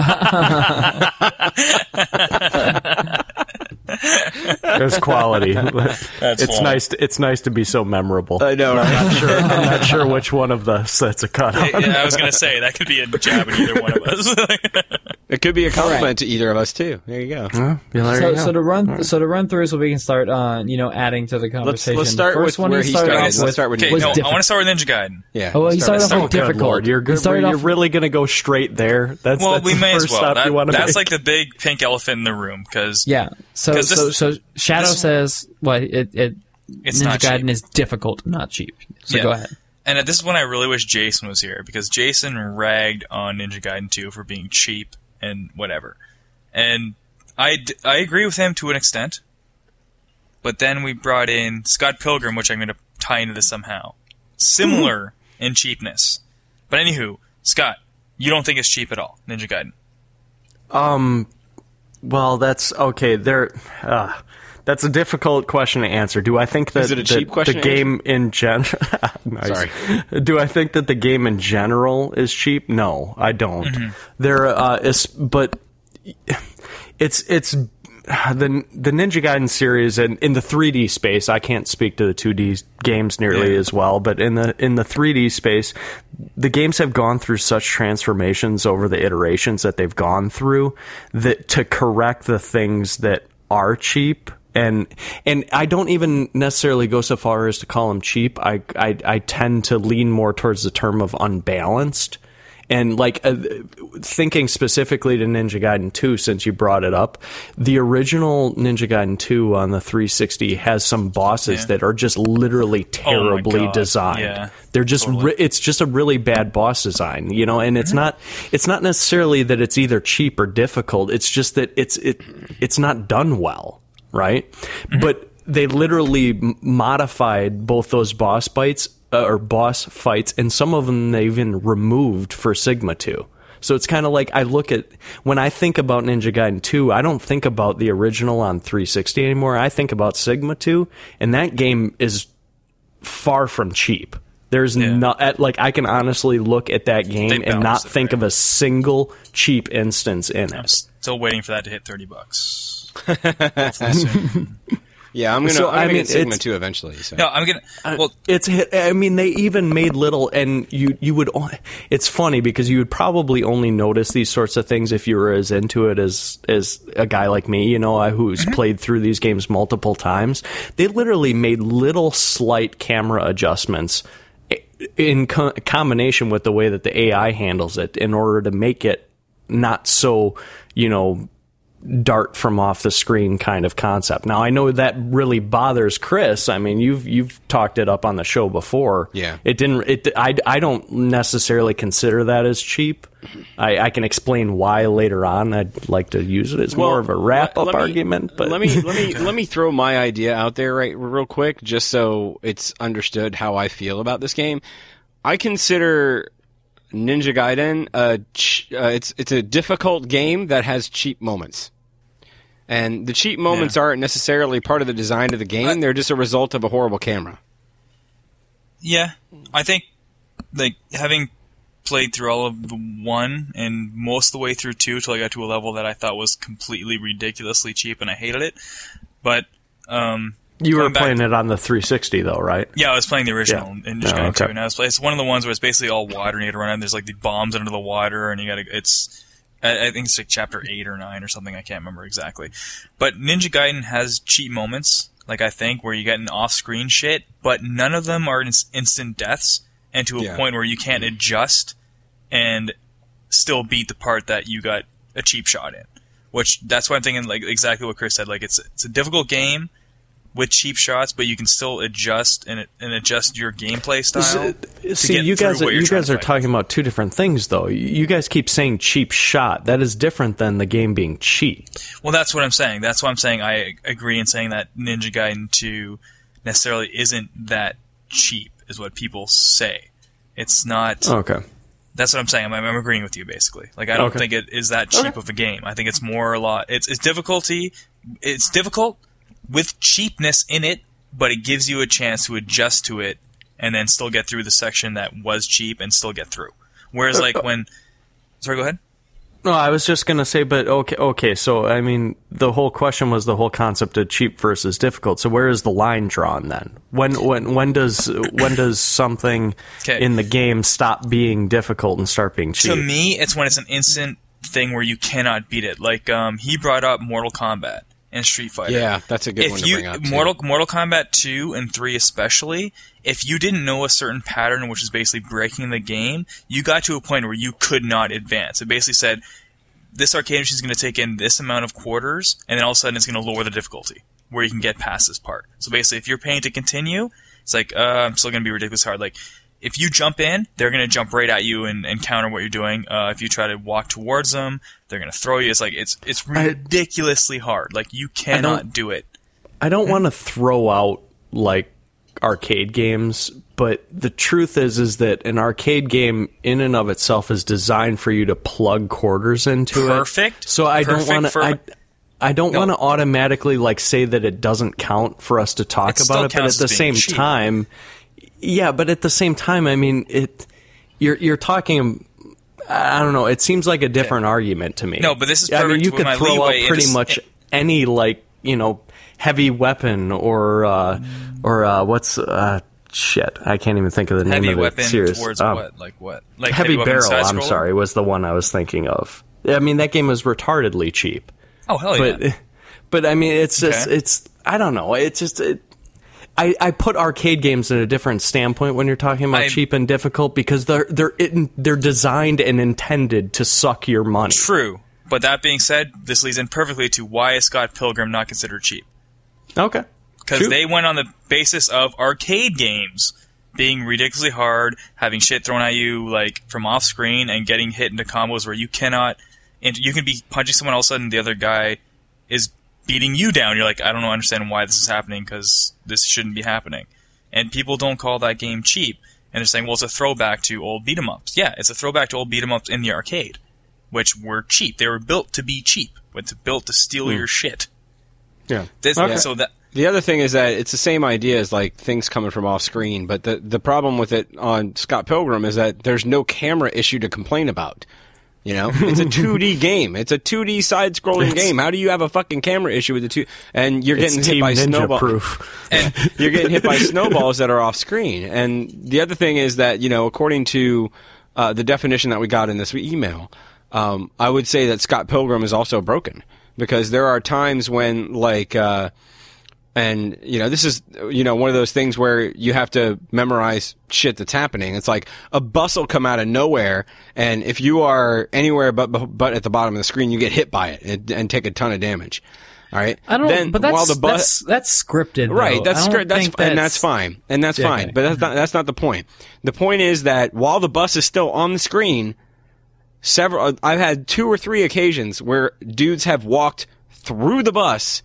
There's quality. That's it's fine. nice. To, it's nice to be so memorable. I know, right? I'm not sure. I'm not sure which one of us that's a cut on. Yeah, I was gonna say that could be a jab at either one of us. It could be a compliment to either of us too. There you go. Yeah, there So, you go. so to run, so to run through, so we can start, uh, you know, adding to the Let's conversation. let's start First with one where he he started started. off Let's with start with Okay, was no, I different. want to start with Ninja Gaiden. Yeah. Oh, well, you start started with- off with Good difficult. Lord, you're You good. started You're off- really going to go straight there. That's Well, that's we the may first as well. stop That- you want to that's make. like the big pink elephant in the room because Yeah. So 'Cause this- so so Shadow this- says what it it it's Ninja not Gaiden cheap. is difficult, not cheap. So Yeah. go ahead. And this is when I really wish Jason was here because Jason ragged on Ninja Gaiden two for being cheap and whatever. And I, d- I agree with him to an extent. But then we brought in Scott Pilgrim, which I'm going to tie into this somehow. Similar in cheapness. But anywho, Scott, you don't think it's cheap at all, Ninja Gaiden? Um, well, that's okay. There, uh, that's a difficult question to answer. Do I think that Is it a the, cheap question the to answer? game in general? nice. Sorry. Do I think that the game in general is cheap? No, I don't. Mm-hmm. There uh, is, but it's it's the the Ninja Gaiden series and in the three D space. I can't speak to the two D games nearly Yeah. as well, but in the in the three D space, the games have gone through such transformations over the iterations that they've gone through that to correct the things that are cheap. And and I don't even necessarily go so far as to call them cheap. I I, I tend to lean more towards the term of unbalanced. And like uh, thinking specifically to Ninja Gaiden two, since you brought it up, the original Ninja Gaiden two on the three sixty has some bosses Yeah. that are just literally terribly God, designed. yeah, They're just totally. ri- it's just a really bad boss design, you know. And it's not it's not necessarily that it's either cheap or difficult. It's just that it's it it's not done well, right? But they literally m- modified both those boss fights uh, or boss fights, and some of them they even removed for Sigma two. So it's kind of like I look at, when I think about Ninja Gaiden two, I don't think about the original on three sixty anymore. I think about Sigma two, and that game is far from cheap. There's Yeah. not, at, like, I can honestly look at that game They and not balanced it, think right? of a single cheap instance in I'm it. still waiting for that to hit thirty bucks. Hopefully soon. Yeah, I'm gonna. So, I'm gonna I mean, get Sigma it's- two eventually. So. No, I'm gonna. Well, It's hit. I mean, they even made little, and you you would. o- It's funny because you would probably only notice these sorts of things if you were as into it as as a guy like me, you know, I- who's played through these games multiple times. They literally made little slight camera adjustments i- in co- combination with the way that the A I handles it in order to make it not so, you know, dart from off the screen kind of concept. Now I know that really bothers Chris. I mean, you've you've talked it up on the show before. Yeah. It didn't it I, I don't necessarily consider that as cheap. I, I can explain why later on. I'd like to use it as more of a wrap up let me- argument, but let me let me let me throw my idea out there right real quick, just so it's understood how I feel about this game. I consider Ninja Gaiden a ch- uh, it's it's a difficult game that has cheap moments. And the cheap moments Yeah. aren't necessarily part of the design of the game. Uh, They're just a result of a horrible camera. yeah, I think like having played through all of the one and most of the way through two till I got to a level that I thought was completely ridiculously cheap and I hated it. But um, you were going back- playing it on the three sixty though, right? Yeah, I was playing the original Yeah. in Ninja Oh, Gaiden okay. two, and I was play- it's one of the ones where it's basically all water and you got to run out. There's like the bombs under the water, and you got to. It's I, I think it's like chapter eight or nine or something. I can't remember exactly. But Ninja Gaiden has cheat moments, like I think, where you get an off-screen shit, but none of them are ins- instant deaths, and to a Yeah. point where you can't adjust and still beat the part that you got a cheap shot in. Which that's why I'm thinking, like exactly what Chris said. Like it's it's a difficult game with cheap shots, but you can still adjust and and adjust your gameplay style. to See, get you through guys, what you're you trying guys to are fight. talking about two different things, though. You guys keep saying cheap shot. That is different than the game being cheap. Well, that's what I'm saying. That's why I'm saying I agree in saying that Ninja Gaiden two necessarily isn't that cheap, is what people say. It's not. Okay. That's what I'm saying. I'm, I'm agreeing with you, basically. Like, I don't Okay. think it is that cheap of a game. I think it's more a lot. It's it's difficulty. It's difficult with cheapness in it, but it gives you a chance to adjust to it and then still get through the section that was cheap and still get through. Whereas, like when, sorry, go ahead. No, I was just gonna say, but okay, okay. So, I mean, the whole question was the whole concept of cheap versus difficult. So, where is the line drawn then? When, when, when does, when does something 'Kay. in the game stop being difficult and start being cheap? To me, it's when it's an instant thing where you cannot beat it. Like um, he brought up Mortal Kombat and Street Fighter. Yeah, that's a good if one to you bring up. too. Mortal Mortal Kombat two and three especially, if you didn't know a certain pattern, which is basically breaking the game, you got to a point where you could not advance. It basically said, this arcade machine is going to take in this amount of quarters, and then all of a sudden it's going to lower the difficulty, where you can get past this part. So basically, if you're paying to continue, it's like, uh, I'm still going to be ridiculously hard. Like, if you jump in, they're going to jump right at you and, and counter what you're doing. Uh, if you try to walk towards them, they're going to throw you. It's like, it's it's ridiculously hard. Like, you cannot do it. I don't want to throw out like arcade games, but the truth is is that an arcade game in and of itself is designed for you to plug quarters into Perfect. it. So I don't Perfect want to for- I, I don't No. want to automatically like say that it doesn't count for us to talk It still about it, but at counts the as being same cheap. time yeah, but at the same time, I mean, it you're you're talking I don't know, it seems like a different argument to me. No, but this is I mean, perfect you with could my throw leeway out pretty into- much any like, you know, heavy weapon or uh, or uh, what's uh, shit? I can't even think of the name Heavy of the weapon series. towards Um, what? Like what? Like Heavy, weapon Barrel. I'm side-scroller? sorry, was the one I was thinking of. I mean, that game was retardedly cheap. Oh hell yeah! But but I mean, it's just Okay. it's I don't know. It's just. It, I, I put arcade games in a different standpoint when you're talking about I- cheap and difficult because they're they're it, they're designed and intended to suck your money. True. But that being said, this leads in perfectly to why is Scott Pilgrim not considered cheap? Okay. Because True. they went on the basis of arcade games being ridiculously hard, having shit thrown at you like from off screen, and getting hit into combos where you cannot. And you can be punching someone, all of a sudden the other guy is beating you down. You're like, I don't know, understand why this is happening because this shouldn't be happening. and people don't call that game cheap. And they're saying, well, it's a throwback to old beat 'em ups. Yeah, it's a throwback to old beat 'em ups in the arcade, which were cheap. They were built to be cheap, but built to steal mm. your shit. Yeah. This, okay. So that. The other thing is that it's the same idea as like things coming from off screen, but the the problem with it on Scott Pilgrim is that there's no camera issue to complain about. You know, it's a two D game. It's a two D side-scrolling game. How do you have a fucking camera issue with the two? And you're getting it's hit Team by Ninja snowballs. Proof. And you're getting hit by snowballs that are off screen. And the other thing is that, you know, according to uh, the definition that we got in this email, um, I would say that Scott Pilgrim is also broken, because there are times when, like, uh, and, you know, this is, you know, one of those things where you have to memorize shit that's happening. It's like a bus will come out of nowhere, and if you are anywhere but but at the bottom of the screen, you get hit by it and, and take a ton of damage. All right? I don't then, but that's, while the bus, that's, that's scripted, though. right, that's scripted. That's, that's and that's fine. And that's okay. fine. But that's not, that's not the point. The point is that while the bus is still on the screen, several, I've had two or three occasions where dudes have walked through the bus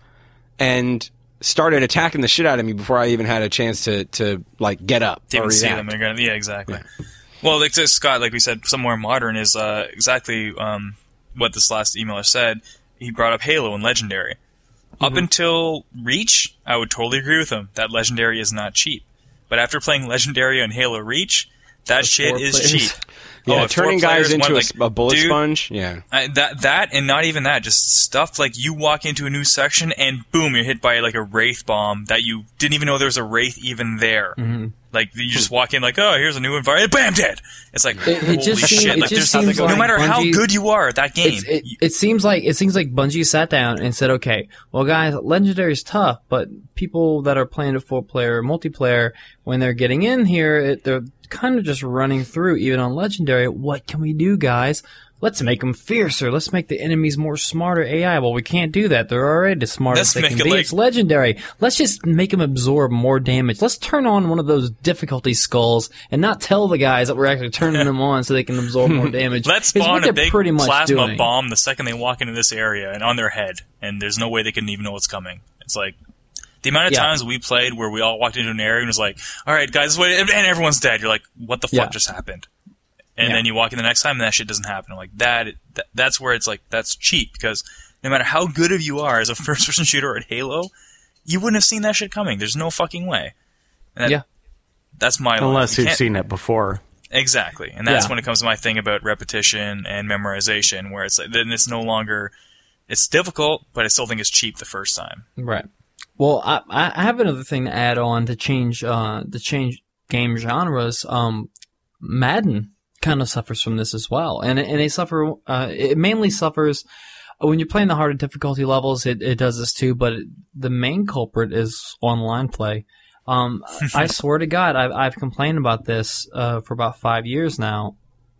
and started attacking the shit out of me before I even had a chance to, to like, get up. To even see them. Gonna, yeah, exactly. Yeah. Well, like this, Scott, like we said, Somewhere Modern is uh, exactly um, what this last emailer said. He brought up Halo and Legendary. Mm-hmm. Up until Reach, I would totally agree with him that Legendary is not cheap. But after playing Legendary and Halo Reach, that With shit is players. cheap. Yeah, oh, turning guys into one, a, like, a bullet dude, sponge. Yeah, I, that that and not even that, just stuff like you walk into a new section and boom, you're hit by like a wraith bomb that you didn't even know there was a wraith even there. Mm-hmm. Like you just walk in, like, oh, here's a new environment, bam, dead. It's like it, it holy just shit! Seems, like, it just there's seems no like matter how Bungie, good you are at that game, it, it seems like it seems like Bungie sat down and said, okay, well, guys, Legendary is tough, but people that are playing a full player multiplayer, when they're getting in here, it, they're kind of just running through, even on Legendary. What can we do, guys? Let's make them fiercer. Let's make the enemies more smarter A I. Well, we can't do that. They're already the smartest they can be. Like, it's Legendary. Let's just make them absorb more damage. Let's turn on one of those difficulty skulls and not tell the guys that we're actually turning them on so they can absorb more damage. Let's spawn a big pretty much plasma doing. bomb the second they walk into this area and on their head, and there's no way they can even know what's coming. It's like the amount of yeah. times we played where we all walked into an area and was like, all right, guys, wait, and everyone's dead. You're like, what the fuck yeah. just happened? And yeah. then you walk in the next time and that shit doesn't happen. I'm like, that, that, that's where it's like, that's cheap, because no matter how good of you are as a first-person shooter at Halo, you wouldn't have seen that shit coming. There's no fucking way. And that, yeah. That's my Unless line. you've You seen it before. Exactly. And that's yeah. when it comes to my thing about repetition and memorization, where it's like, then it's no longer, it's difficult, but I still think it's cheap the first time. Right. Well, I, I have another thing to add on to change, uh, to change game genres. Um, Madden kind of suffers from this as well, and and they suffer. Uh, it mainly suffers when you're playing the harder difficulty levels. It, it does this too, but it, the main culprit is online play. Um, I swear to God, I've I've complained about this uh, for about five years now,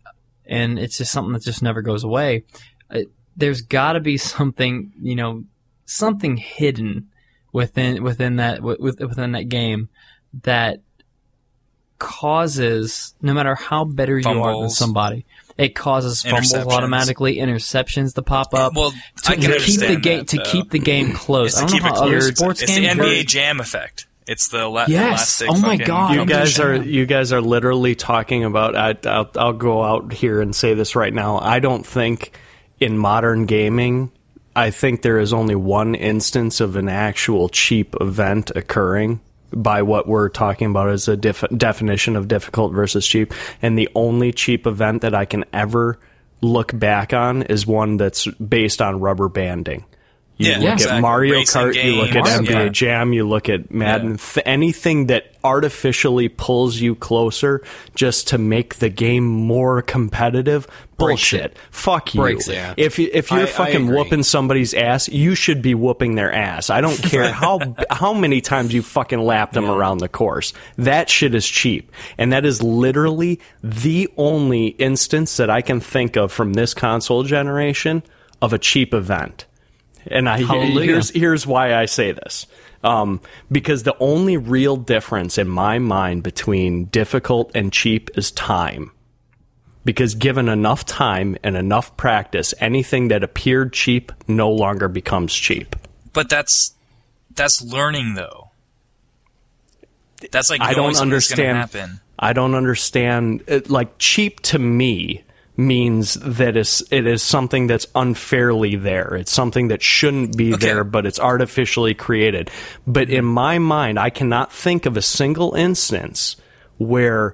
and it's just something that just never goes away. It, there's got to be something, you know, something hidden within within that within that game that causes, no matter how better fumbles. You are than somebody, it causes fumbles automatically, interceptions to pop up. Well, to, I can to keep the understand game that, to though. keep the game close. It's I to don't keep know it how other clear. sports It's games the N B A work. Jam effect. It's the la- Yes. elastic Oh my fucking God. You guys are Jam. you guys are literally talking about. I, I'll, I'll go out here and say this right now. I don't think in modern gaming, I think there is only one instance of an actual cheap event occurring by what we're talking about as a def- definition of difficult versus cheap. And the only cheap event that I can ever look back on is one that's based on rubber banding. You Yeah, look exactly. at Mario Racing Kart, you look at games, N B A yeah. Jam, you look at Madden, Yeah. th- anything that artificially pulls you closer just to make the game more competitive. Breaks Bullshit. it. Fuck you. Breaks it. Yeah. If you, if you're I- I fucking agree. whooping somebody's ass, you should be whooping their ass. I don't care how how many times you fucking lap them around the course. That shit is cheap. And that is literally the only instance that I can think of from this console generation of a cheap event. And I Hallelujah. here's here's why I say this. Um, because the only real difference in my mind between difficult and cheap is time. Because given enough time and enough practice, anything that appeared cheap no longer becomes cheap. But that's that's learning, though. That's like I knowing don't something that's gonna understand. happen. I don't understand. It, like cheap to me means that it's, it is something that's unfairly there. It's something that shouldn't be Okay. there, but it's artificially created. But in my mind, I cannot think of a single instance where,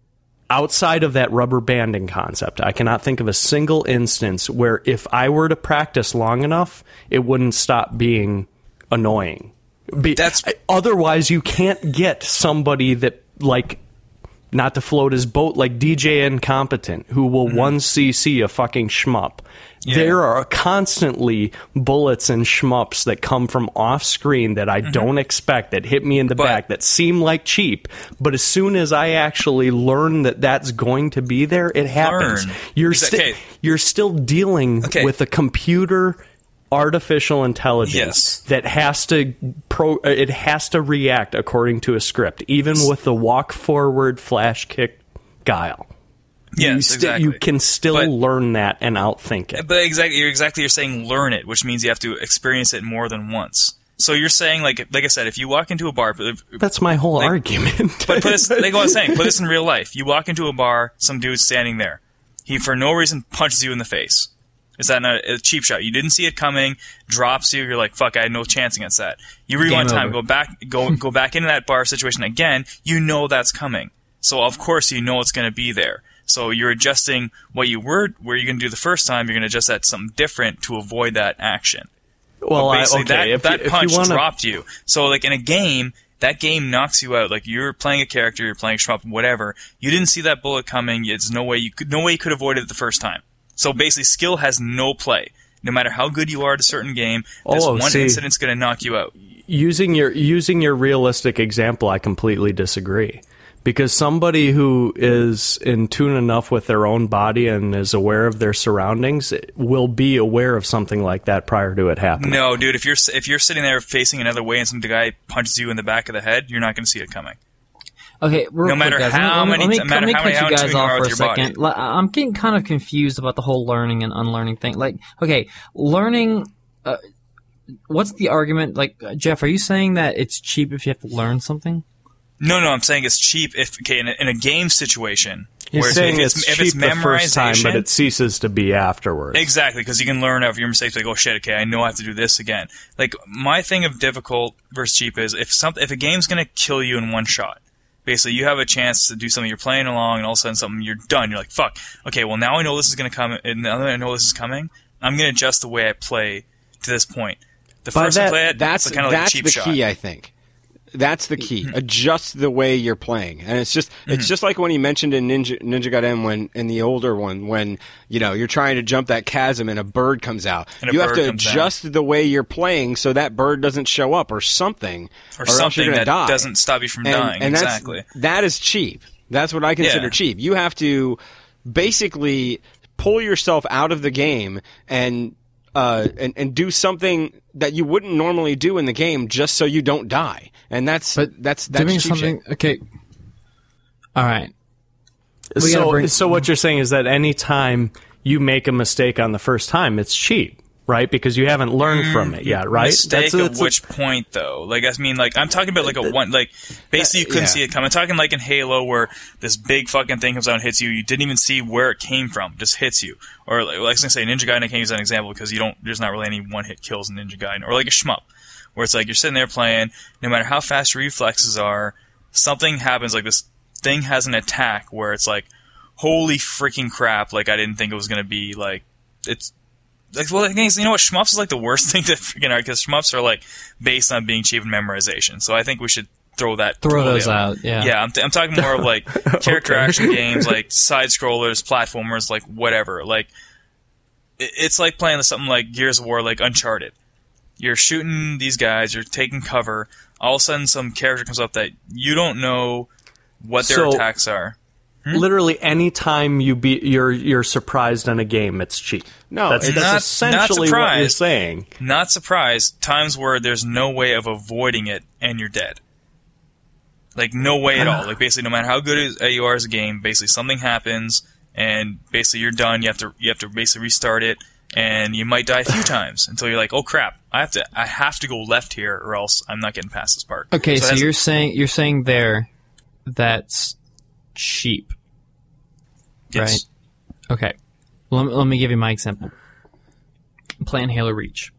outside of that rubber banding concept, I cannot think of a single instance where if I were to practice long enough, it wouldn't stop being annoying. Be, That's- otherwise, you can't get somebody that, like, not to float his boat, like D J Incompetent, who will one C C a fucking shmup. Yeah. There are constantly bullets and shmups that come from off screen that I don't expect, that hit me in the But- back, that seem like cheap. But as soon as I actually learn that that's going to be there, it happens. Learn. You're, Exa- sti- okay. you're still dealing Okay. with a computer artificial intelligence Yes. that has to pro it has to react according to a script, even with the walk forward flash kick guile. Yes, you sti- exactly. you can still But- learn that and outthink it. But exactly, you're exactly you're saying learn it, which means you have to experience it more than once. So you're saying, like, like I said, if you walk into a bar, but That's my whole like- argument. put this, like I was saying, put this in real life. You walk into a bar, some dude's standing there. He, for no reason, punches you in the face. Is that not a cheap shot? You didn't see it coming, drops you. You're like, fuck, I had no chance against that. You rewind Game time, over. go back, go go back into that bar situation again. You know that's coming, so of course you know it's going to be there. So you're adjusting what you were, where you're going to do the first time. You're going to adjust that to something different to avoid that action. well, I, Basically, okay, that, if, that you- if punch you wanna, dropped you. So, like, in a game, that game knocks you out. Like, you're playing a character, you're playing shmup, whatever. You didn't see that bullet coming. It's no way you could, no way you could avoid it the first time. So basically, skill has no play. No matter how good you are at a certain game, this Oh, one see. incident's going to knock you out. using your using your realistic example, I completely disagree. Because somebody who is in tune enough with their own body and is aware of their surroundings will be aware of something like that prior to it happening. No, dude, if you're if you're sitting there facing another way and some guy punches you in the back of the head, you're not going to see it coming. Okay, real No matter quick, guys, how let me, many- let me, no matter let me how cut many you guys hours you off are for a with your body. second. L- I'm getting kind of confused about the whole learning and unlearning thing. Like, okay, learning. Uh, what's the argument? Like, uh, Jeff, are you saying that it's cheap if you have to learn something? No, no, I'm saying it's cheap if okay in a, in a game situation. He's where saying if it's, if cheap it's the first time, memorization- but it ceases to be afterwards. Exactly, because you can learn out of your mistakes. Like, oh shit, okay, I know I have to do this again. Like, my thing of difficult versus cheap is if some if a game's gonna kill you in one shot. Basically, you have a chance to do something. You're playing along, and all of a sudden, something you're done. You're like, fuck. Okay, well now I know this is gonna come, and now that I know this is coming, I'm gonna adjust the way I play to this point. The By first that- I play it, That's it's kind of like a that's cheap the shot. key, I think. That's the key. Mm-hmm. Adjust the way you're playing, and it's just it's just like when he mentioned in Ninja Ninja Gaiden when in the older one when you know you're trying to jump that chasm and a bird comes out. And a You have bird to comes adjust the way you're playing so that bird doesn't show up or something, or, else something you're gonna that die. doesn't stop you from and, dying. and exactly. That's, that is cheap. That's what I consider Yeah. cheap. You have to basically pull yourself out of the game and uh, and and do something that you wouldn't normally do in the game just so you don't die. And that's But that's that's doing cheap something. shit. Okay. All right. We gotta So, bring- so what you're saying is that any time you make a mistake on the first time, it's cheap, right? Because you haven't learned from it yet, right? Mistake That's- at that's- which point, though? Like, I mean, like, I'm talking about like a one, like, basically you couldn't yeah. see it coming. I'm talking like in Halo where this big fucking thing comes out and hits you. You didn't even see where it came from, just hits you. Or like, like I was gonna say, Ninja Gaiden, I can't use that example because you don't. There's not really any one hit kills in Ninja Gaiden. Or like a shmup, where it's like you're sitting there playing. No matter how fast your reflexes are, something happens. Like this thing has an attack where it's like, holy freaking crap! Like I didn't think it was gonna be like it's. Like, well, the thing is, you know what? Shmups is like the worst thing to freaking argue because shmups are like based on being cheap and memorization. So I think we should throw that Throw totally those out, yeah. Yeah, I'm, t- I'm talking more of like character action games, like side scrollers, platformers, like whatever. Like it, it's like playing something like Gears of War, like Uncharted. You're shooting these guys, you're taking cover. All of a sudden, some character comes up that you don't know what their So- attacks are. Literally, any time you be you're you're surprised in a game, it's cheap. No, that's, it's that's not- not essentially what you're surprised. saying. Not surprised. Times where there's no way of avoiding it, and you're dead. Like no way at all. Like basically, no matter how good is- you are as a game, basically something happens, and basically you're done. You have to you have to basically restart it, and you might die a few times until you're like, oh crap, I have to I have to go left here or else I'm not getting past this part. Okay, so, so you're saying you're saying there that's cheap, yes. right? Okay, let me, let me give you my example. I'm playing Halo Reach.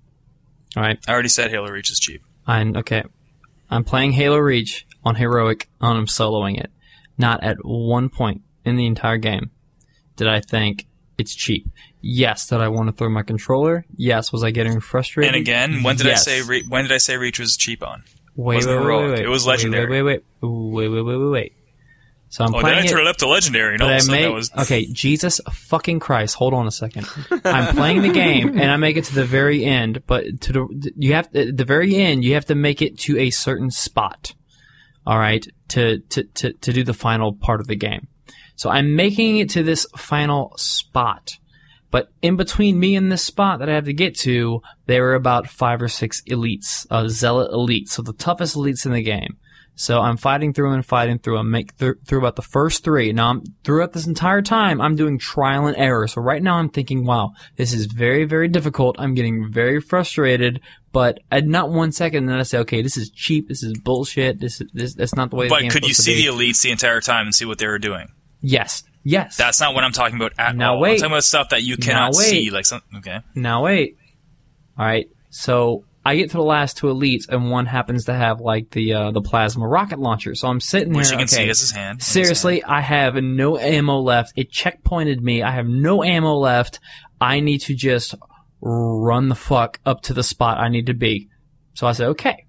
All right, I already said Halo Reach is cheap. I'm okay. I'm playing Halo Reach on Heroic, and I'm soloing it. Not at one point in the entire game did I think it's cheap. Yes, did I want to throw my controller? Yes, was I getting frustrated? And again, when did yes. I say Re- when did I say Reach was cheap on? Wait, Wasn't wait, heroic. wait, wait, It was legendary. Wait, wait, wait, wait, wait, wait, wait, wait. So I'm oh, playing then I it, turned it up to legendary, and all but of a I sudden make, that was okay, Jesus fucking Christ, hold on a second. I'm playing the game, and I make it to the very end, but to the you have at the very end, you have to make it to a certain spot. All right, to, to, to, to do the final part of the game. So I'm making it to this final spot. But in between me and this spot that I have to get to, there are about five or six elites, uh, zealot elites, so the toughest elites in the game. So I'm fighting through and fighting through and make th- through about the first three. Now, I'm, throughout this entire time, I'm doing trial and error. So right now I'm thinking, wow, this is very, very difficult. I'm getting very frustrated. But at not one second, then I say, okay, this is cheap. This is bullshit. This is this. That's not the way. But the game's could you supposed to see be. the elites the entire time and see what they were doing? Yes. Yes. That's not what I'm talking about at Now all. wait. I'm talking about stuff that you cannot Now wait. see, like some. Okay. Now wait. All right. So I get to the last two elites, and one happens to have like the uh, the plasma rocket launcher. So I'm sitting Which there. you can okay, see as his hand. Seriously, I have no ammo left. It checkpointed me. I have no ammo left. I need to just run the fuck up to the spot I need to be. So I said, okay.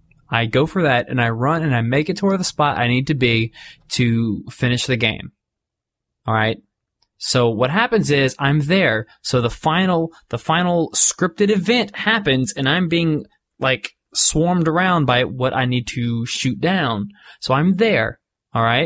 I go for that, and I run, and I make it to where the spot I need to be to finish the game. All right. So what happens is I'm there. So the final, the final scripted event happens, and I'm being like swarmed around by what I need to shoot down. So I'm there. All right.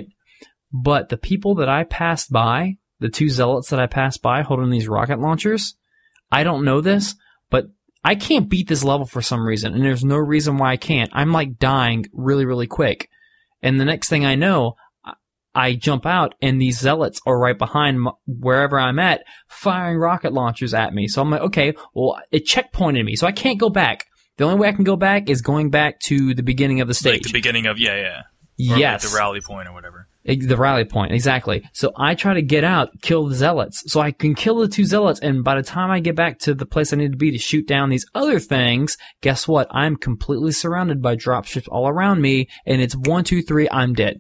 But the people that I passed by, the two zealots that I passed by holding these rocket launchers, I don't know this, but I can't beat this level for some reason, and there's no reason why I can't. I'm like dying really, really quick. And the next thing I know, I jump out, and these zealots are right behind m- wherever I'm at, firing rocket launchers at me. So I'm like, okay, well, it checkpointed me, so I can't go back. The only way I can go back is going back to the beginning of the stage. Like the beginning of, yeah, yeah. Or yes. Like the rally point or whatever. The rally point, exactly. So I try to get out, kill the zealots, so I can kill the two zealots, and by the time I get back to the place I need to be to shoot down these other things, guess what? I'm completely surrounded by dropships all around me, and it's one, two, three, I'm dead.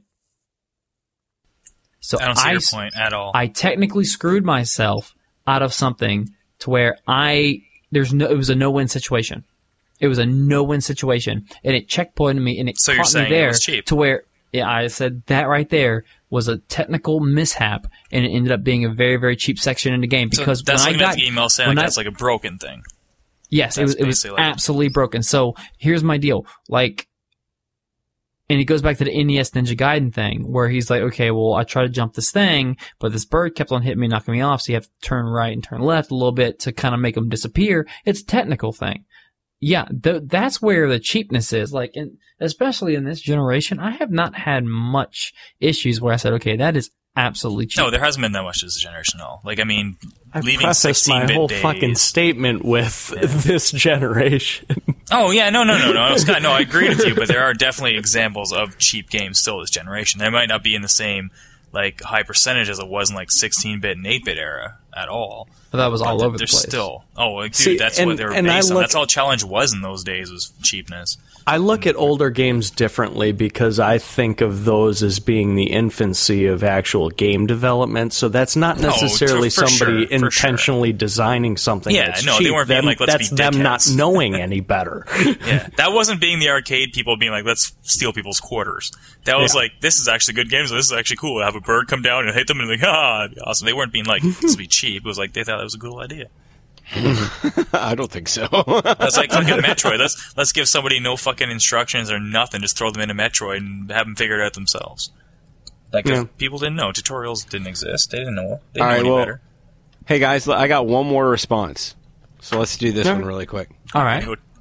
So I don't see I, your point at all. I technically screwed myself out of something to where I there's no it was a no-win situation. It was a no-win situation, and it checkpointed me, and it So you're caught me saying it there was cheap. to where yeah, I said that right there was a technical mishap, and it ended up being a very, very cheap section in the game because so that's when looking I got at the email saying when like I- that's like a broken thing. yes, it was that's it was basically like- absolutely broken. So here's my deal, like. And it goes back to the N E S Ninja Gaiden thing, where he's like, okay, well, I tried to jump this thing, but this bird kept on hitting me, knocking me off, so you have to turn right and turn left a little bit to kind of make them disappear. It's a technical thing. Yeah, th- that's where the cheapness is. Like, in, especially in this generation, I have not had much issues where I said, okay, that is absolutely cheap. No, there hasn't been that much this generation at all. Like, I mean, I leaving prefaced my sixteen-bit whole days. fucking statement with this generation. Oh, yeah, no, no, no, no, Scott, no, I agree with you, but there are definitely examples of cheap games still this generation. They might not be in the same, like, high percentage as it was in, like, sixteen-bit and eight-bit era at all. But that was all But over the there's place. still, oh, like, dude, See, that's and- what they were and I based on. look- That's all Challenge was in those days, was cheapness. I look at older games differently because I think of those as being the infancy of actual game development. So that's not No, necessarily for- for somebody sure, for sure. intentionally designing something. Yeah, that's no, they cheap. weren't being Them- like, "Let's that's be them not dickheads." knowing any better. Yeah, that wasn't being the arcade people being like, let's steal people's quarters. That was Yeah. like, this is actually good games. This is actually cool. Have a bird come down and hit them and like, ah, awesome. They weren't being like, this would be cheap. It was like, they thought that was a cool idea. I don't think so. That's like fucking Metroid. Let's let's give somebody no fucking instructions or nothing. Just throw them into Metroid and have them figure it out themselves. Like, 'cause Yeah. people didn't know. Tutorials didn't exist. They didn't know. They didn't All know right, any well, better. hey guys, I got one more response. So let's do this one really quick. All right.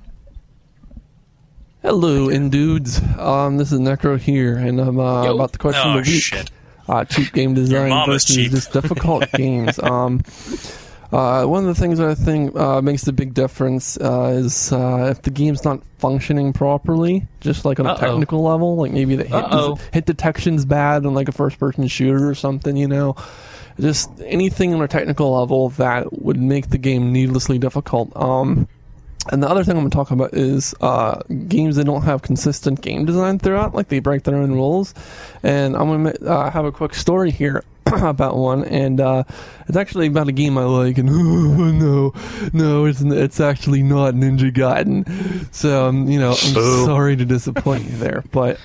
Hello, and dudes. Um, this is Necro here, and I'm uh, Yo. about the question Oh, of the week. shit. Uh, cheap game design mom is versus cheap. just difficult games. Um, Uh, one of the things that I think uh, makes a big difference uh, is uh, if the game's not functioning properly, just like on a Uh-oh. technical level, like maybe the hit, Uh-oh. hit detection's bad on like a first-person shooter or something, you know. Just anything on a technical level that would make the game needlessly difficult. Um, and the other thing I'm going to talk about is uh, games that don't have consistent game design throughout, like they break their own rules. And I'm going to uh, have a quick story here about one, and uh, it's actually about a game I like, and oh, no, no, it's it's actually not Ninja Gaiden. So, um, you know, I'm Boo. sorry to disappoint you there. But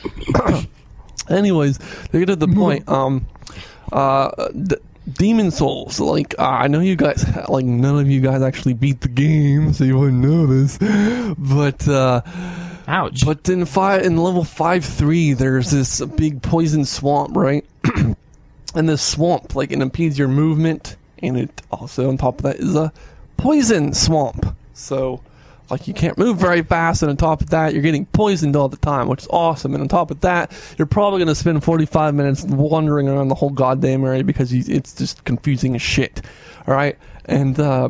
anyways, to get to the point, um, uh, d- Demon Souls, like, uh, I know you guys, like, none of you guys actually beat the game, so you wouldn't know this, but, uh, Ouch. but in five, in level five three, there's this big poison swamp, right? And this swamp, like, it impedes your movement, and it also, on top of that, is a poison swamp. So, like, you can't move very fast, and on top of that, you're getting poisoned all the time, which is awesome. And on top of that, you're probably going to spend forty-five minutes wandering around the whole goddamn area because you, it's just confusing as shit. All right? And uh,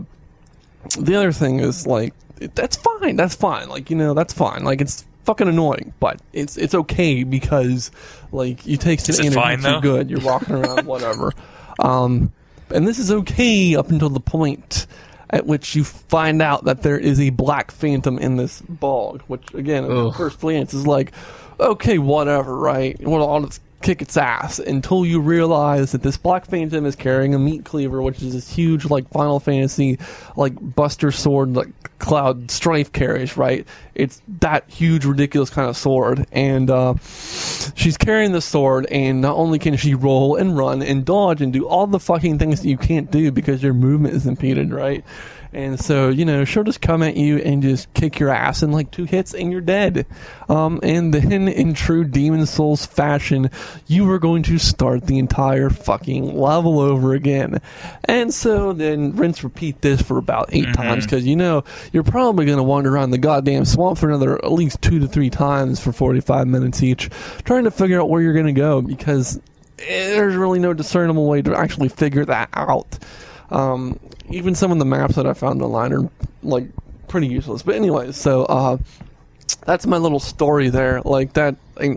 the other thing is, like, it, that's fine. That's fine. Like, you know, that's fine. Like, it's fucking annoying, but it's it's okay because, like, you take some Is it energy fine, too though? good. You're walking around, whatever. Um, and this is okay up until the point at which you find out that there is a black phantom in this bog, which, again, at Ugh. first glance is like, okay, whatever, right? Well, I'll just kick its ass, until you realize that this black phantom is carrying a meat cleaver, which is this huge, like, Final Fantasy, like, Buster Sword, like, Cloud Strife carries, right? It's that huge, ridiculous kind of sword, and uh, she's carrying the sword, and not only can she roll and run and dodge and do all the fucking things that you can't do because your movement is impeded, right? And so, you know, she'll just come at you and just kick your ass in like two hits and you're dead. Um, and then in true Demon Souls fashion, you are going to start the entire fucking level over again. And so then rinse repeat this for about eight Mm-hmm. times, because you know you're probably going to wander around the goddamn swamp for another at least two to three times for forty-five minutes each, trying to figure out where you're going to go, because there's really no discernible way to actually figure that out. Um, even some of the maps that I found online are, like, pretty useless. But anyways, so, uh, that's my little story there. Like, that, I,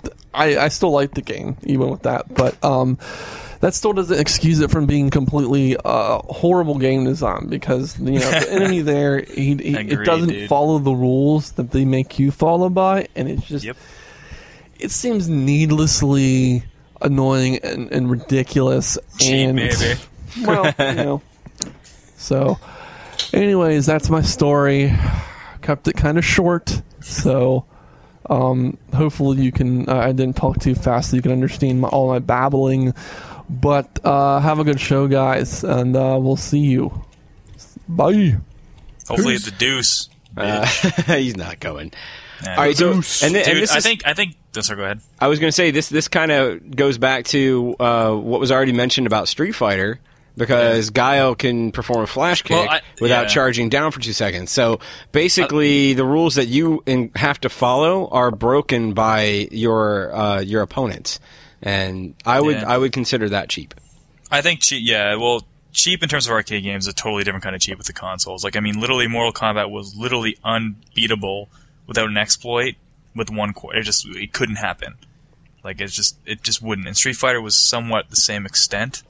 I, I still like the game, even with that. But, um, that still doesn't excuse it from being completely, uh, horrible game design. Because, you know, the enemy there, he, he, Agreed, it doesn't dude. follow the rules that they make you follow by. And it's just, Yep. it seems needlessly annoying and, and ridiculous. Cheap, and, baby. Well, you know. So, anyways, that's my story. Kept it kind of short, so um, hopefully you can. Uh, I didn't talk too fast, so you can understand my, all my babbling. But uh, have a good show, guys, and uh, we'll see you. Bye. Hopefully Peace. the deuce. Uh, he's not going. Nah. All right, so and, th- and Dude, this I is, think I think. Oh, sorry, go ahead. I was going to say this. This kind of goes back to uh, what was already mentioned about Street Fighter, because Guile can perform a flash kick Well, I- without yeah. charging down for two seconds. So basically, the rules that you in, have to follow are broken by your uh, your opponents, and I would Yeah. I would consider that cheap. I think cheap. Yeah, well, cheap in terms of arcade games is a totally different kind of cheap with the consoles. Like, I mean, literally, Mortal Kombat was literally unbeatable without an exploit with one core. It just it couldn't happen. Like, it's just it just wouldn't. And Street Fighter was somewhat the same extent.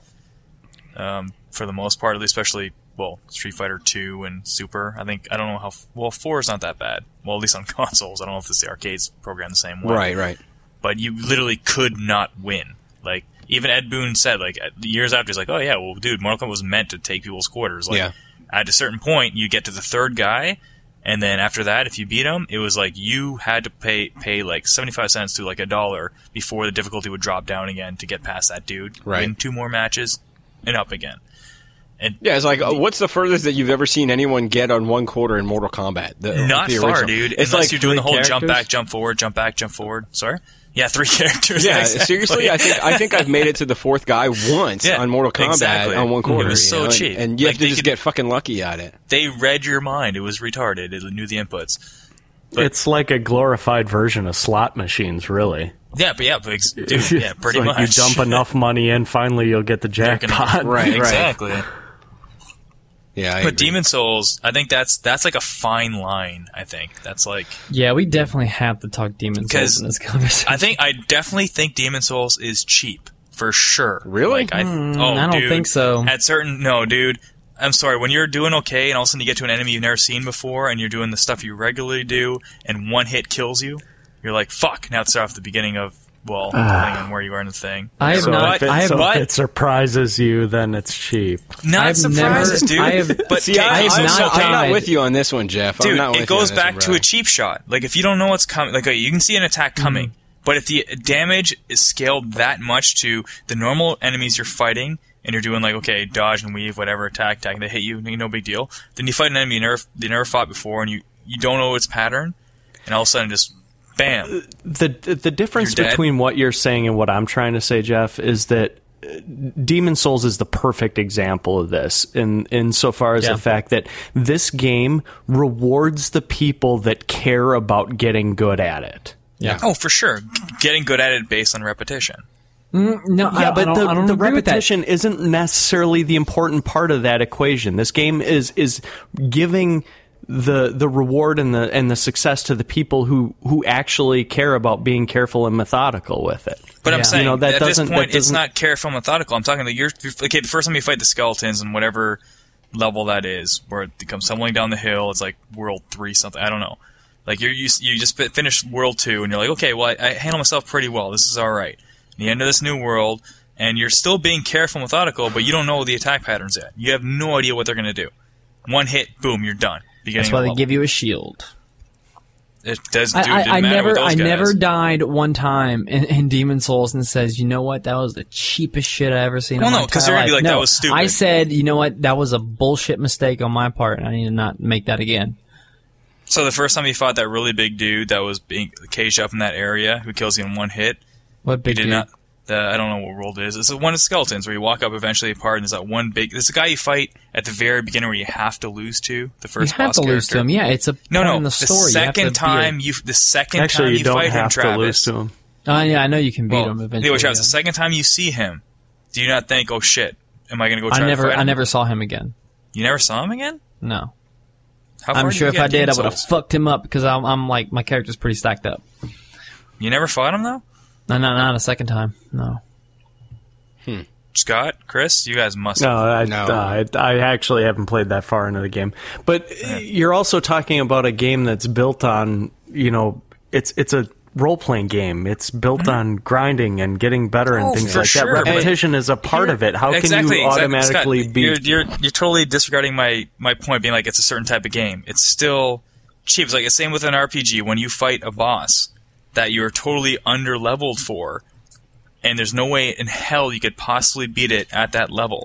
Um, for the most part, at least, especially, well, Street Fighter two and Super. I think, I don't know how, well, four is not that bad. Well, at least on consoles. I don't know if it's the arcades programmed the same way. Right, right. But you literally could not win. Like, even Ed Boon said, like, years after, he's like, oh yeah, well, dude, Mortal Kombat was meant to take people's quarters. Like, Yeah. at a certain point, you get to the third guy, and then after that, if you beat him, it was like you had to pay, pay like seventy-five cents to like a dollar before the difficulty would drop down again to get past that dude. Right. Win two more matches, and up again. And Yeah, it's like, uh, what's the furthest that you've ever seen anyone get on one quarter in Mortal Kombat? The, not the far, original. dude. It's Unless like you're doing the three whole jump characters? back, jump forward, jump back, jump forward. Sorry? Yeah, three characters. Yeah, exactly. seriously, I think I think I've made it to the fourth guy once Yeah, on Mortal Kombat exactly. on one quarter. It was you so know, and- cheap. and you Like, have to they just could- get fucking lucky at it. They read your mind. It was retarded. It knew the inputs. But- It's like a glorified version of slot machines, really. Yeah, but yeah, but ex- dude, yeah, pretty It's like much. you dump enough money in, finally you'll get the They're gonna- jackpot. Right, right. exactly. Yeah, I but agree. Demon Souls, I think that's that's like a fine line. I think that's like Yeah, we definitely have to talk Demon Souls 'Cause in this conversation. I think I definitely think Demon Souls is cheap for sure. Really? Like, I, Mm, oh, I don't dude, think so. At certain, no, dude. I'm sorry. When you're doing okay, and all of a sudden you get to an enemy you've never seen before, and you're doing the stuff you regularly do, and one hit kills you, you're like, "Fuck!" Now it's off at the beginning of well, depending on where you are in the thing. I have So not- what- If it, I have- so what? if it surprises you, then it's cheap. Not I've surprises, never- dude. I have- but See, okay, I, have I'm, not not, I'm not died. with you on this one, Jeff. I'm dude, not with it goes you on back this to one, a cheap shot. Like if you don't know what's coming, like you can see an attack coming, Mm-hmm. but if the damage is scaled that much to the normal enemies you're fighting, and you're doing like okay, dodge and weave, whatever attack, attack, they hit you, no big deal. Then you fight an enemy you never you never fought before, and you you don't know its pattern, and all of a sudden just bam. The the difference You're dead. between what you're saying and what I'm trying to say, Jeff, is that uh, Demon Souls is the perfect example of this in insofar as Yeah. the fact that this game rewards the people that care about getting good at it. Yeah. Oh, for sure, getting good at it based on repetition. Mm, no, I, Yeah, I but don't, the, I don't the agree with that. repetition isn't necessarily the important part of that equation. This game is is giving the the reward and the and the success to the people who, who actually care about being careful and methodical with it. But Yeah. I'm saying You know, that at this doesn't- that point, it's doesn't- not careful methodical. I'm talking that you're okay. The first time you fight the skeletons and whatever level that is, where it comes tumbling down the hill, it's like world three something. I don't know. Like you're you, you just fi- finished world two, and you're like, okay, well, I, I handle myself pretty well. This is all right. The end of this new world, and you're still being careful, methodical, but you don't know the attack patterns yet. You have no idea what they're going to do. One hit, boom, you're done. Beginning That's why of they level. give you a shield. It does. I, Dude, I, didn't I matter never, with those I guys. never died one time in, in Demon Souls and says, you know what, that was the cheapest shit I ever seen. Well, in my no, 'cause entire they're gonna be life." like, "That No, was stupid." I said, you know what, that was a bullshit mistake on my part, and I need to not make that again. So the first time you fought that really big dude that was being caged up in that area, who kills you in one hit, What you big did dude? not. The, I don't know what world it is. It's one of the skeletons where you walk up eventually apart, and there's that one big. There's a guy you fight at the very beginning where you have to lose to the You first have boss to lose character. to him. Yeah, it's a No, part no. in the The story. You have to second be a- time you, the second Actually, time you you, don't fight him, have to Travis. lose to him. Oh yeah, I know you can beat Well, him eventually. anyway, Travis, yeah. the second time you see him, do you not think, "Oh shit, am I going to go try I to never, fight him?" I never saw him again. You never saw him again? No, How far I'm did sure you if get I in did, I Demon would have Souls? fucked him up because I'm, I'm like my character's pretty stacked up. You never fought him though? No, not not a second time. No. Scott, Chris, you guys must. No, I, No. uh, I, I actually haven't played that far into the game. But you're also talking about a game that's built on, you know, it's it's a role-playing game. It's built on grinding and getting better and Oh, things for like sure, that. but Repetition is a part Here- of it. How exactly, can you exactly. automatically Scott, be... You're, you're you're totally disregarding my my point, being like it's a certain type of game. It's still cheap. It's like the same with an R P G. When you fight a boss that you're totally under leveled for, and there's no way in hell you could possibly beat it at that level.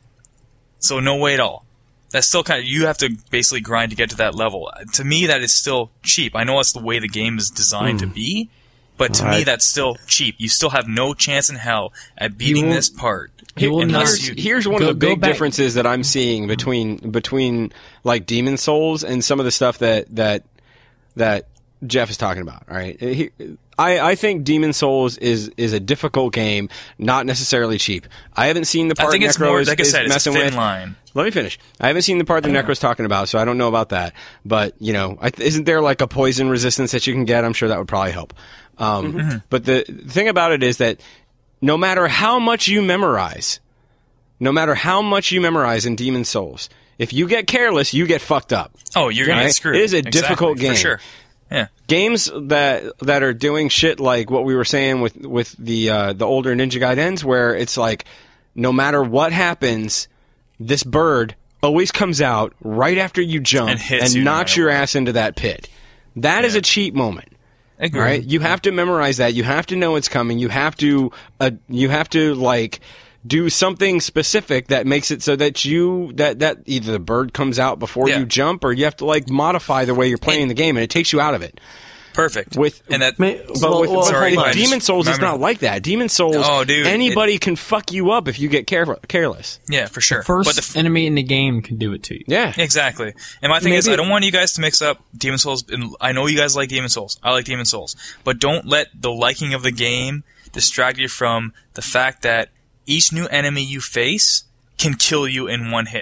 So no way at all. That's still kind of, you have to basically grind to get to that level. To me, that is still cheap. I know that's the way the game is designed to be, but to me, Alright. that's still cheap. You still have no chance in hell at beating will- this part. He will unless not- you, Here's one Go- of the go big back- differences that I'm seeing between between like Demon Souls and some of the stuff that that that Jeff is talking about. All right, He- I I think Demon Souls is is a difficult game, not necessarily cheap. I haven't seen the I part think it's Necro more, is, like I is said, it's a messing thin with. line. Let me finish. I haven't seen the part that Necro's talking about, so I don't know about that. But you know, I, isn't there like a poison resistance that you can get? I'm sure that would probably help. Um, Mm-hmm. But the thing about it is that no matter how much you memorize, no matter how much you memorize in Demon Souls, if you get careless, you get fucked up. Oh, you're going to Right? get screwed. It is a Exactly, difficult game. For sure. Yeah. Games that that are doing shit like what we were saying with with the uh, the older Ninja Gaidens, where it's like no matter what happens, this bird always comes out right after you jump And hits you no knocks matter your what. ass into that pit. That is Yeah. a cheap moment. Agree. Right? You have to memorize that. You have to know it's coming. You have to uh, you have to like do something specific that makes it so that you that that either the bird comes out before Yeah. you jump, or you have to like modify the way you're playing And- the game, and it takes you out of it. Perfect. With and that May- But Well, with, well, but sorry, with I just Demon Souls, it's remembered- not like that. Demon Souls, Oh, dude, anybody can fuck you up if you get care- careless. yeah, for sure. First but the, f- enemy in the game can do it to you. Yeah. exactly. And my thing is, Maybe- I don't want you guys to mix up Demon Souls. And I know you guys like Demon Souls. I like Demon Souls, but don't let the liking of the game distract you from the fact that each new enemy you face can kill you in one hit.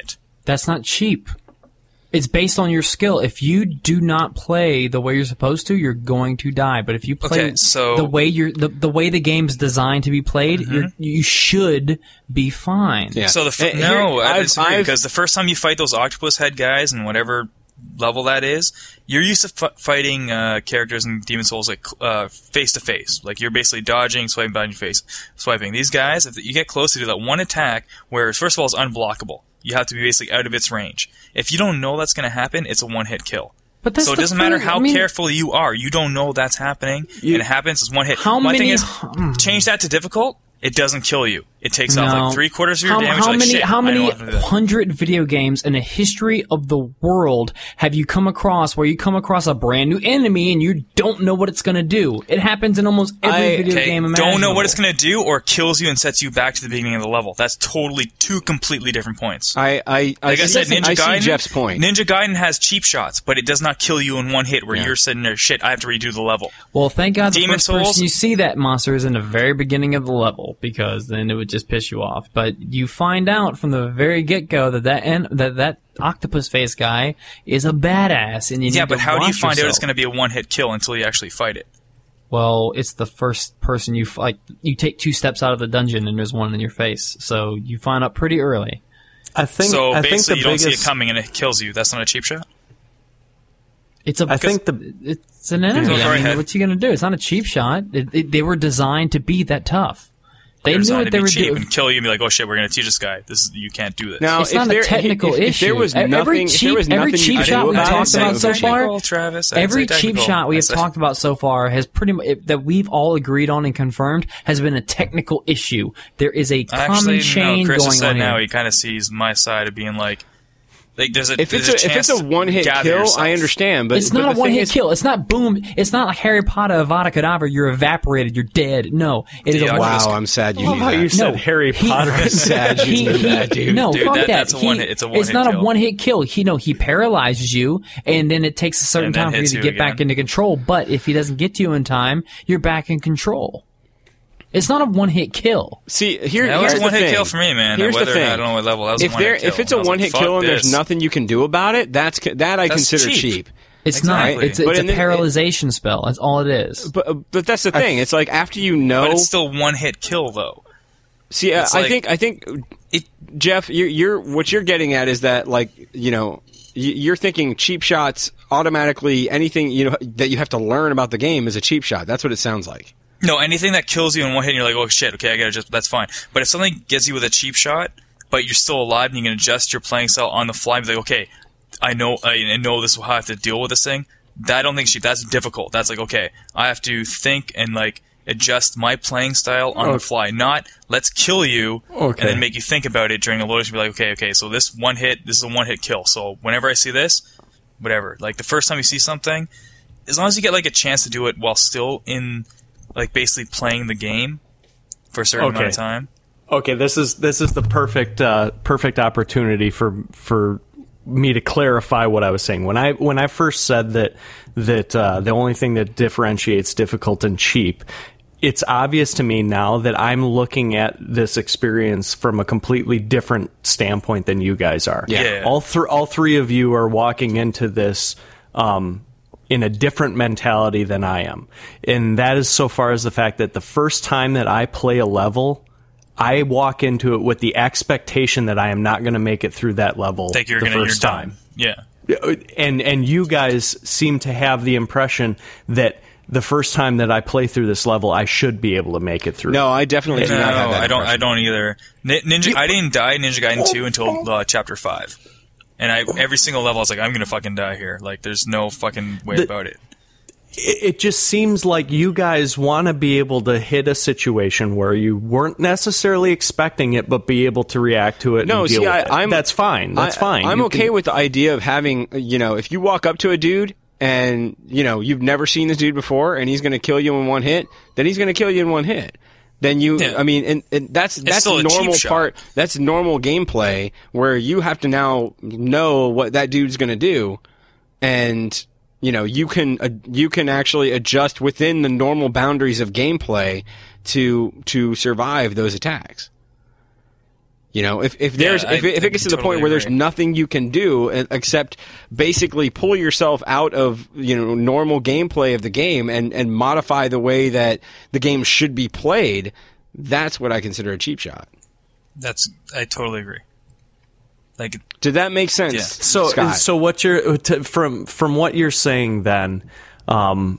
That's not cheap. It's based on your skill. If you do not play the way you're supposed to, you're going to die. But if you play Okay, so- the way you're the, the way the game's designed to be played, you're, you should be fine. Yeah. So the f- Uh, here- no, I I've- disagree I've- because the first time you fight those octopus head guys and whatever level that is, you're used to f- fighting uh, characters in Demon Souls like uh, face to face. Like you're basically dodging, swiping, dodging, face, swiping. These guys, if you get close to do that one attack, where first of all it's unblockable. You have to be basically out of its range. If you don't know that's going to happen, it's a one-hit kill. But that's so it the doesn't matter thing, how I mean- careful you are. You don't know that's happening, and it happens as one hit. How My many- thing is, change that to difficult. It doesn't kill you. It takes off No. like three quarters of your how, damage. How like, many shit, how I know many what to do. hundred video games in the history of the world have you come across where you come across a brand new enemy and you don't know what it's going to do? It happens in almost every I- video Okay, game imaginable. don't know what it's going to do, or kills you and sets you back to the beginning of the level. That's totally two completely different points. I, I, I, Like I see, said, Ninja I see Gaiden. Jeff's point. Ninja Gaiden has cheap shots, but it does not kill you in one hit. Where Yeah. you're sitting there, shit, I have to redo the level. Well, thank God the Demon first Souls- person you see that monster is in the very beginning of the level, because then it would just piss you off. But you find out from the very get-go that that, en- that, that octopus face guy is a badass, and you Yeah, need but to how do you watch find out yourself. it's going to be a one-hit kill until you actually fight it? Well, it's the first person you f- like. You take two steps out of the dungeon, and there's one in your face, so you find out pretty early. I think. So I think basically, the you don't see it biggest- coming and it kills you. That's not a cheap shot. It's a. I think the It's an enemy. Go I right mean, ahead. what's you going to do? It's not a cheap shot. It, it, they were designed to be that tough. They They're knew designed what to they be were cheap doing. and kill you and be like, oh shit, we're going to teach this guy. This is, you can't do this. Now, It's if not there, a technical if, if issue. there was every nothing, cheap, if there was every nothing cheap you could shot do we've about talked it, about so technical, far, Travis. I didn't every say cheap technical. shot we I have said- talked about so far has pretty much that we've all agreed on and confirmed has been a technical issue. There is a common Actually, chain no. Chris going has said on now here. he kind of sees my side of being like, like there's a If there's it's a, a if it's chance a one hit to gather kill, yourself. I understand. But It's but not the a one thing hit is- kill. It's not boom. It's not like Harry Potter, Avada Kedavra. You're evaporated. You're dead. No, it is Yeah, a I one. just- Wow, I'm sad you I love knew how that. you said No, Harry he- Potter. I'm sad you He, knew he, that, dude. no, Dude, fuck that- that. that's a He- one-hit- it's a one-hit not a kill. one hit kill. He no, he paralyzes you, and then it takes a certain And then time for you hits to you get back again. into control. But if he doesn't get to you in time, you're back in control. It's not a one hit kill. See, here, That here's was a the one hit thing. kill for me, man. Here's Whether the or thing. not, I don't know what level. That was if a one there, hit kill. if it's a I was one like, hit fuck kill and there's this. nothing you can do about it, that's that I That's consider cheap. cheap. It's Exactly. not. It's, But it's a in the- paralyzation spell. That's all it is. But but that's the thing. It's like after you know. But it's still one hit kill though. See, uh, it's I like- think I think It Jeff, you're, you're what you're getting at is that like you know y- you're thinking cheap shots automatically anything you know that you have to learn about the game is a cheap shot. That's what it sounds like. No, anything that kills you in one hit, and you're like, oh shit, okay, I gotta just, that's fine. But if something gets you with a cheap shot, but you're still alive and you can adjust your playing style on the fly, and be like, okay, I know, I know this is how I have to deal with this thing. That I don't think cheap. That's difficult. That's like, okay, I have to think and like adjust my playing style on the fly. Not let's kill you Okay. and then make you think about it during a loading. Be like, okay, okay, so this one hit, this is a one hit kill. So whenever I see this, whatever. Like the first time you see something, as long as you get like a chance to do it while still in. Like basically playing the game for a certain Okay. amount of time. Okay, this is this is the perfect uh, perfect opportunity for for me to clarify what I was saying. When I when I first said that that uh, the only thing that differentiates difficult and cheap, it's obvious to me now that I'm looking at this experience from a completely different standpoint than you guys are. Yeah. Yeah. All three all three of you are walking into this um, in a different mentality than I am. And that is so far as the fact that the first time that I play a level, I walk into it with the expectation that I am not going to make it through that level Think you're the gonna, you're first done. time. Yeah. And and you guys seem to have the impression that the first time that I play through this level, I should be able to make it through. No, I definitely do No, not have that I don't. I impression. don't either. Ni- Ninja. I didn't die in Ninja Gaiden two until uh, chapter five, and I every single level I was like, I'm gonna fucking die here. Like, there's no fucking way The- about it. It, it just seems like you guys want to be able to hit a situation where you weren't necessarily expecting it, but be able to react to it No, and deal see, with I, it. I'm That's fine. That's I, fine. I'm You okay can- with the idea of having, you know, if you walk up to a dude and, you know, you've never seen this dude before and he's going to kill you in one hit, then he's going to kill you in one hit. Then you, Yeah. I mean, and, and that's that's still a cheap normal shot. part. That's normal gameplay where you have to now know what that dude's going to do, and you know you can uh, you can actually adjust within the normal boundaries of gameplay to to survive those attacks. You know, if if there's Yeah, if, I- it, if I it gets to the totally point where there's agree. nothing you can do uh, except basically pull yourself out of you know normal gameplay of the game and and modify the way that the game should be played, that's what I consider a cheap shot. That's I totally agree. Like, Did that make sense? Yeah. So, Scott? so what you're to, from from what you're saying then, um,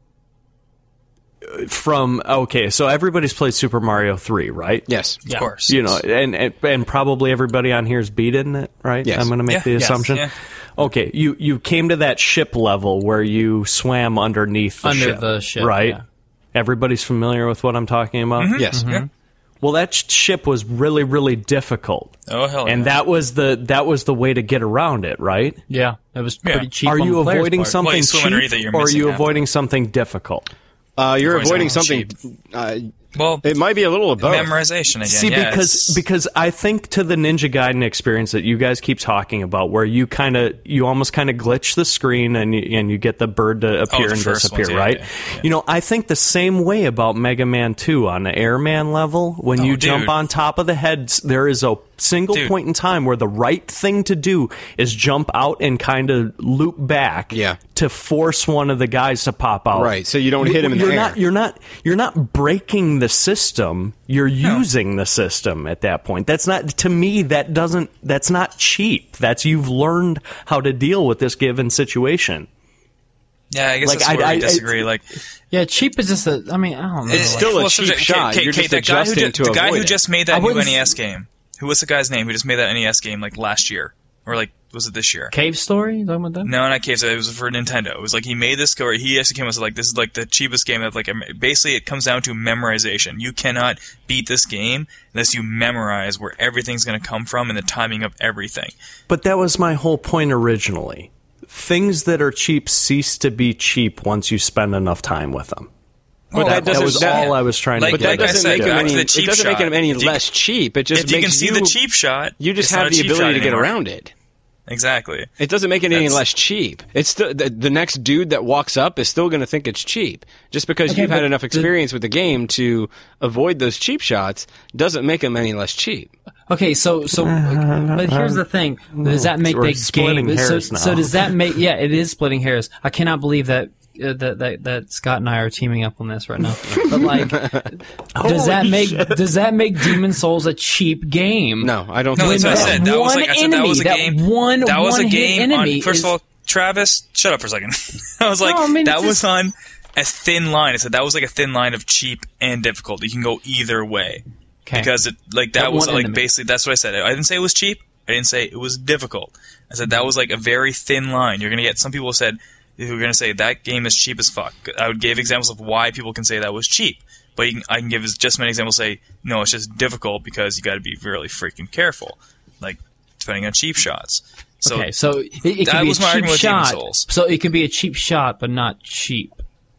from okay, so everybody's played Super Mario three, right? Yes. of course, You know, and, and and probably everybody on here's beaten it, right? Yes. I'm going to make Yeah. the Yes. assumption. Yeah. Okay, you you came to that ship level where you swam underneath the Under ship, the ship, right? yeah. Everybody's familiar with what I'm talking about. Yes. Yeah. Well, that sh- ship was really, really difficult, Oh hell, and yeah. that was the that was the way to get around it, right? Yeah, it was Yeah. pretty cheap. Are on you the player's avoiding part. something Well, you swim cheap, underneath it, you're or are missing you half. avoiding something difficult? Uh, you're Of course, avoiding it's something. cheap. Uh, Well, it might be a little of both. memorization again. See, yeah, because it's- because I think to the Ninja Gaiden experience that you guys keep talking about, where you kind of you almost kind of glitch the screen and you, and you get the bird to appear the and first disappear, ones, yeah, right? yeah, yeah. You know, I think the same way about Mega Man two on the Airman level. When Oh, you dude. jump on top of the heads, there is a single Dude. point in time where the right thing to do is jump out and kind of loop back, Yeah. to force one of the guys to pop out. Right, so you don't hit him in the you're air. Not, you're not. You're not breaking the system. You're using the system at that point. That's not to me. That doesn't. That's not cheap. That's you've learned how to deal with this given situation. yeah, I guess like, that's where I- we I- disagree. Like, Yeah, cheap is just a. I mean, I don't know. it's like- still a well, cheap so- okay, shot. okay, You're okay, just the guy who adjusting ju- to the guy avoid who it. just made I that new wouldn't N E S s- game. Who was the guy's name who just made that N E S game like last year or like was it this year? Cave Story? You talking about that? No, not Cave. It was for Nintendo. It was like he made this go. He actually came and said like, "This is like the cheapest game." That like basically it comes down to memorization. You cannot beat this game unless you memorize where everything's going to come from and the timing of everything. But that was my whole point originally. Things that are cheap cease to be cheap once you spend enough time with them. But Oh, that of doesn't- That was that- all I was trying Like- to But get. that like I doesn't said, make him back any. to the It cheap doesn't make shot. him any If you- less cheap. It just If you makes can see the cheap shot, You just it's have not a the cheap ability shot to get anymore. around it. Exactly. It doesn't make it any That's- less cheap. It's still the, the next dude that walks up is still going to think it's cheap. Just because Okay, you've had but enough the- experience with the game to avoid those cheap shots doesn't make them any less cheap. Okay, so so, but here's the thing: does that make We're the splitting game? So, hairs now. so does that make? Yeah, it is splitting hairs. I cannot believe that. Uh, that, that that Scott and I are teaming up on this right now. But like, does that make does that make Demon Souls a cheap game? No, I don't. No, think that's what I so. said. That was one like I said. That was a enemy, that game. one- that was a one-hit game. enemy On, first is- of all, Travis, shut up for a second. I was like, No, I mean, that it's was just- on a thin line. I said that was like a thin line of cheap and difficult. You can go either way. Okay. Because it like that, That was one like enemy. basically that's what I said. I didn't say it was cheap. I didn't say it was difficult. I said that was like a very thin line. You're gonna get some people said who are gonna say that game is cheap as fuck. I would give examples of why people can say that was cheap, but you can, I can give just many examples. Say no, it's just difficult because you got to be really freaking careful. Like depending on cheap shots. So okay, so it, it that can be a was my cheap argument with Demon shot. Souls. So it could be a cheap shot, but not cheap.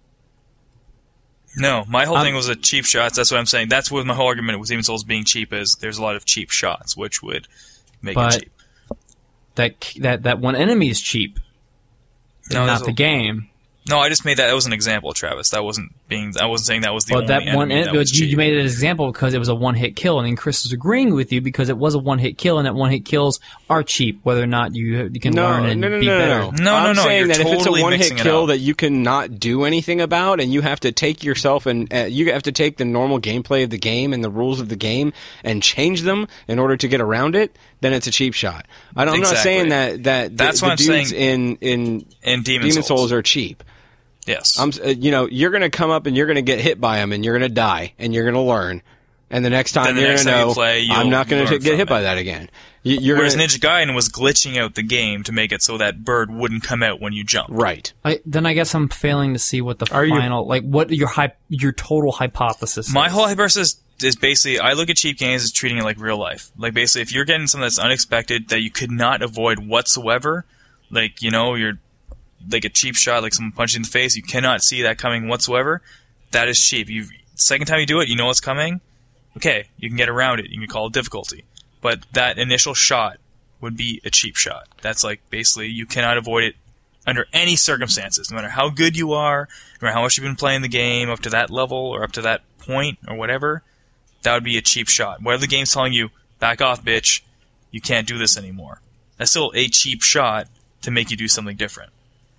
no, my whole Um, thing was a cheap shots. That's what I'm saying. That's what my whole argument with Demon Souls being cheap is. There's a lot of cheap shots, which would make But- it cheap. That that that one enemy is cheap, No, not there's the a- game. No, I just made that. That was an example, Travis. That wasn't being. I wasn't saying that was the Well, only that enemy one, that en- was you, cheap. you made it as an example because it was a one-hit kill, and then Chris was agreeing with you because it was a one-hit kill, and that one-hit kills are cheap, whether or not you you can No, learn no, and no, no, be no, better. no. No, no, I'm no, saying you're that if it's a totally one-hit mixing it kill up. that you cannot do anything about, and you have to take yourself and uh, you have to take the normal gameplay of the game and the rules of the game and change them in order to get around it, then it's a cheap shot. I don't, I'm not Exactly. saying that that That's the, what the I'm dudes saying. in in In Demon Demon Souls. Souls are cheap. Yes. I'm, s- uh, you know, you're going to come up and you're going to get hit by them and you're going to die and you're going to learn. And the next time Then the you're next going to time you know, play, you'll I'm not going learn to get from hit it. by that again. You, you're Whereas gonna, Ninja Gaiden was glitching out the game to make it so that bird wouldn't come out when you jump. right. I, then I guess I'm failing to see what the Are you- final, like, what your hy- your total hypothesis. My is. whole hypothesis is basically I look at cheap games as treating it like real life. Like basically, if you're getting something that's unexpected that you could not avoid whatsoever, like you know you're like a cheap shot, like someone punching in the face, you cannot see that coming whatsoever. That is cheap. You second time you do it, you know what's coming. Okay, you can get around it. You can call it difficulty, but that initial shot would be a cheap shot. That's like basically you cannot avoid it under any circumstances, no matter how good you are, no matter how much you've been playing the game up to that level or up to that point or whatever. That would be a cheap shot. Whether the game's telling you back off, bitch. You can't do this anymore. That's still a cheap shot to make you do something different.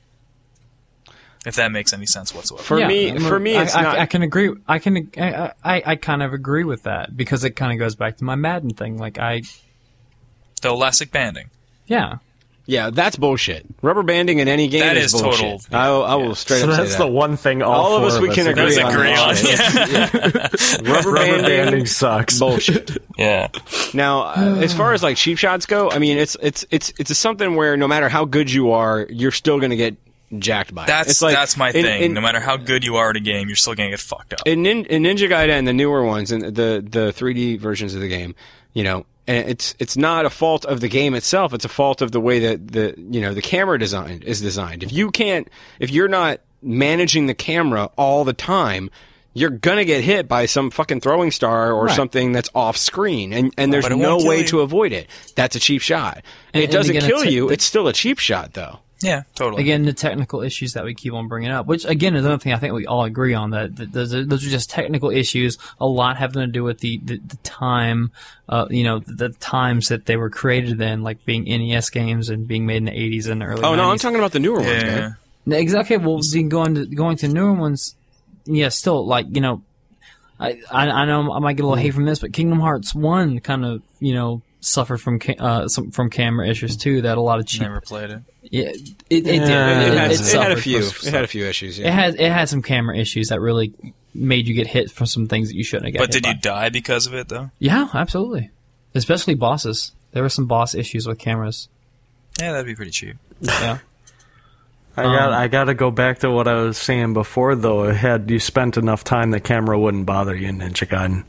If that makes any sense whatsoever. For Yeah, me, I'm- for me, I, it's I, not. I can agree. I can. I, I, I kind of agree with that because it kind of goes back to my Madden thing. Like I, The elastic banding. yeah. Yeah, that's bullshit. Rubber banding in any game That is, is bullshit. total- I, will- I will yeah. straight So up say that's that. the one thing all, All of four us we can agree agree Let's on. agree on. It's- Yeah. Rubber, Rubber banding, banding sucks. bullshit. yeah. Now, uh, as far as like cheap shots go, I mean, it's it's it's it's something where no matter how good you are, you're still going to get jacked by it. That's It's like, that's my in- thing. in- no matter how good you are at a game, you're still gonna get fucked up. in, Nin- in Ninja Gaiden, the newer ones and the the three D versions of the game, you know, and it's it's not a fault of the game itself. It's a fault of the way that the you know the camera design is designed. If you can't, if you're not managing the camera all the time, you're gonna get hit by some fucking throwing star or Right. something that's off screen, and and there's But it no won't kill way you. to avoid it. That's a cheap shot. And- it and doesn't again, kill it's- you. the- It's still a cheap shot, though. Yeah, totally. Again, the technical issues that we keep on bringing up, which again is another thing I think we all agree on, that, that those, are, those are just technical issues. A lot having to do with the the, the time, uh, you know, the, the times that they were created in, like being N E S games and being made in the eighties and early. Oh no, I'm nineties. talking about the newer ones, yeah. man. No, Exactly. Well, then going to going to newer ones, yeah, still like you know, I I, I know I might get a little hate from this, but Kingdom Hearts One kind of you know suffered from ca- uh some, from camera issues too. That a lot of cheap. Never played it. Yeah, it, it did. Yeah. It, It, it, had, it it had a suffered few. from- It had a few issues. Yeah. It had it had some camera issues that really made you get hit from some things that you shouldn't have got But hit did you by. die because of it though? Yeah, absolutely. Especially bosses. There were some boss issues with cameras. Yeah, that'd be pretty cheap. Yeah. I got Um, I got to go back to what I was saying before, though. Had you spent enough time, the camera wouldn't bother you in Ninja Gaiden.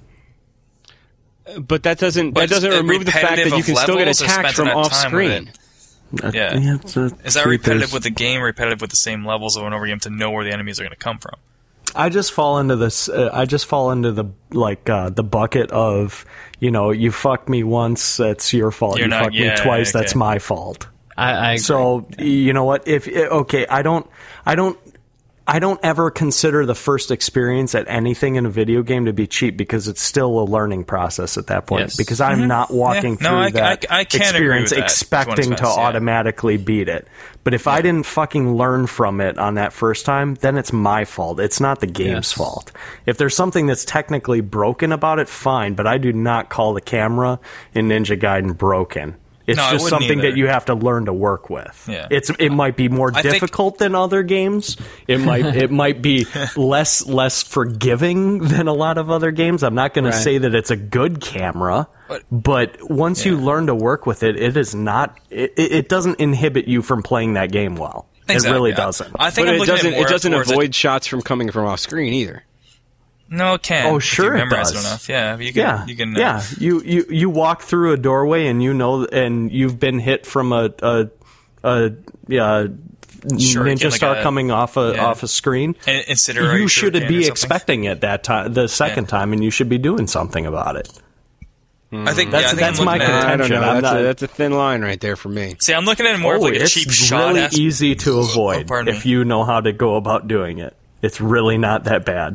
But that doesn't But that doesn't it's remove the fact repetitive that you of can still get levels or attacked spent from enough off time with screen. Uh, Yeah. it's a Is that cheap repetitive is- with the game, repetitive with the same levels over and over again to know where the enemies are going to come from? I just fall into this. Uh, I just fall into the like uh, the bucket of you know you fucked me once, that's your fault. You're you not- fucked yeah, me twice, okay. that's my fault. I, I agree. So you know what? If okay, I don't, I don't, I don't ever consider the first experience at anything in a video game to be cheap because it's still a learning process at that point. Yes. Because I'm not walking Yeah. No, through I- that I- I can't agree experience with that, to expecting one to extent, yeah. automatically beat it. But if I didn't fucking learn from it on that first time, then it's my fault. It's not the game's Yes. fault. If there's something that's technically broken about it, fine. But I do not call the camera in Ninja Gaiden broken. It's No, I just wouldn't something either. that you have to learn to work with. Yeah. It's it might be more I think- difficult than other games. It might it might be less less forgiving than a lot of other games. I'm not going to say that it's a good camera, But- but once you learn to work with it, it is not. It, it it doesn't inhibit you from playing that game well. Exactly. It really I- doesn't. I think But I'm it looking doesn't at more it doesn't towards avoid shots from coming from off screen either. No, it can. Oh, if sure you it memorize does. it enough. Yeah, you can. Yeah, You can. Uh, yeah. You, you you walk through a doorway and you know, and you've been hit from a a, a yeah. Sure, ninja like star a- coming off a yeah. off a screen. And incendiary You should shuriken or be something. expecting it that time, the second Yeah. time, and you should be doing something about it. I think That's- yeah, I think that's I'm my looking at- I don't Contention. know. I'm That's, not- a, that's a thin line right there for me. See, I'm looking at it more of Oh, like a it's cheap shot. really aspect. easy to avoid Oh, pardon if me. you know how to go about doing it. It's really not that bad.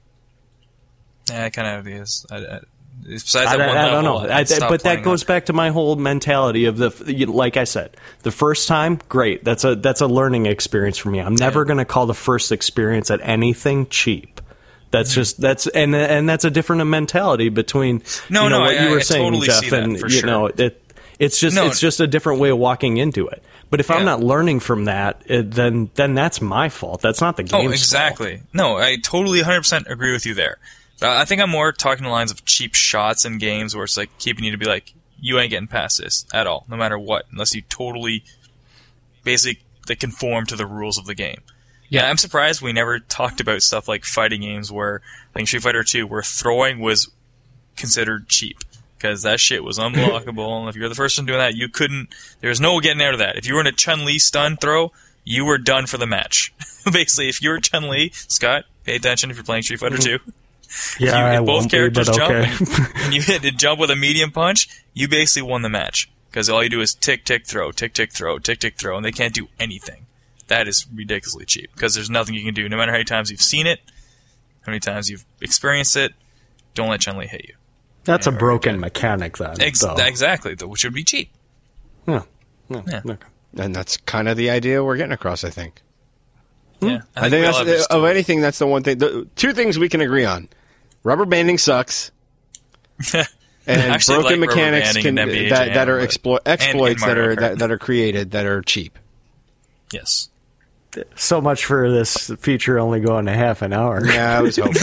Yeah, it kind of is. I, I, besides I, that one I don't level, know, I I, stopped but that playing goes back to my whole mentality of the. you- Like I said, the first time, great. That's a that's a learning experience for me. I'm never going to call the first experience at anything cheap. That's just that's and and that's a different mentality between No, you know no, what I- you were I saying, totally Jeff, see that, and for you sure. know it. It's just No. it's just a different way of walking into it. But if I'm Yeah. not learning from that, it, then then that's my fault. That's not the game's Oh, fault. exactly. No, I totally one hundred percent agree with you there. Uh, I think I'm more talking the lines of cheap shots in games where it's like keeping you to be like, you ain't getting past this at all, no matter what, unless you totally basically conform to the rules of the game. Yeah, I'm surprised we never talked about stuff like fighting games where, like Street Fighter two, where throwing was considered cheap. Because that shit was unblockable, and if you're the first one doing that, you couldn't, there was no getting out of that. If you were in a Chun-Li stun throw, you were done for the match. Basically, if you were Chun-Li, Scott, pay attention if you're playing Street Fighter two. Yeah, If, you, I if both won't be, characters but jump okay. and, you, and you hit a jump with a medium punch, you basically won the match. Because all you do is tick, tick, throw, tick, tick, throw, tick, tick, throw, and they can't do anything. That is ridiculously cheap. Because there's nothing you can do. No matter how many times you've seen it, how many times you've experienced it, don't let Chun-Li hit you. That's a Or broken get- mechanic, then. Ex- though. exactly, though, which would be cheap. Yeah. Yeah. Yeah. Okay. And that's kind of the idea we're getting across, I think. Yeah, I think, we all that's, have this of too. anything, that's the one thing. The two things we can agree on: rubber banding sucks, and Actually, I broken like rubber mechanics banding can, in N B A that, Jam, that are but- explo- and in exploits that Mario are Kart. that, that are created that are cheap. Yes. So much for this feature only going a half an hour. Yeah, I was hoping.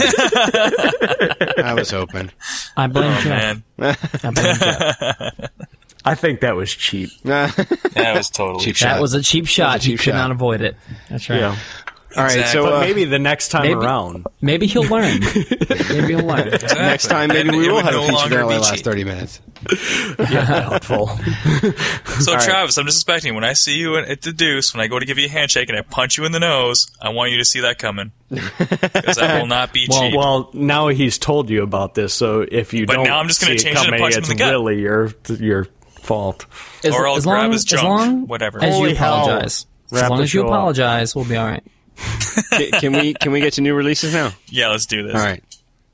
I was hoping. I blame Oh, Jeff. man. I blame Jeff. I think that was cheap. That was totally Cheap cheap. shot. That was a cheap shot. cheap He could shot. not avoid it. That's right. Yeah. All right, Exactly. so But uh, maybe the next time maybe- around. Maybe he'll learn. Maybe he'll learn. Exactly. next time maybe Then we it will would have no a feature longer that only be lasts cheap. thirty minutes. Yeah, doubtful. So, All right. Travis, I'm just expecting when I see you at the Deuce, when I go to give you a handshake and I punch you in the nose, I want you to see that coming. Because that will not be Well, cheap. well, now he's told you about this, so if you But don't now I'm just gonna see change it and coming, punch him it's in the gut. really your your fault. As, Or I'll as grab long, his junk, as long whatever. as Holy you hell. apologize. Wrap As long the as you show up. apologize, we'll be all right. can, can we can we get to new releases now? Yeah, let's do this. All right.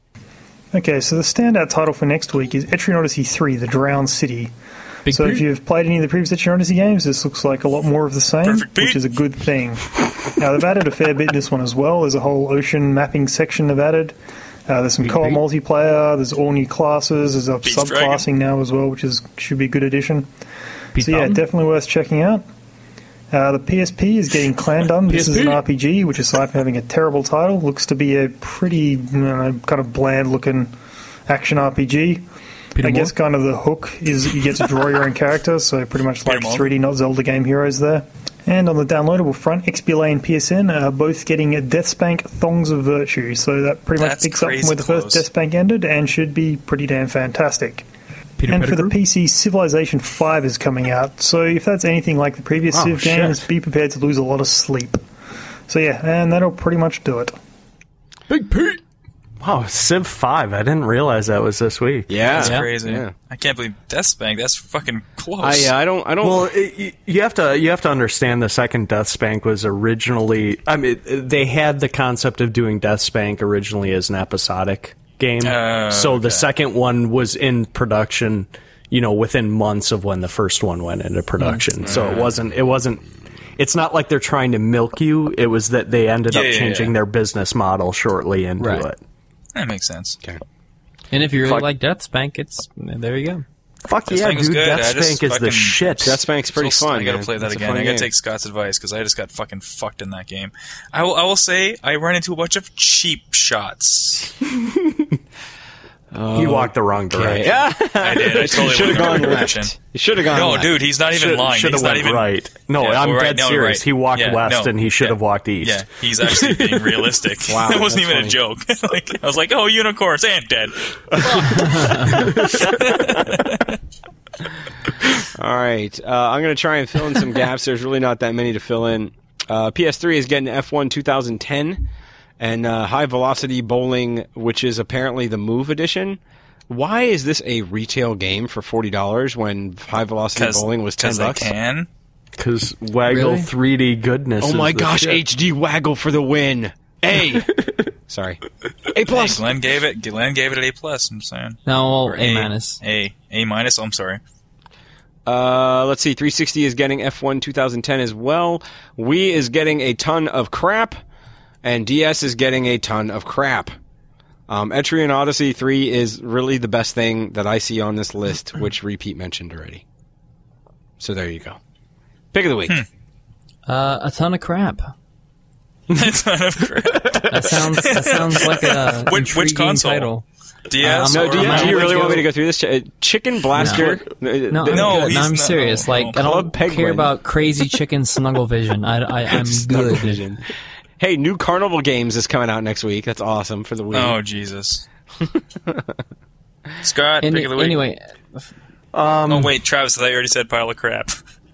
Okay, so the standout title for next week is Etrian Odyssey three, The Drowned City. Big so Pete. if you've played any of the previous Etrian Odyssey games, this looks like a lot more of the same, Perfect Pete. which is a good thing. Now, they've added a fair bit in this one as well. There's a whole ocean mapping section they've added. Uh, there's some co-op Pete. multiplayer, there's all new classes, there's a Pete's subclassing now as well, which is should be a good addition. Pete So yeah, Fountain? definitely worth checking out. Uh, the P S P is getting Clandom. This is an R P G, which aside from having a terrible title, looks to be a pretty you know, kind of bland-looking action R P G. Peter I Moore? guess kind of the hook is you get to draw your own character, so pretty much like Moore? three D, not Zelda Game Heroes there. And on the downloadable front, X B L A and P S N are both getting a Deathspank Thongs of Virtue, so that pretty much That's picks up from crazy where the first close. Deathspank ended and should be pretty damn fantastic. Peter And for the Pettigrew? P C, Civilization five is coming out, so if that's anything like the previous Oh, Civ shit. games, be prepared to lose a lot of sleep. So yeah, and that'll pretty much do it. Big Pete. Wow, Civ five. I didn't realize that was this week. Yeah. That's Yeah. crazy. Yeah. I can't believe Deathspank. That's fucking close. I uh, I don't I don't. Well, it, you- you have to you have to understand the second Deathspank was originally. I mean, they had the concept of doing Deathspank originally as an episodic game. Oh, so the okay. second one was in production, you know, within months of when the first one went into production. So it wasn't it wasn't. It's not like they're trying to milk you. It was that they ended Yeah, up yeah, changing yeah. their business model shortly into Right. it. That makes sense. Okay. And if you really Fuck. like Deathspank, it's there you go. Fuck yeah, Deathspank was dude! good. I Deathspank just is the fucking- shit. Deathspank's pretty So fun. I gotta man. play that It's a again. fun I gotta game. take Scott's advice because I just got fucking fucked in that game. I will, I will say I run into a bunch of cheap shots. He walked the wrong direction. Yeah. I did. I totally should have went the wrong gone direction. left. You should have gone No, left. dude, he's not even Should, lying. should He's have not went even right. No, Yeah, I'm well, right, dead no, serious. right. He walked Yeah, west, no, and he should yeah. have walked east. Yeah, he's actually being realistic. Wow, That wasn't that's even funny. a joke. Like I was like, "Oh, unicorns and dead." All right. Uh, I'm going to try and fill in some gaps. There's really not that many to fill in. Uh, P S three is getting F one twenty ten and uh, High Velocity Bowling, which is apparently the Move Edition. Why is this a retail game for forty dollars when High Velocity Bowling was ten Because they bucks? can. Because Waggle Really? three D goodness. Oh is my the gosh, shit. H D Waggle for the win. A. Sorry. A Hey, plus. Glenn gave it. Glenn gave it an A plus. I'm saying. No, Or A minus. A A minus. I'm sorry. Uh, let's see. three sixty is getting F one twenty ten as well. Wii is getting a ton of crap, and D S is getting a ton of crap. Um, Etrian Odyssey three is really the best thing that I see on this list, which Repeat mentioned already. So there you go. Pick of the week. Uh, a ton of crap. A ton of crap. That sounds that sounds like a Which- which intriguing console? title. D S. Um, No, do you, I'm do you gonna really go- want me to go through this? Ch- uh, Chicken Blaster. No, Uh, I'm, No, good. No, he's I'm not- serious. no, Like no. I don't Club care Penguin. about crazy chicken snuggle vision. I, I I'm Snuggle good. Vision. Hey, new Carnival Games is coming out next week. That's awesome for the Wii. Oh Jesus. Scott, Any, pick of the week. anyway, Um, Oh wait, Travis, I thought you already said pile of crap.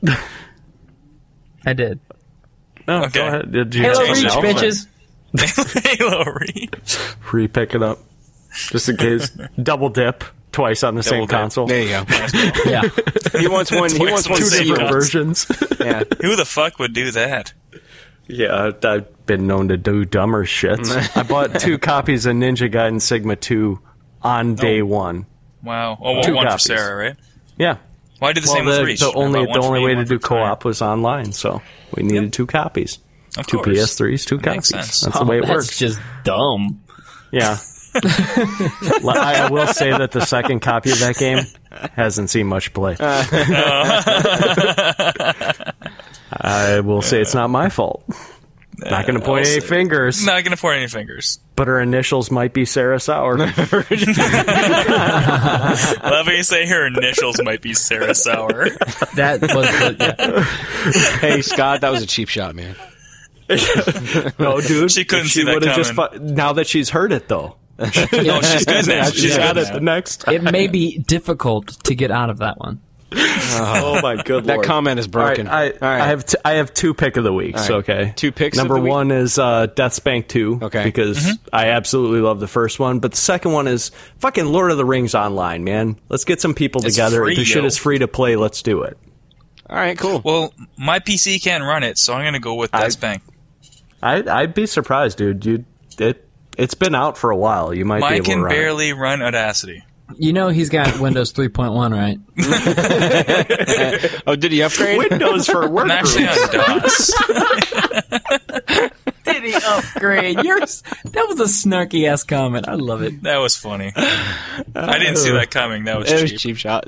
I did. no, Okay. go ahead. Did you Halo change Reach, it. bitches. Halo Reach. re-pick it up? Just in case. Double dip twice on the same dip. console. There you go. Yeah. He wants one. He Twice wants on one the Two same different sequel. versions. Yeah. Who the fuck would do that? Yeah, I've been known to do dumber shits. I bought two copies of Ninja Gaiden Sigma two on day one. Wow. Oh, well, Two one copies. for Sarah, right? Yeah. Well, I did the well, same the, with Reach. the only About one the for only me, way one to do for Tanya. co-op was online, so we needed Yep. two copies. Of two course. P S threes, two That makes copies. sense. That's Oh, the way it that's works. just dumb. Yeah. I, I will say that the second copy of that game hasn't seen much play. I will say it's not my fault. Not going to point I'll any say- fingers, Not going to point any fingers. but her initials might be Sarah Sauer. Love when you say her initials might be Sarah Sauer. That was the, yeah. Hey, Scott, that was a cheap shot, man. No, dude. She couldn't she see that would've just coming. fu- now that she's heard it, though. No, she's good now. She's She's got good it now. the next. It may be difficult to get out of that one. Oh my good That lord! comment is broken. All right, I, All right. I have t- I have two pick of the weeks. All right. Okay, Two picks of Number the week? one is uh, Deathspank two. Okay. because I absolutely love the first one, but the second one is fucking Lord of the Rings Online. Man, let's get some people It's together. free, the shit yo. is free to play. Let's do it. All right, cool. Well, my P C can't run it, so I'm going to go with I- Deathspank. I I'd be surprised, dude. You it it's been out for a while. You might be Mine able to can run it. barely run Audacity. You know he's got Windows three point one, right? Oh, did he upgrade? Windows for work. I'm actually on DOS. Did he upgrade? You're, that was a snarky ass comment. I love it. That was funny. I didn't see that coming. That was It was cheap. cheap shot.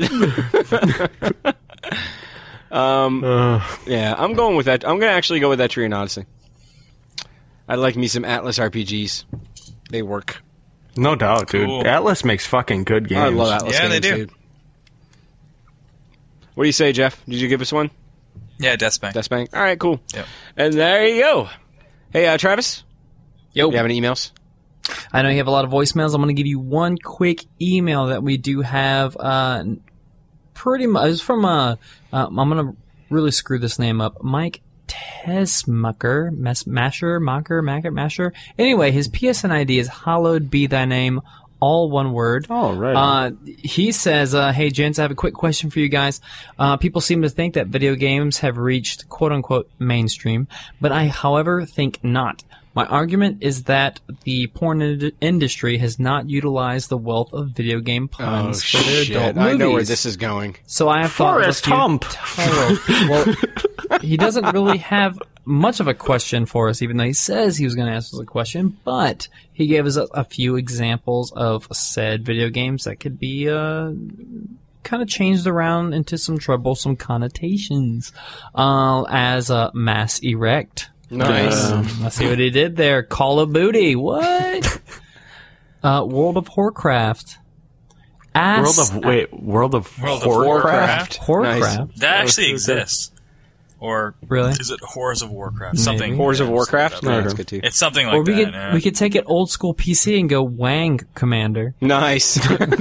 um, yeah, I'm going with that. I'm going to actually go with that Trian Odyssey. I like me some Atlas R P Gs. They work. No doubt, dude. Cool. Atlas makes fucking good games. I love Atlas Yeah, games, they do. dude. What do you say, Jeff? Did you give us one? Yeah, Deathspank. Deathspank? All right, cool. Yep. And there you go. Hey, uh, Travis? Yo. You have any emails? I know you have a lot of voicemails. I'm going to give you one quick email that we do have. Uh, pretty much, it's from, uh, uh, I'm going to really screw this name up. Mike Tesmucker, Mes- Masher, Mocker, Macker, Masher. Anyway, his P S N I D is Hallowed Be Thy Name, all one word. Oh, right. Uh, he says, uh, hey, gents, I have a quick question for you guys. Uh, people seem to think that video games have reached quote-unquote mainstream, but I, however, think not. My argument is that the porn ind- industry has not utilized the wealth of video game puns Oh, for their shit. adult I movies. know where this is going. So I have thought of a Forrest few Hump. titles. Well, he doesn't really have much of a question for us, even though he says he was going to ask us a question. But he gave us a, a few examples of said video games that could be uh, kind of changed around into some troublesome connotations, uh, as uh, Mass Erect. Nice. Um, I see what he did there. Call of Booty. What? uh, World of Warcraft. Ass- World of wait, World of World of Warcraft. Warcraft. Warcraft. That actually exists. Or Really? is it Horrors of Warcraft? Something. Horrors of yeah, Warcraft? something No, like that's that. good too. It's something like Or we that. could yeah. we could take it old school P C and go Wang Commander. Nice.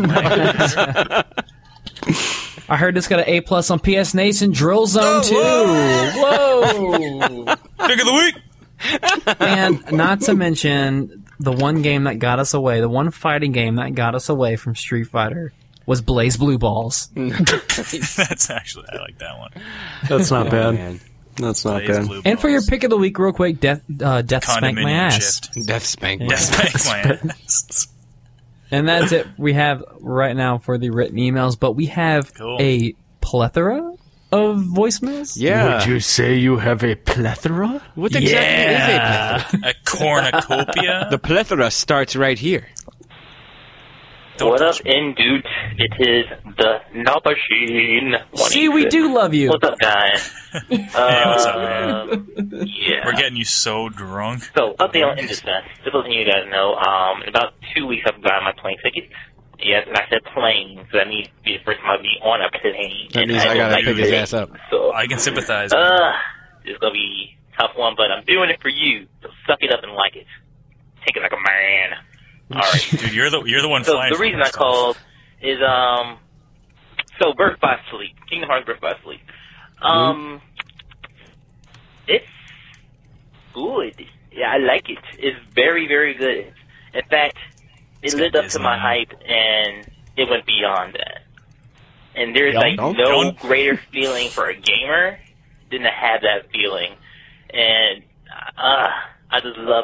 I heard this got an A plus on P S Nation Drill Zone two. Whoa! Pick of the week. And not to mention the one game that got us away, the one fighting game that got us away from Street Fighter was Blaze Blue Balls. That's actually I like that one. That's not bad. Man. That's not Blaze bad. Blue And for your Balls. pick of the week, real quick, Death uh, Death Spank My Condominium Ass. Shift. Death Spank. Deathspank my ass. And that's it we have right now for the written emails, but we have Cool. a plethora of voicemails. Yeah. Would you say you have a plethora? What exactly is a plethora? A cornucopia. The plethora starts right here. Don't What up, touch me. in dudes? It is the Knob Machine. See, we do love you. What's up, guys? Hey, what's up, man? Yeah. We're getting you so drunk. So, update on Indus Fest. Just letting you guys know, um, in about two weeks I've got my plane ticket. Yes, and I said plane, so that means it'll be the first time I'll be on a plane. That And means I will gotta like pick his it. ass up. So, I can sympathize. uh, it's gonna be a tough one, but I'm doing it for you. So suck it up and like it. Take it like a man. Alright. Dude, you're the you're the one So flying. the for reason I this stuff. called is um so Birth by Sleep. Kingdom Hearts Birth by Sleep. Um it's good. Yeah, I like it. It's very, very good. In fact, it It's lived got up to my Disney. hype and it went beyond that. And there's Don't- like don't- no don't. greater feeling for a gamer than to have that feeling. And uh I just love it.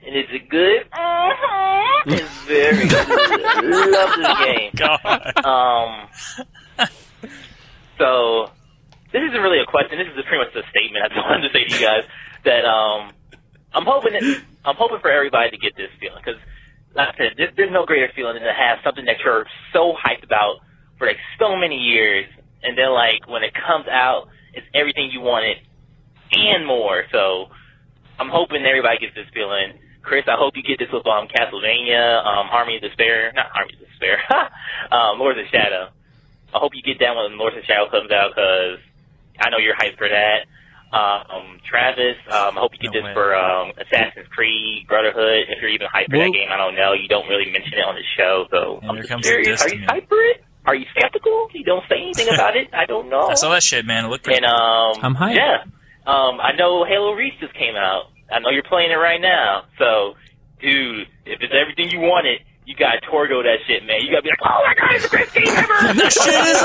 And is it good? Mm-hmm. It's very good. Love this game. God. Um, so, this isn't really a question. This is pretty much a statement. I just wanted to say to you guys that um, I'm hoping that, I'm hoping for everybody to get this feeling. Because, like I said, there's, there's no greater feeling than to have something that you're so hyped about for like so many years. And then, like, when it comes out, it's everything you wanted and more. So, I'm hoping everybody gets this feeling. Chris, I hope you get this with um, Castlevania, um, Harmony of Despair, not Harmony of Despair, um, Lords of Shadow. I hope you get that when Lords of Shadow comes out, because I know you're hyped for that. Um, Travis, um, I hope you get No this way. for um, Assassin's Creed, Brotherhood. If you're even hyped for Well- that game, I don't know. You don't really mention it on the show, so Yeah, I'm here just comes curious. the Are diss you to me. hyped for it? Are you skeptical? You don't say anything about it? I don't know. I saw that shit, man. It looked pretty And um, I'm hyped. yeah, um, I know Halo Reach just came out. I know you're playing it right now. So, dude, if it's everything you wanted, you gotta Torgo that shit, man. You gotta be like, oh my god, it's the greatest game ever. This shit is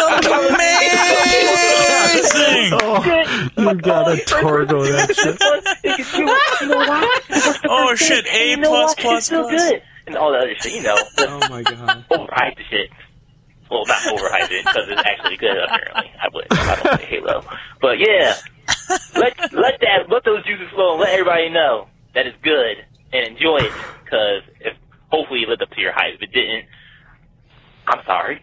amazing. You gotta Torgo that shit. Oh shit, A plus plus so plus. good, and all the other shit, you know. Oh my god. Overhype the shit. Well, not overhype it because it's actually good. Apparently, I would. I don't play Halo, but yeah, let let that let those juices flow and let everybody know that it's good and enjoy it. Because if hopefully it lived up to your hype. If it didn't, I'm sorry.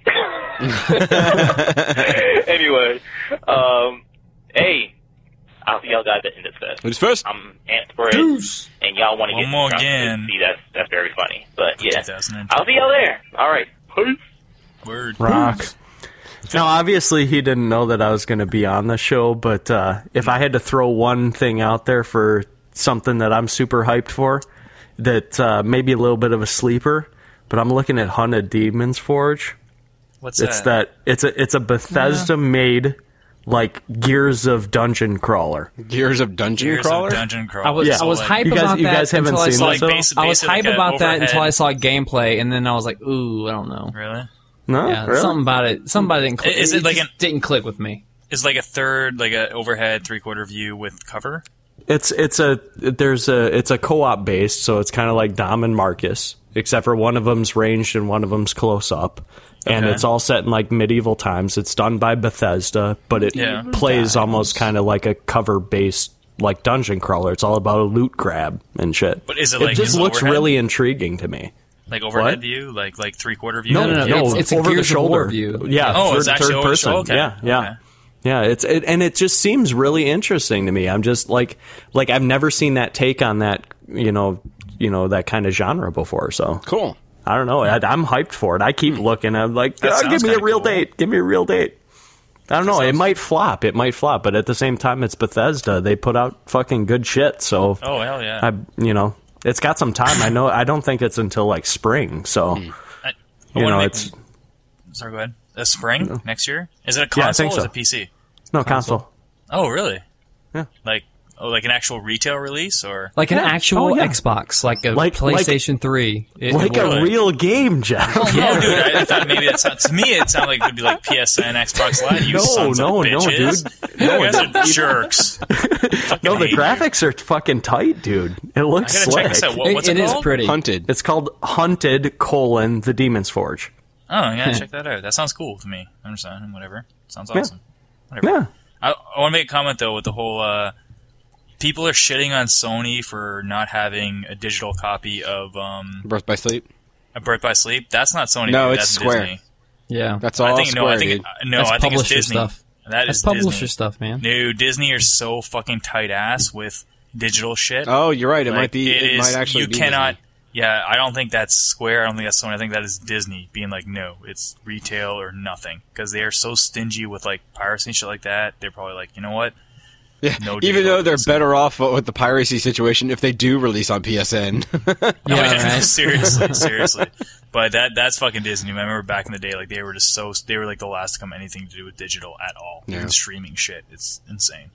Anyway, um, hey, I'll see y'all guys at Indus Fest. Who's first? I'm amped for it, Deuce. and y'all want to One get more drunk. again. See, that's that's very funny. But yeah, two thousand I'll see y'all there. All right. Peace. Word. Rock. Now, obviously, he didn't know that I was going to be on the show, but uh, if I had to throw one thing out there for something that I'm super hyped for, that uh, maybe a little bit of a sleeper, but I'm looking at Hunted Demon's Forge. What's It's that? that it's a it's a Bethesda-made like Gears of Dungeon Crawler. Gears of Dungeon Gears Crawler? of Dungeon Crawler. I was Yeah. I was So, hype You guys- about you that guys haven't until I seen saw this, like though? base, I was basically hype like about that overhead. until I saw gameplay, and then I was like, ooh, I don't know. Really? No, Yeah, really? something about it. Something about it didn't click. Is it like just an- didn't click with me? It's like a third, like a overhead three quarter view with cover. It's it's a there's a it's a co-op based, so it's kind of like Dom and Marcus, except for one of them's ranged and one of them's close up, and Okay. it's all set in like medieval times. It's done by Bethesda, but it Yeah. plays almost kind of like a cover based like dungeon crawler. It's all about a loot grab and shit. But is it like- just is it looks overhead? really intriguing to me. Like overhead What? view, like like three quarter view. No, no, no, Yeah, it's- it's a over Gears the of War shoulder view. Yeah, Oh, third, it's actually third over the person. shoulder? Okay. Yeah, yeah. Okay. Yeah, it's it, and it just seems really interesting to me. I'm just like like I've never seen that take on that, you know, you know that kind of genre before. So Cool. I don't know. I, I'm hyped for it. I keep looking. I'm like, That "Ah, sounds give me a kinda real cool. date. Give me a real date. I don't know. It sounds- might flop. It might flop. But at the same time, it's Bethesda. They put out fucking good shit. So Oh hell yeah! I, you know, it's got some time. I know. I don't think it's until like spring. So I, I you wanna know, make- it's Sorry, go ahead. A spring next year? Is it a Yeah, I console think or is so. it P C? no console. Oh really? Yeah. Like oh, like an actual retail release or Like an Yeah. actual Oh, yeah. Xbox, like a Like- PlayStation three. It- Like it a Really? real game, Jeff. Oh, no, dude! I, I thought maybe that sound, to me it sounded like it would be like P S N, Xbox Live. You No, sons no, of no, bitches. dude. You guys are jerks. Fucking No, the hate you. graphics are fucking tight, dude. It I looks gotta slick. check this out. What, it- what's it, it is called? pretty. Hunted. It's called Hunted colon the Demon's Forge. Oh, I gotta check that out. That sounds cool to me. I understand. Whatever. Sounds Yeah. awesome. Whatever. Yeah. I, I want to make a comment though with the whole. Uh, people are shitting on Sony for not having a digital copy of um, Birth by Sleep. a Birth by Sleep. That's not Sony. No, dude. it's That's Square. Disney. Yeah, That's all I think Square, no. I think dude. uh, no. That's I think it's publisher Disney. stuff. That That's is publisher Disney. stuff, man. No, Disney are so fucking tight ass with digital shit. Oh, you're right. It Like, might be. It, is- might actually You be cannot. Disney. Yeah, I don't think that's Square. I don't think that's Sony. I think that is Disney being like, no, it's retail or nothing, because they are so stingy with like piracy and shit like that. They're probably like, you know what? Yeah. No Even digital though they're release. better off with the piracy situation if they do release on P S N. Oh, Yeah, yeah, right. seriously, seriously. But that that's fucking Disney. I remember back in the day, like they were just so they were like the last to come anything to do with digital at all. Yeah. Even streaming shit, it's insane.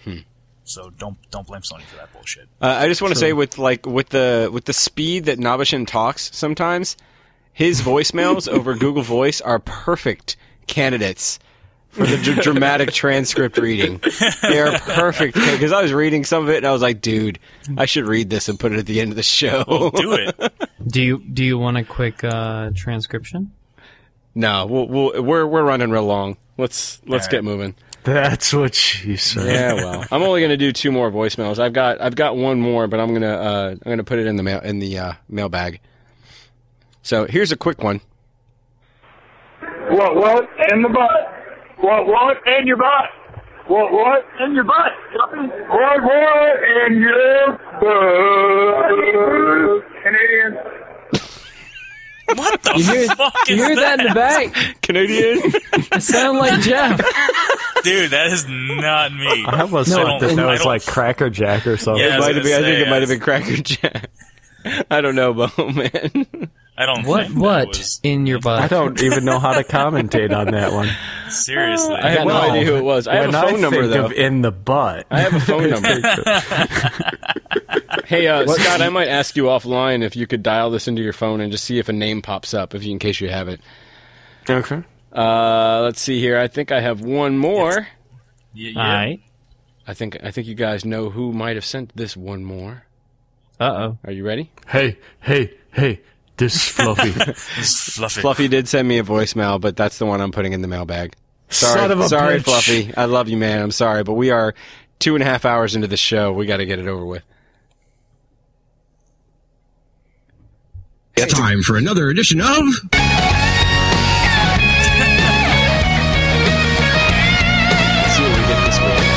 So don't don't blame Sony for that bullshit. Uh, I just want to say with like with the with the speed that Nabashin talks sometimes, his voicemails over Google Voice are perfect candidates for the d- dramatic transcript reading. They are perfect because I was reading some of it and I was like, dude, I should read this and put it at the end of the show. Well, do it. Do you do you want a quick uh, transcription? No, we'll, we'll, we're we're running real long. Let's let's All get right. moving. That's what she said. Yeah, well, I'm only gonna do two more voicemails. I've got I've got one more, but I'm gonna uh, I'm gonna put it in the mail in the uh, mailbag. So here's a quick one. What, what, in the butt? What, what, in your butt? What, what, in your butt? What, what, in your butt? Canadian. What the You hear, fuck you is hear that in the back? Canadian. It sounded like Jeff. Dude, that is not me. I almost No, thought that I that don't- was like Cracker Jack or something. Yeah, It I was might have gonna been. I think say, it might have I been Cracker Jack. I don't know, Bo, man. I don't What think what that was... in your butt? I don't even know how to commentate on that one. Seriously. I had no Well, idea who it was. I have when a phone I number think though. of in the butt. I have a phone number. Hey, uh, Scott, I might ask you offline if you could dial this into your phone and just see if a name pops up, if you, in case you have it. Okay. Uh, let's see here. I think I have one more. Y- All yeah. right. I think I think you guys know who might have sent this one more. Uh oh. Are you ready? Hey, hey, hey, this is Fluffy. It's fluffy. Fluffy did send me a voicemail, but that's the one I'm putting in the mailbag. Sorry, Son of a sorry, bitch. Fluffy. I love you, man. I'm sorry, but we are two and a half hours into the show. We got to get it over with. It's time for another edition of... Let's see what we get this week.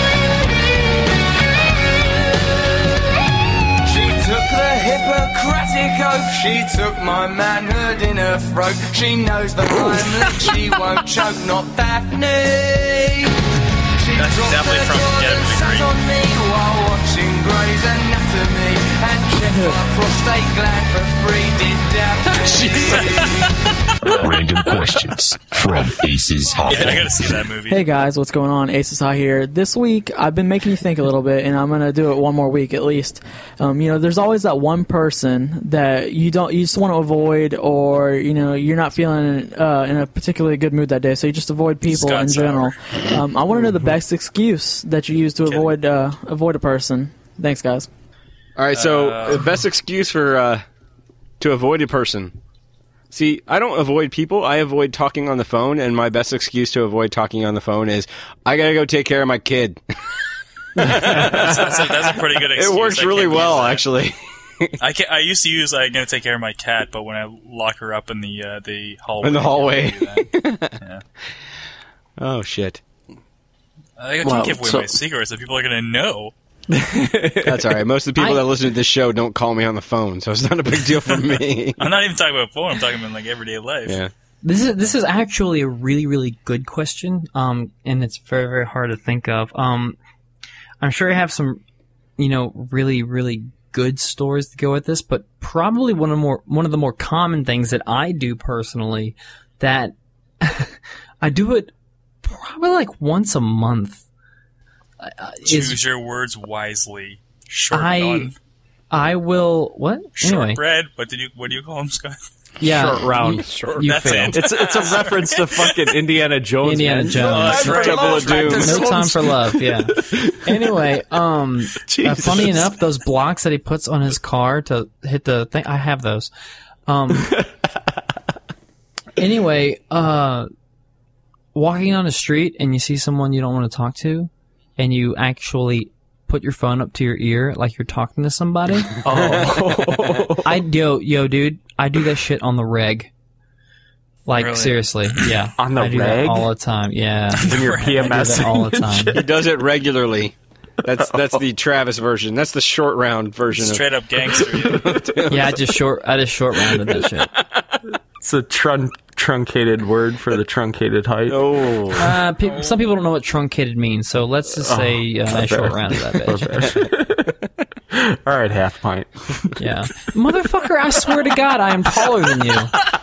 She took the Hippocratic oath, she took my manhood in her throat. She knows the Heimlich, she won't choke, not Daphne. She That's dropped definitely her from jaw Get and Me sat Green. on me while watching Grey's Anatomy and checked my prostate gland for free, did Daphne. Random questions from Aces Hot. Yeah, I gotta see that movie. Hey guys, what's going on? Aces High here. This week, I've been making you think a little bit, and I'm gonna do it one more week at least. Um, you know, there's always that one person that you don't, you just want to avoid, or you know, you're not feeling uh, in a particularly good mood that day, so you just avoid people Scott in general. Um, I want to know the best excuse that you use to avoid uh, avoid a person. Thanks, guys. All right, so Uh, the best excuse for uh, to avoid a person. See, I don't avoid people. I avoid talking on the phone, and my best excuse to avoid talking on the phone is I gotta go take care of my kid. that's, that's, a, that's a pretty good excuse. It works I really can't well, use that. actually. I can I used to use I'm gonna take care of my cat, but when I lock her up in the uh, the hallway, In the hallway. I can't do that. Yeah. Oh shit. I can't Well, give away so- my secrets, so people are gonna know. That's all right. Most of the people I- that listen to this show don't call me on the phone, so it's not a big deal for me. I'm not even talking about phone. I'm talking about like everyday life. Yeah. This is this is actually a really really good question, um, and it's very very hard to think of. Um, I'm sure I have some, you know, really really good stories to go with this, but probably one of the more one of the more common things that I do personally, that I do it probably like once a month. Uh, Choose is your words wisely. Short I none. I will what anyway. Shortbread. What did you? What do you call them, Scott? Yeah, Short round. You, Short- you that's failed. it. It's it's a reference to fucking Indiana Jones. Indiana man. Jones. Oh, that's right. Temple of Doom. No time for love. Yeah. Anyway, um, uh, Jesus. funny enough, those blocks that he puts on his car to hit the thing, I have those. Um. Anyway, uh, walking on the street and you see someone you don't want to talk to, and you actually put your phone up to your ear like you're talking to somebody. Oh. I yo yo dude, I do that shit on the reg. Like Really? seriously, yeah. On the I do reg? that all the time. Yeah. When you're I do that PMSing all the time. He does it regularly. That's that's the Travis version. That's the short round version. Straight up gangster. Yeah, I just short I just short rounded that shit. It's a trun- truncated word for the truncated height. Oh. Uh, pe- some people don't know what truncated means, so let's just say uh, I short rounded that bitch. All right, half pint. Yeah, motherfucker! I swear to God, I am taller than you.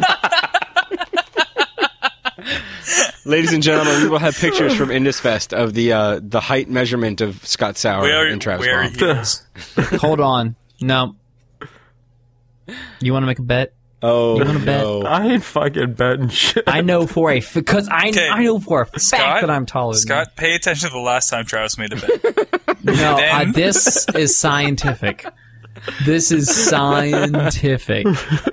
Ladies and gentlemen, we will have pictures from IndusFest of the uh, the height measurement of Scott Sauer Where and Travis where Baum. he is. Hold on, no. You want to make a bet? Oh, You wanna bet? no. I ain't fucking betting shit. I know for a because I Okay. I know for a fact Scott, that I'm taller than Scott, pay attention to the last time Travis made a bet. you. No, Then- uh, this is scientific. This is scientific.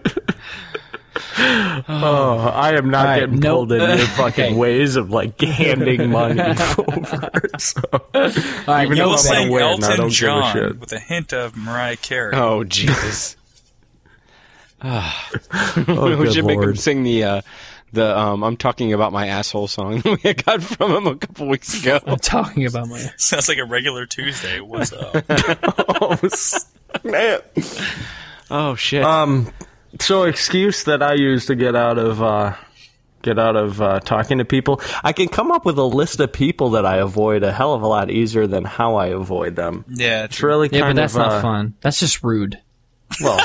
Oh, I am not All right, getting nope. pulled into your fucking Okay. ways of like handing money over. So, All right, even You though will I'm sing unaware, and I Elton don't give a John shit. with a hint of Mariah Carey. Oh, Jesus. Oh, we good should make him Lord. sing the, uh, the um, I'm talking about my asshole song that we got from him a couple weeks ago. I'm talking about my. Sounds like a regular Tuesday. What's up? Oh, snap. Oh, shit. Um, so excuse that I use to get out of uh, get out of uh, talking to people. I can come up with a list of people that I avoid a hell of a lot easier than how I avoid them. Yeah, It's really kind Yeah, but that's of not uh, fun. That's just rude. Well,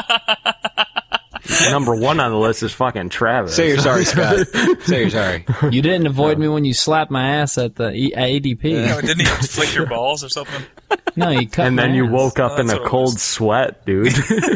number one on the list is fucking Travis. Say you're sorry, Scott. Say you're sorry. You didn't avoid me when you slapped my ass at the e- A D P. No, didn't he flick your balls or something? No, you cut And my then you ass. woke up Oh, in that's a what it cold was. sweat, dude.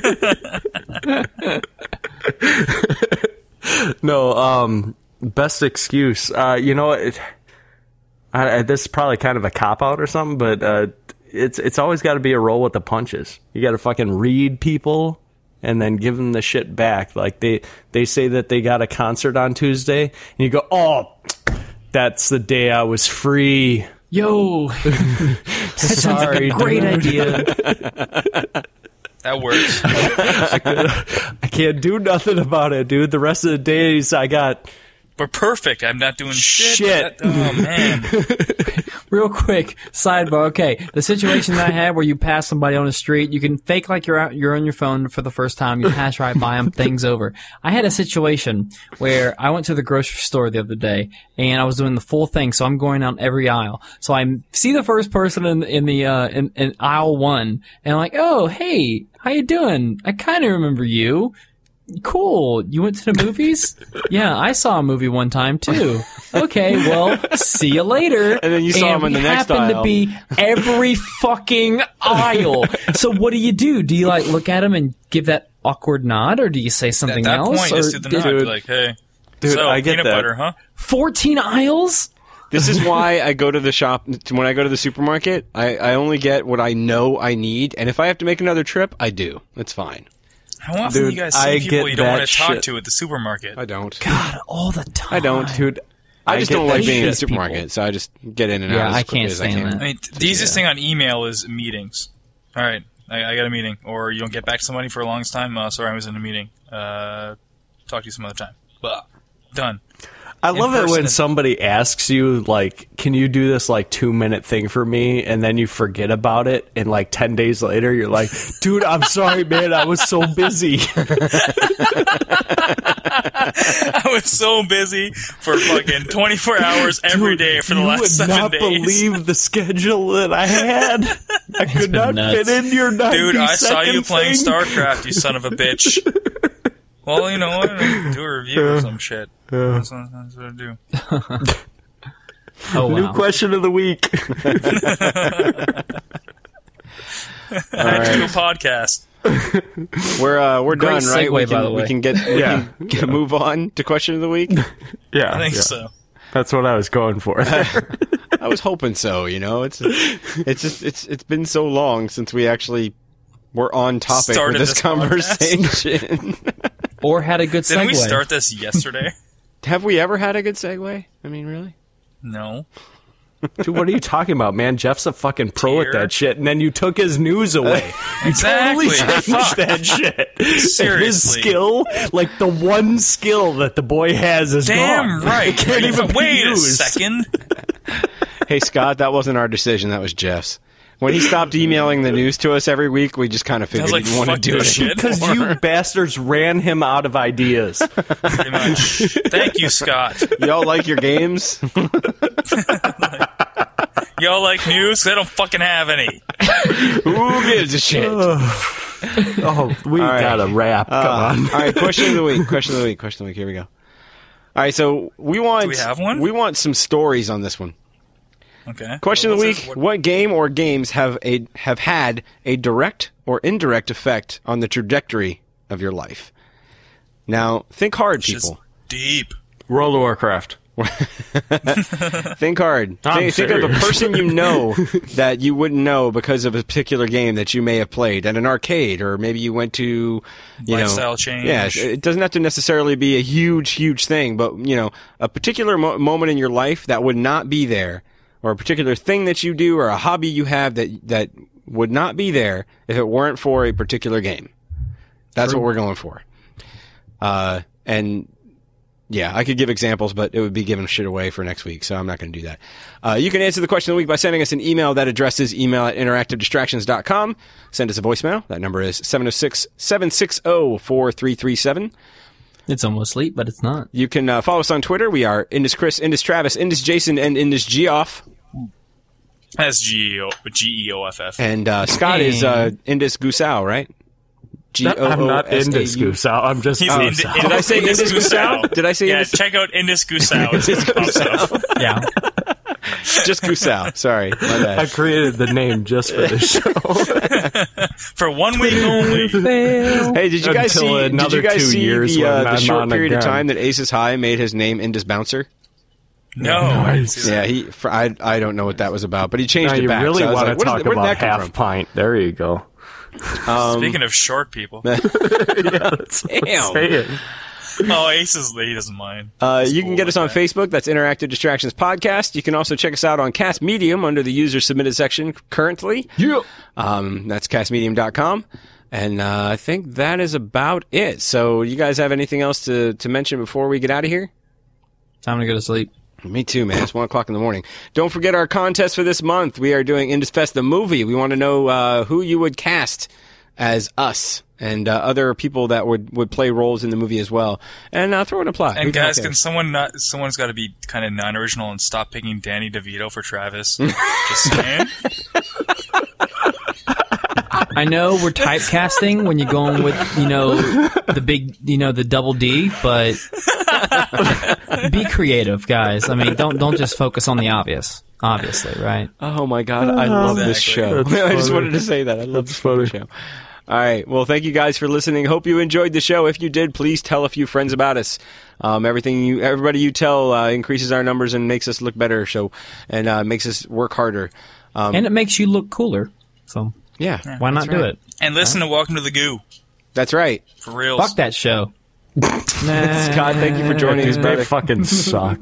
No, um, best excuse. Uh, you know, it, I, I, this is probably kind of a cop out or something, but uh, it's it's always got to be a roll with the punches. You got to fucking read people and then give them the shit back. Like they they say that they got a concert on Tuesday, and you go, oh, that's the day I was free. Yo, that sounds like a great idea. That works. I can't do nothing about it, dude. The rest of the days I got But perfect. I'm not doing shit. Shit. That- oh, man. Real quick, sidebar. Okay, the situation that I had where you pass somebody on the street, you can fake like you're out, you're on your phone for the first time. You pass right by them, things over. I had a situation where I went to the grocery store the other day and I was doing the full thing, so I'm going down every aisle. So I see the first person in in the uh, in, in aisle one, and I'm like, "Oh, hey, how you doing? I kind of remember you." Cool. You went to the movies? Yeah, I saw a movie one time too. Okay, well, see you later. And then you saw him in the we next happened aisle. to be every fucking aisle. So what do you do? Do you like look at him and give that awkward nod, or do you say something At that else? point, or just do the did- nod. Be like, hey, Dude, so, I get peanut that. butter, huh? Fourteen aisles? This is why I go to the shop. When I go to the supermarket, I, I only get what I know I need. And if I have to make another trip, I do. It's fine. How often Dude, do you guys see I people get you don't want that to talk shit. to at the supermarket? I don't. God, all the time. I don't. dude. I just get don't that like being in the shit. supermarket, so I just get in and Yeah, out as I quickly can't as I stand can. I mean, the easiest thing on email is meetings. All right, I, I got a meeting, or you don't get back to somebody for a long time. Uh, sorry, I was in a meeting. Uh, talk to you some other time. Blah. Done. I In love it person when is- somebody asks you, like, can you do this, like, two-minute thing for me? And then you forget about it, and, like, ten days later, you're like, dude, I'm sorry, man, I was so busy. I was so busy for fucking twenty-four hours every Dude, day for the you last would seven not days. believe the schedule that I had. I could been not nuts. fit in your ninety Dude, I saw you second playing thing. StarCraft, you son of a bitch. Well, you know what? Do a review or some shit. That's what, that's what I do. Oh, New wow. question of the week. I do a podcast. We're uh, we're Great done, right? segue, We by can the way. we can get Yeah. we can get a move on to question of the week. Yeah, I think yeah. so. That's what I was going for. I was hoping so. You know, it's it's just it's it's been so long since we actually were on topic Started with this, this conversation. Or had a good segue. Didn't we start this yesterday? Have we ever had a good segue? I mean, really? No. Dude, what are you talking about, man? Jeff's a fucking pro Tier. at that shit, and then you took his news away. You Exactly. totally changed Fuck. that shit. His Seriously. skill, like the one skill that the boy has is Damn gone. right. It can't even be Wait a used. second. Hey, Scott, that wasn't our decision. That was Jeff's. When he stopped emailing the news to us every week, we just kind of I figured was like, he didn't want to fuck do this it. shit. Because you bastards ran him out of ideas. Pretty much. Thank you, Scott. Y'all like your games? Y'all like news? 'Cause I don't fucking have any. Who gives a shit? Oh, we All right. got a wrap. Come Uh, on. all right, question of the week. Question of the week. Question of the week. Here we go. All right, so we want Do we have one? we want some stories on this one. Okay. Question Well, of the what's week: this- what, game or games have a have had a direct or indirect effect on the trajectory of your life? Now, think hard, It's just people. deep. World of Warcraft. Think hard. I'm Think, think of a serious. person you know that you wouldn't know because of a particular game that you may have played at an arcade, or maybe you went to, you Lifestyle know, change. Yeah, it doesn't have to necessarily be a huge, huge thing, but you know, a particular mo- moment in your life that would not be there, or a particular thing that you do, or a hobby you have that that would not be there if it weren't for a particular game. That's True. what we're going for. Uh, and. Yeah, I could give examples, but it would be giving shit away for next week, so I'm not going to do that. Uh, you can answer the question of the week by sending us an email. That address is email at interactive distractions dot com. Send us a voicemail. That number is seven oh six, seven six zero, four three three seven. It's almost late, but it's not. You can uh, follow us on Twitter. We are Indus Chris, Indus Travis, Indus Jason, and Indus Geoff. That's G E O G E O F F. And uh, Scott is uh, Indus Gusau, right? G O O S A U. I'm not Indus Gusau. I'm just He's oh, Ind- sorry. Did I say Indus Gusau? Did I say Yeah, Indus? check out Indus Gusau. It's just pops up. Yeah. Just Gusau. Sorry, my bad. I created the name just for this show. For one week only. Hey, did you guys Until see? Did another you guys two see years the, uh, when the I'm short on period of again. time that Aces High made his name Indus Bouncer? No. I didn't see Yeah, that. he. For, I I don't know what that was about, but he changed Now it you back. really so I was want like, to what is- talk where did about that come half from? pint? There you go. Um, Speaking of short people. Yeah, that's what I'm Damn. saying. Oh, Ace is he doesn't mind. Uh, He's you can cool get with us on that. Facebook. That's Interactive Distractions Podcast. You can also check us out on Cast Medium under the user submitted section currently. Yeah. Um, that's cast medium dot com. And uh, I think that is about it. So, you guys have anything else to, to mention before we get out of here? Time to go to sleep. Me too, man. It's one o'clock in the morning. Don't forget our contest for this month. We are doing Indus Fest the movie. We want to know uh, who you would cast as us and uh, other people that would, would play roles in the movie as well. And uh, throw in a plot. And We guys, don't care. can someone not? Someone's got to be kind of non-original and stop picking Danny DeVito for Travis. Just saying. I know we're typecasting when you're going with, you know, the big, you know, the double D, but be creative, guys. I mean, don't don't just focus on the obvious. Obviously, right? Oh my god, I love this show. That's I just funny. wanted to say that. I love That's this fucking funny. show. All right. Well, thank you guys for listening. Hope you enjoyed the show. If you did, please tell a few friends about us. Um, everything you, everybody you tell, uh, increases our numbers and makes us look better. So, and uh, makes us work harder. Um, And it makes you look cooler. So yeah, why not that's do right. it? And listen to Welcome to the Goo. That's right. For real. Fuck that show. Scott, thank you for joining us, They brother. fucking suck.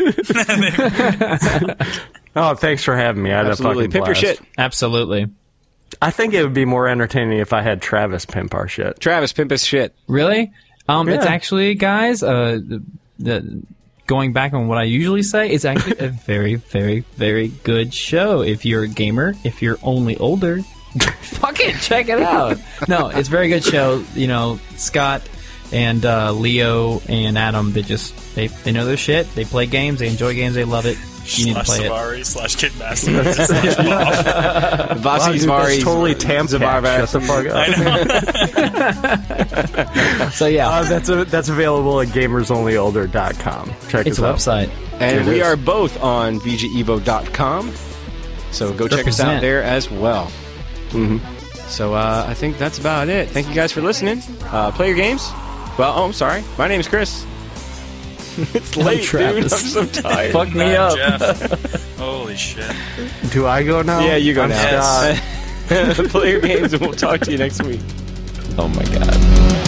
Oh, thanks for having me. I had Absolutely. a fucking Pimp your blast. shit. Absolutely. I think it would be more entertaining if I had Travis pimp our shit. Travis, pimp his shit. Really? Um, It's Yeah. actually, guys, uh, the, the going back on what I usually say, it's actually a very, very, very good show. If you're a gamer, if you're only older, fucking check it out. No, it's a very good show. You know, Scott and uh, Leo and Adam, they just they they know their shit. They play games. They enjoy games. They love it. You need to Slash play it. Savari slash Kidmaster slash Bob. Vasi Wow, dude, Zvari, that's totally Tam Zavar Shut the fuck up. I know. So yeah, Uh, that's a, that's available at gamers only older dot com. Check it's us a out. website. And It we is. are both on v g evo dot com. So go check us out Represent. there as well. Mm-hmm. So uh, I think that's about it. Thank you guys for listening. Uh, play your games. Well, oh, I'm sorry. My name's Chris. It's late, dude. I'm Travis. so tired. Fuck me Nah, up. Jeff. Holy shit. Do I go now? Yeah, you go I'm now. Scott. Play your games, and we'll talk to you next week. Oh my god.